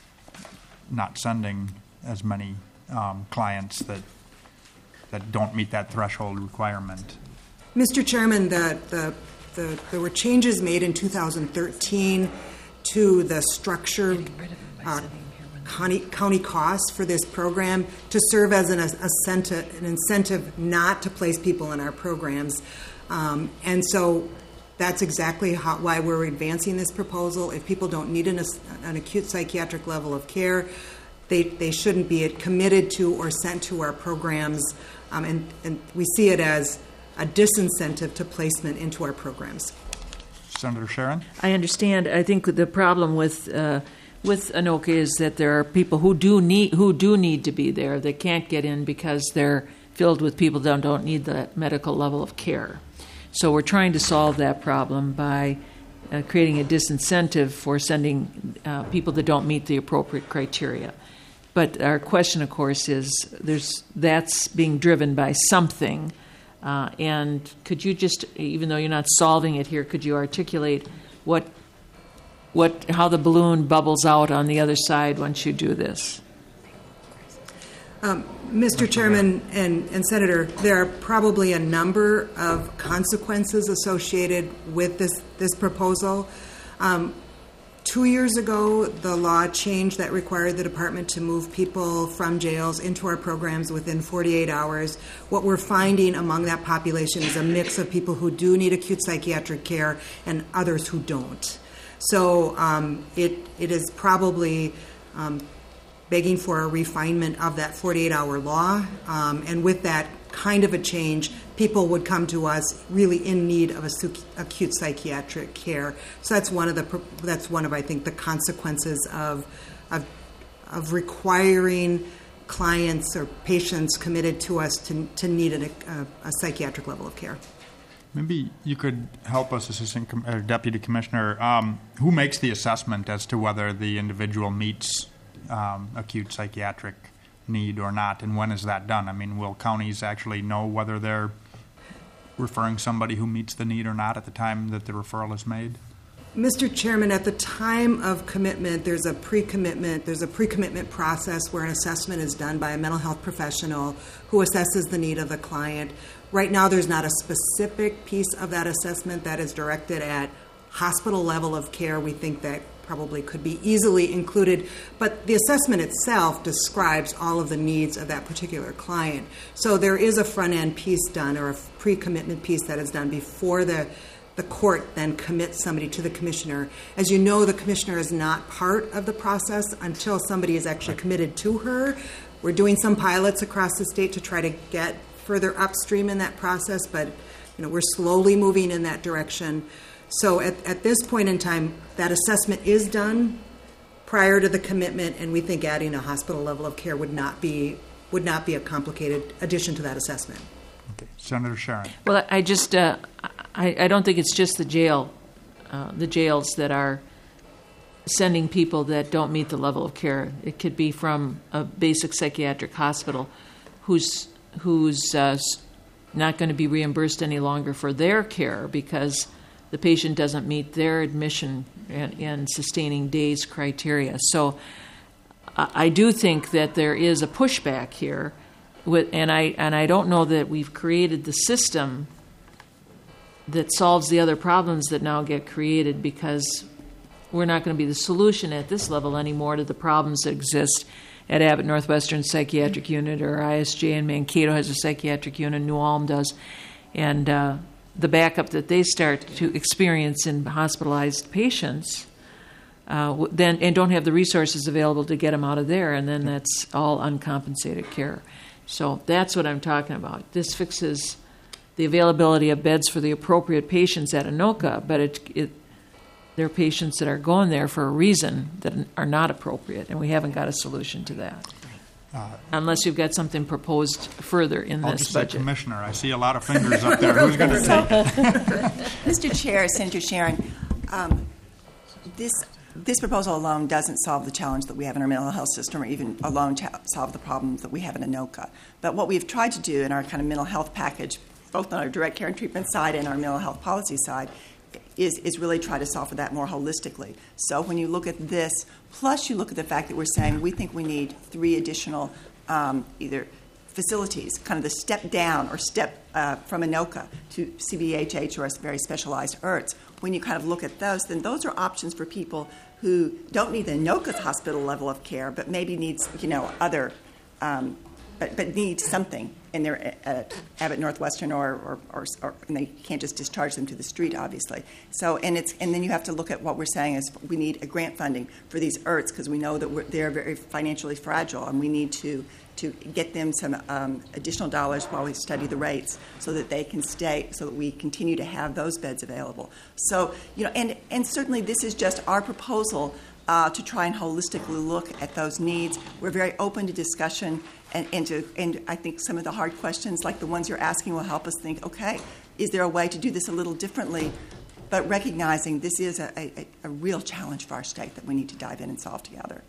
not sending as many um, clients that that don't meet that threshold requirement. Mister Chairman, the, the, the, there were changes made in two thousand thirteen to the structure uh, county, county costs for this program to serve as an, incentive, an incentive not to place people in our programs. Um, and so that's exactly how, why we're advancing this proposal. If people don't need an, an acute psychiatric level of care, they, they shouldn't be committed to or sent to our programs. Um, and, and we see it as a disincentive to placement into our programs. Senator Sharon? I understand. I think the problem with uh, with Anoka is that there are people who do need who do need to be there that can't get in because they're filled with people that don't need the medical level of care. So we're trying to solve that problem by uh, creating a disincentive for sending uh, people that don't meet the appropriate criteria. But our question, of course, is there's that's being driven by something. Uh, and could you just, even though you're not solving it here, could you articulate what, what, how the balloon bubbles out on the other side once you do this? Um, Mister Chairman and, and Senator, there are probably a number of consequences associated with this, this proposal. Um, Two years ago, the law changed that required the department to move people from jails into our programs within forty-eight hours. What we're finding among that population is a mix of people who do need acute psychiatric care and others who don't. So um, it it is probably um, begging for a refinement of that forty-eight hour law. Um, and with that kind of a change, people would come to us really in need of a su- acute psychiatric care. So that's one of the that's one of I think the consequences of of of requiring clients or patients committed to us to, to need a, a, a psychiatric level of care. Maybe you could help us, Assistant Com- uh, Deputy Commissioner. Um, who makes the assessment as to whether the individual meets um, acute psychiatric need or not, and when is that done? I mean, will counties actually know whether they're referring somebody who meets the need or not at the time that the referral is made? Mister Chairman, at the time of commitment, there's a pre-commitment, there's a pre-commitment process where an assessment is done by a mental health professional who assesses the need of the client. Right now, there's not a specific piece of that assessment that is directed at hospital level of care. We think that probably could be easily included, but the assessment itself describes all of the needs of that particular client. So there is a front-end piece done, or a pre-commitment piece that is done before the the court then commits somebody to the commissioner. As you know, the commissioner is not part of the process until somebody is actually committed to her. We're doing some pilots across the state to try to get further upstream in that process, but you know, we're slowly moving in that direction. So at, at this point in time, that assessment is done prior to the commitment, and we think adding a hospital level of care would not be would not be a complicated addition to that assessment. Okay. Senator Sharon. Well, I just, uh, I, I don't think it's just the jail, uh, the jails that are sending people that don't meet the level of care. It could be from a basic psychiatric hospital who's who's uh, not going to be reimbursed any longer for their care because the patient doesn't meet their admission and, and sustaining days criteria. So I, I do think that there is a pushback here. With, and I and I don't know that we've created the system that solves the other problems that now get created, because we're not going to be the solution at this level anymore to the problems that exist at Abbott Northwestern Psychiatric Unit, or I S J in Mankato has a psychiatric unit, New Ulm does, and uh, the backup that they start to experience in hospitalized patients. Uh, then and don't have the resources available to get them out of there, and then that's all uncompensated care. So that's what I'm talking about. This fixes the availability of beds for the appropriate patients at Anoka, but it, it there are patients that are going there for a reason that are not appropriate, and we haven't got a solution to that. Uh, Unless you've got something proposed further in I'll this just budget. Say Commissioner, I see a lot of fingers up there. Who's going to take it? Mister Chair, Senator Sharon, um, this this proposal alone doesn't solve the challenge that we have in our mental health system, or even alone ta- solve the problem that we have in Anoka. But what we've tried to do in our kind of mental health package, both on our direct care and treatment side and our mental health policy side, is, is really try to solve for that more holistically. So when you look at this, plus you look at the fact that we're saying we think we need three additional um, either facilities, kind of the step down or step uh, from Anoka to C B H H or a very specialized I R T S. When you kind of look at those, then those are options for people who don't need the Anoka hospital level of care, but maybe needs, you know, other, um, but, but need something in their at Abbott Northwestern, or, or, or, or and they can't just discharge them to the street, obviously. So, and it's and then you have to look at what we're saying is we need a grant funding for these I R T S, because we know that we're, they're very financially fragile, and we need to to get them some um, additional dollars while we study the rates, so that they can stay, so that we continue to have those beds available. So, you know, and and certainly this is just our proposal uh, to try and holistically look at those needs. We're very open to discussion, and and, to, and I think some of the hard questions, like the ones you're asking, will help us think, okay, is there a way to do this a little differently? But recognizing this is a, a, a real challenge for our state that we need to dive in and solve together.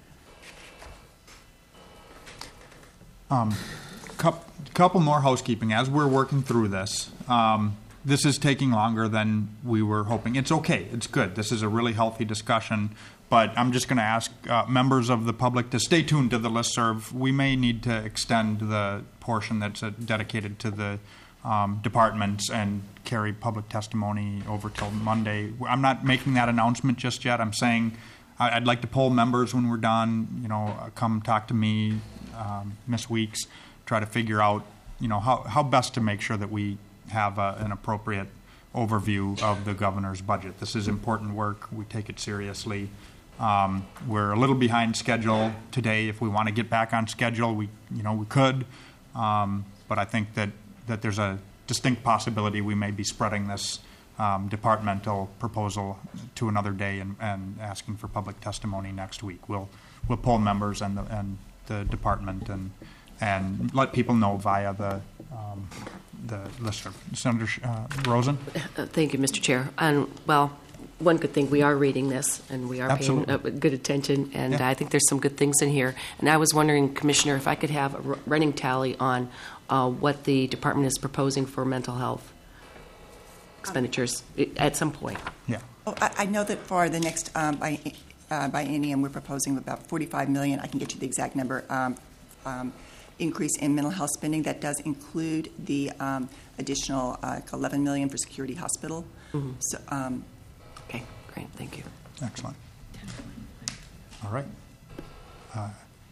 Um, couple more housekeeping as we're working through this. Um, this is taking longer than we were hoping. It's okay. It's good. This is a really healthy discussion. But I'm just going to ask uh, members of the public to stay tuned to the listserv. We may need to extend the portion that's uh, dedicated to the um, departments and carry public testimony over till Monday. I'm not making that announcement just yet. I'm saying I'd like to poll members when we're done. You know, come talk to me. Um, Miz Weeks, try to figure out, you know, how, how best to make sure that we have a, an appropriate overview of the governor's budget. This is important work. We take it seriously. Um, we're a little behind schedule today. If we want to get back on schedule, we, you know, we could. Um, but I think that, that there's a distinct possibility we may be spreading this um, departmental proposal to another day and, and asking for public testimony next week. We'll we'll poll members and the, and the department and and let people know via the um, the listserv. Senator uh, Rosen. Uh, thank you, Mister Chair. And well, one could think we are reading this and we are Absolutely. paying uh, good attention, and Yeah. I think there's some good things in here. And I was wondering, Commissioner, if I could have a r- running tally on uh, what the department is proposing for mental health expenditures i- at some point. Yeah. Oh, I, I know that for the next um, bi- uh, biennium, we're proposing about forty-five million dollars. I can get you the exact number. Um, um, increase in mental health spending that does include the um, additional uh, eleven million dollars for Security Hospital. Mm-hmm. So, um, Okay, great, thank you. Excellent. All right. Uh,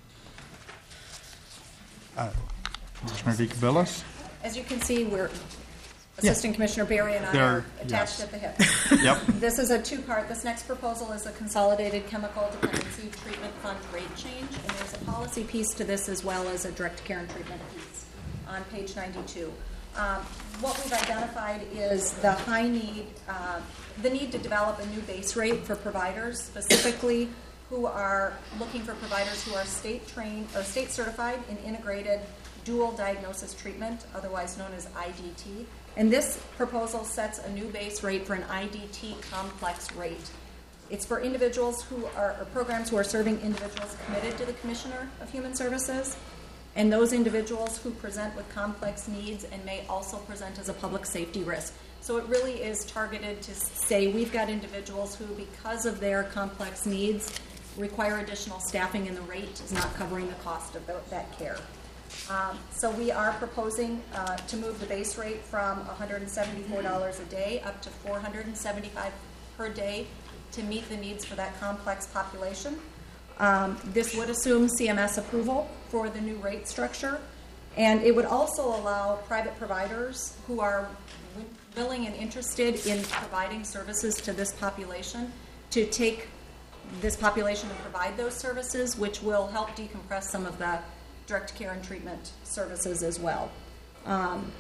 uh, Commissioner DeCabillas? As you can see, we're, Yeah. Assistant Commissioner Barry and I There- are attached yes. at the hip. Yep. This is a two-part. This next proposal is a consolidated chemical dependency treatment fund rate change, and there's a policy piece to this as well as a direct care and treatment piece on page ninety-two. Um, what we've identified is the high need, uh, the need to develop a new base rate for providers, specifically who are looking for providers who are state trained or state certified in integrated dual diagnosis treatment, otherwise known as I D T. And this proposal sets a new base rate for an I D T complex rate. It's for individuals who are, or programs who are serving individuals committed to the Commissioner of Human Services, and those individuals who present with complex needs and may also present as a public safety risk. So it really is targeted to say we've got individuals who, because of their complex needs, require additional staffing, and the rate is not covering the cost of the, that care. Um, so we are proposing uh, to move the base rate from one hundred seventy-four dollars a day up to four hundred seventy-five dollars per day to meet the needs for that complex population. Um, this would assume C M S approval for the new rate structure, and it would also allow private providers who are w- willing and interested in providing services to this population to take this population and provide those services, which will help decompress some of the direct care and treatment services as well. Um,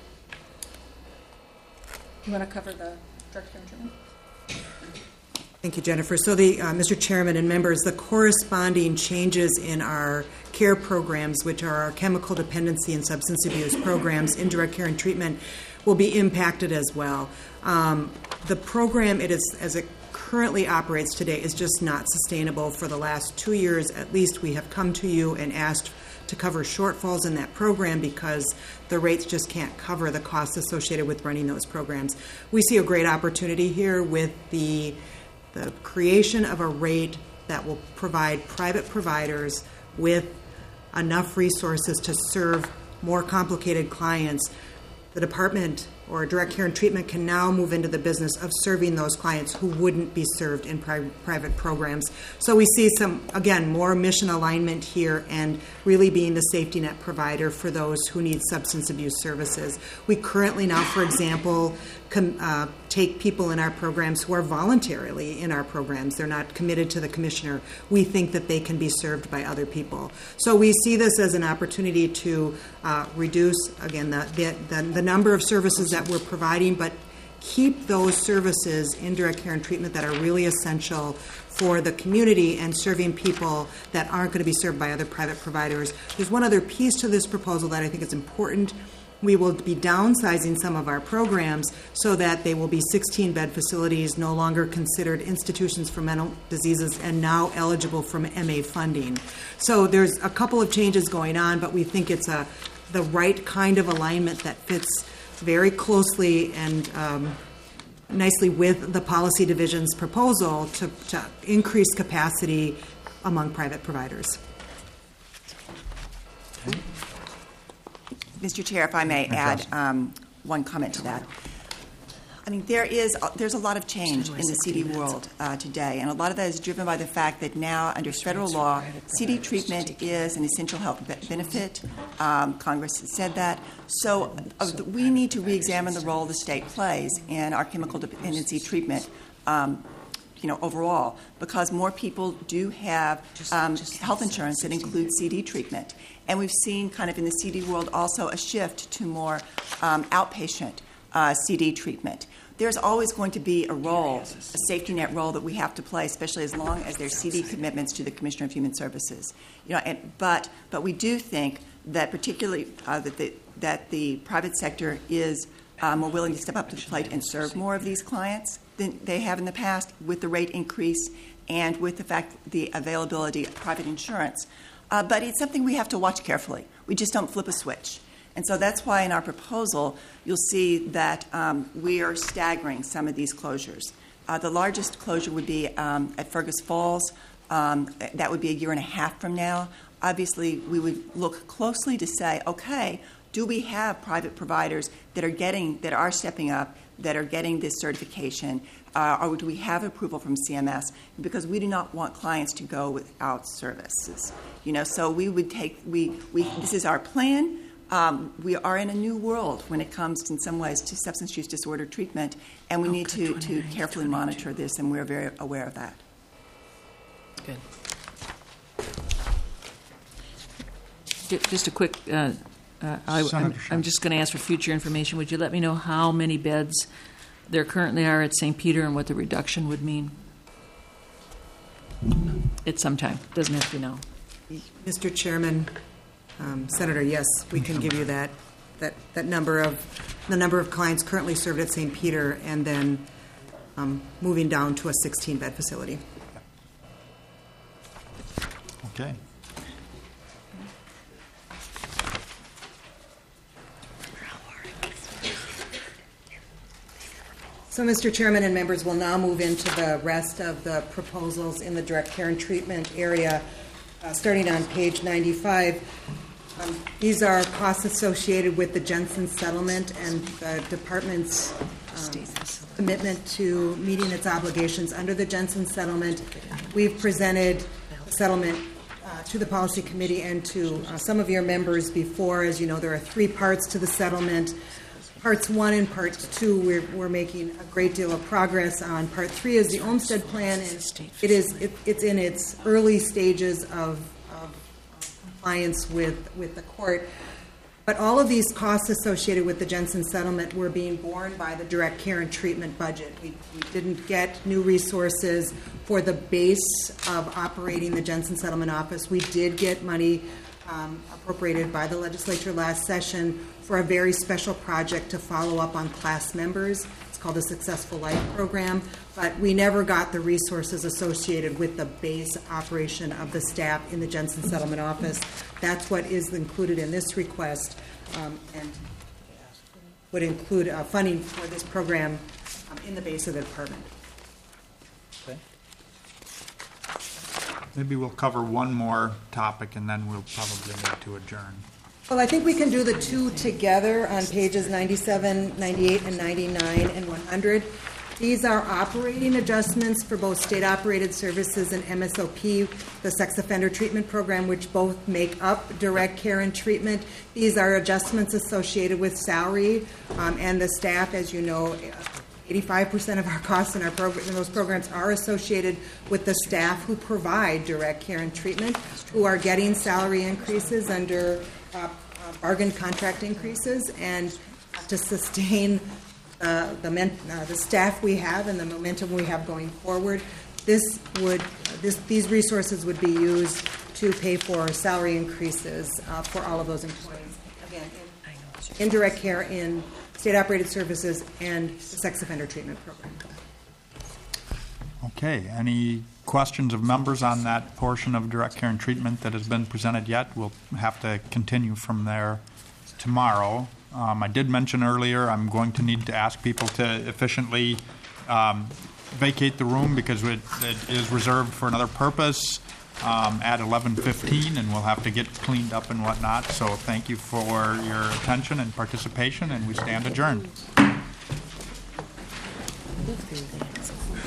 you want to cover the direct care and treatment? Thank you, Jennifer. So, the uh, Mister Chairman and members, the corresponding changes in our care programs, which are our chemical dependency and substance abuse programs, indirect care and treatment, will be impacted as well. Um, the program, it is as it currently operates today, is just not sustainable. For the last two years, at least, we have come to you and asked to cover shortfalls in that program because the rates just can't cover the costs associated with running those programs. We see a great opportunity here with the the creation of a rate that will provide private providers with enough resources to serve more complicated clients. The department or direct care and treatment can now move into the business of serving those clients who wouldn't be served in pri- private programs. So we see some, again, more mission alignment here and really being the safety net provider for those who need substance abuse services. We currently now, for example, com- uh, take people in our programs who are voluntarily in our programs. They're not committed to the commissioner. We think that they can be served by other people. So we see this as an opportunity to uh, reduce, again, the, the, the, the number of services that we're providing, but keep those services in direct care and treatment that are really essential for the community and serving people that aren't going to be served by other private providers. There's one other piece to this proposal that I think is important. We will be downsizing some of our programs so that they will be sixteen-bed facilities, no longer considered institutions for mental diseases, and now eligible for M A funding. So there's a couple of changes going on, but we think it's a the right kind of alignment that fits very closely and um, nicely with the policy division's proposal to, to increase capacity among private providers. Mister Chair, if I may add um, one comment to that. I mean, there is there's a lot of change in the C D world uh, today, and a lot of that is driven by the fact that now, under federal law, C D treatment is an essential health be- benefit. Um, Congress has said that. So uh, we need to re-examine the role the state plays in our chemical dependency treatment. Um, you know, overall, because more people do have um, health insurance that includes C D treatment. And we've seen kind of in the C D world also a shift to more um, outpatient uh, C D treatment. there's always going to be a role, a safety net role that we have to play, especially as long as there's C D commitments to the Commissioner of Human Services. You know, and, but but we do think that particularly uh, that the that the private sector is uh, more willing to step up to the plate and serve more of these clients than they have in the past, with the rate increase and with the fact the availability of private insurance. Uh, but it's something we have to watch carefully. We just don't flip a switch. And so that's why in our proposal, you'll see that um, we are staggering some of these closures. Uh, the largest closure would be um, at Fergus Falls. Um, that would be a year and a half from now. Obviously, we would look closely to say, okay, do we have private providers that are getting, that are stepping up, that are getting this certification, uh, or do we have approval from C M S? Because we do not want clients to go without services. You know, so we would take, we, we this is our plan. Um, we are in a new world when it comes, in some ways, to substance use disorder treatment, and we need to, to carefully monitor this, and we're very aware of that. Good. Ju- Just a quick, uh, uh, I, I'm, Senator I'm just going to ask for future information. Would you let me know how many beds there currently are at Saint Peter and what the reduction would mean? At some time. Doesn't have to be now. Mister Chairman, um, Senator, yes, we can give you that, that, that number of, the number of clients currently served at Saint Peter, and then um, moving down to a sixteen-bed facility. Okay. So, Mister Chairman and members, we'll now move into the rest of the proposals in the direct care and treatment area, uh, starting on page ninety-five. Um, these are costs associated with the Jensen settlement and the department's um, commitment to meeting its obligations under the Jensen settlement. We've presented the settlement uh, to the policy committee and to uh, some of your members before. As you know, there are three parts to the settlement. Parts one and part two, we're, we're making a great deal of progress on. Part three is the Olmstead Plan, and it is it, it's in its early stages of, of compliance with, with the court. But all of these costs associated with the Jensen settlement were being borne by the direct care and treatment budget. We, we didn't get new resources for the base of operating the Jensen settlement office. We did get money um, appropriated by the legislature last session for a very special project to follow up on class members. It's called the Successful Life Program, but we never got the resources associated with the base operation of the staff in the Jensen Settlement Office. That's what is included in this request, um, and would include uh, funding for this program um, in the base of the department. Okay. Maybe we'll cover one more topic, and then we'll probably need to adjourn. Well, I think we can do the two together on pages ninety-seven, ninety-eight, and ninety-nine, and one hundred. These are operating adjustments for both state-operated services and M S O P, the sex offender treatment program, which both make up direct care and treatment. These are adjustments associated with salary um, and the staff. As you know, eighty-five percent of our costs in our program, in those programs are associated with the staff who provide direct care and treatment, who are getting salary increases under uh, uh, bargain contract increases, and to sustain uh, the, men, uh, the staff we have and the momentum we have going forward. This would, this, these resources would be used to pay for salary increases uh, for all of those employees. Again, in, in direct care, in state-operated services, and the sex offender treatment program. Okay. Any questions of members on that portion of direct care and treatment that has been presented yet? We'll have to continue from there tomorrow. Um, I did mention earlier I'm going to need to ask people to efficiently um, vacate the room because it, it is reserved for another purpose um, at eleven fifteen, and we'll have to get cleaned up and whatnot. So thank you for your attention and participation, and we stand adjourned.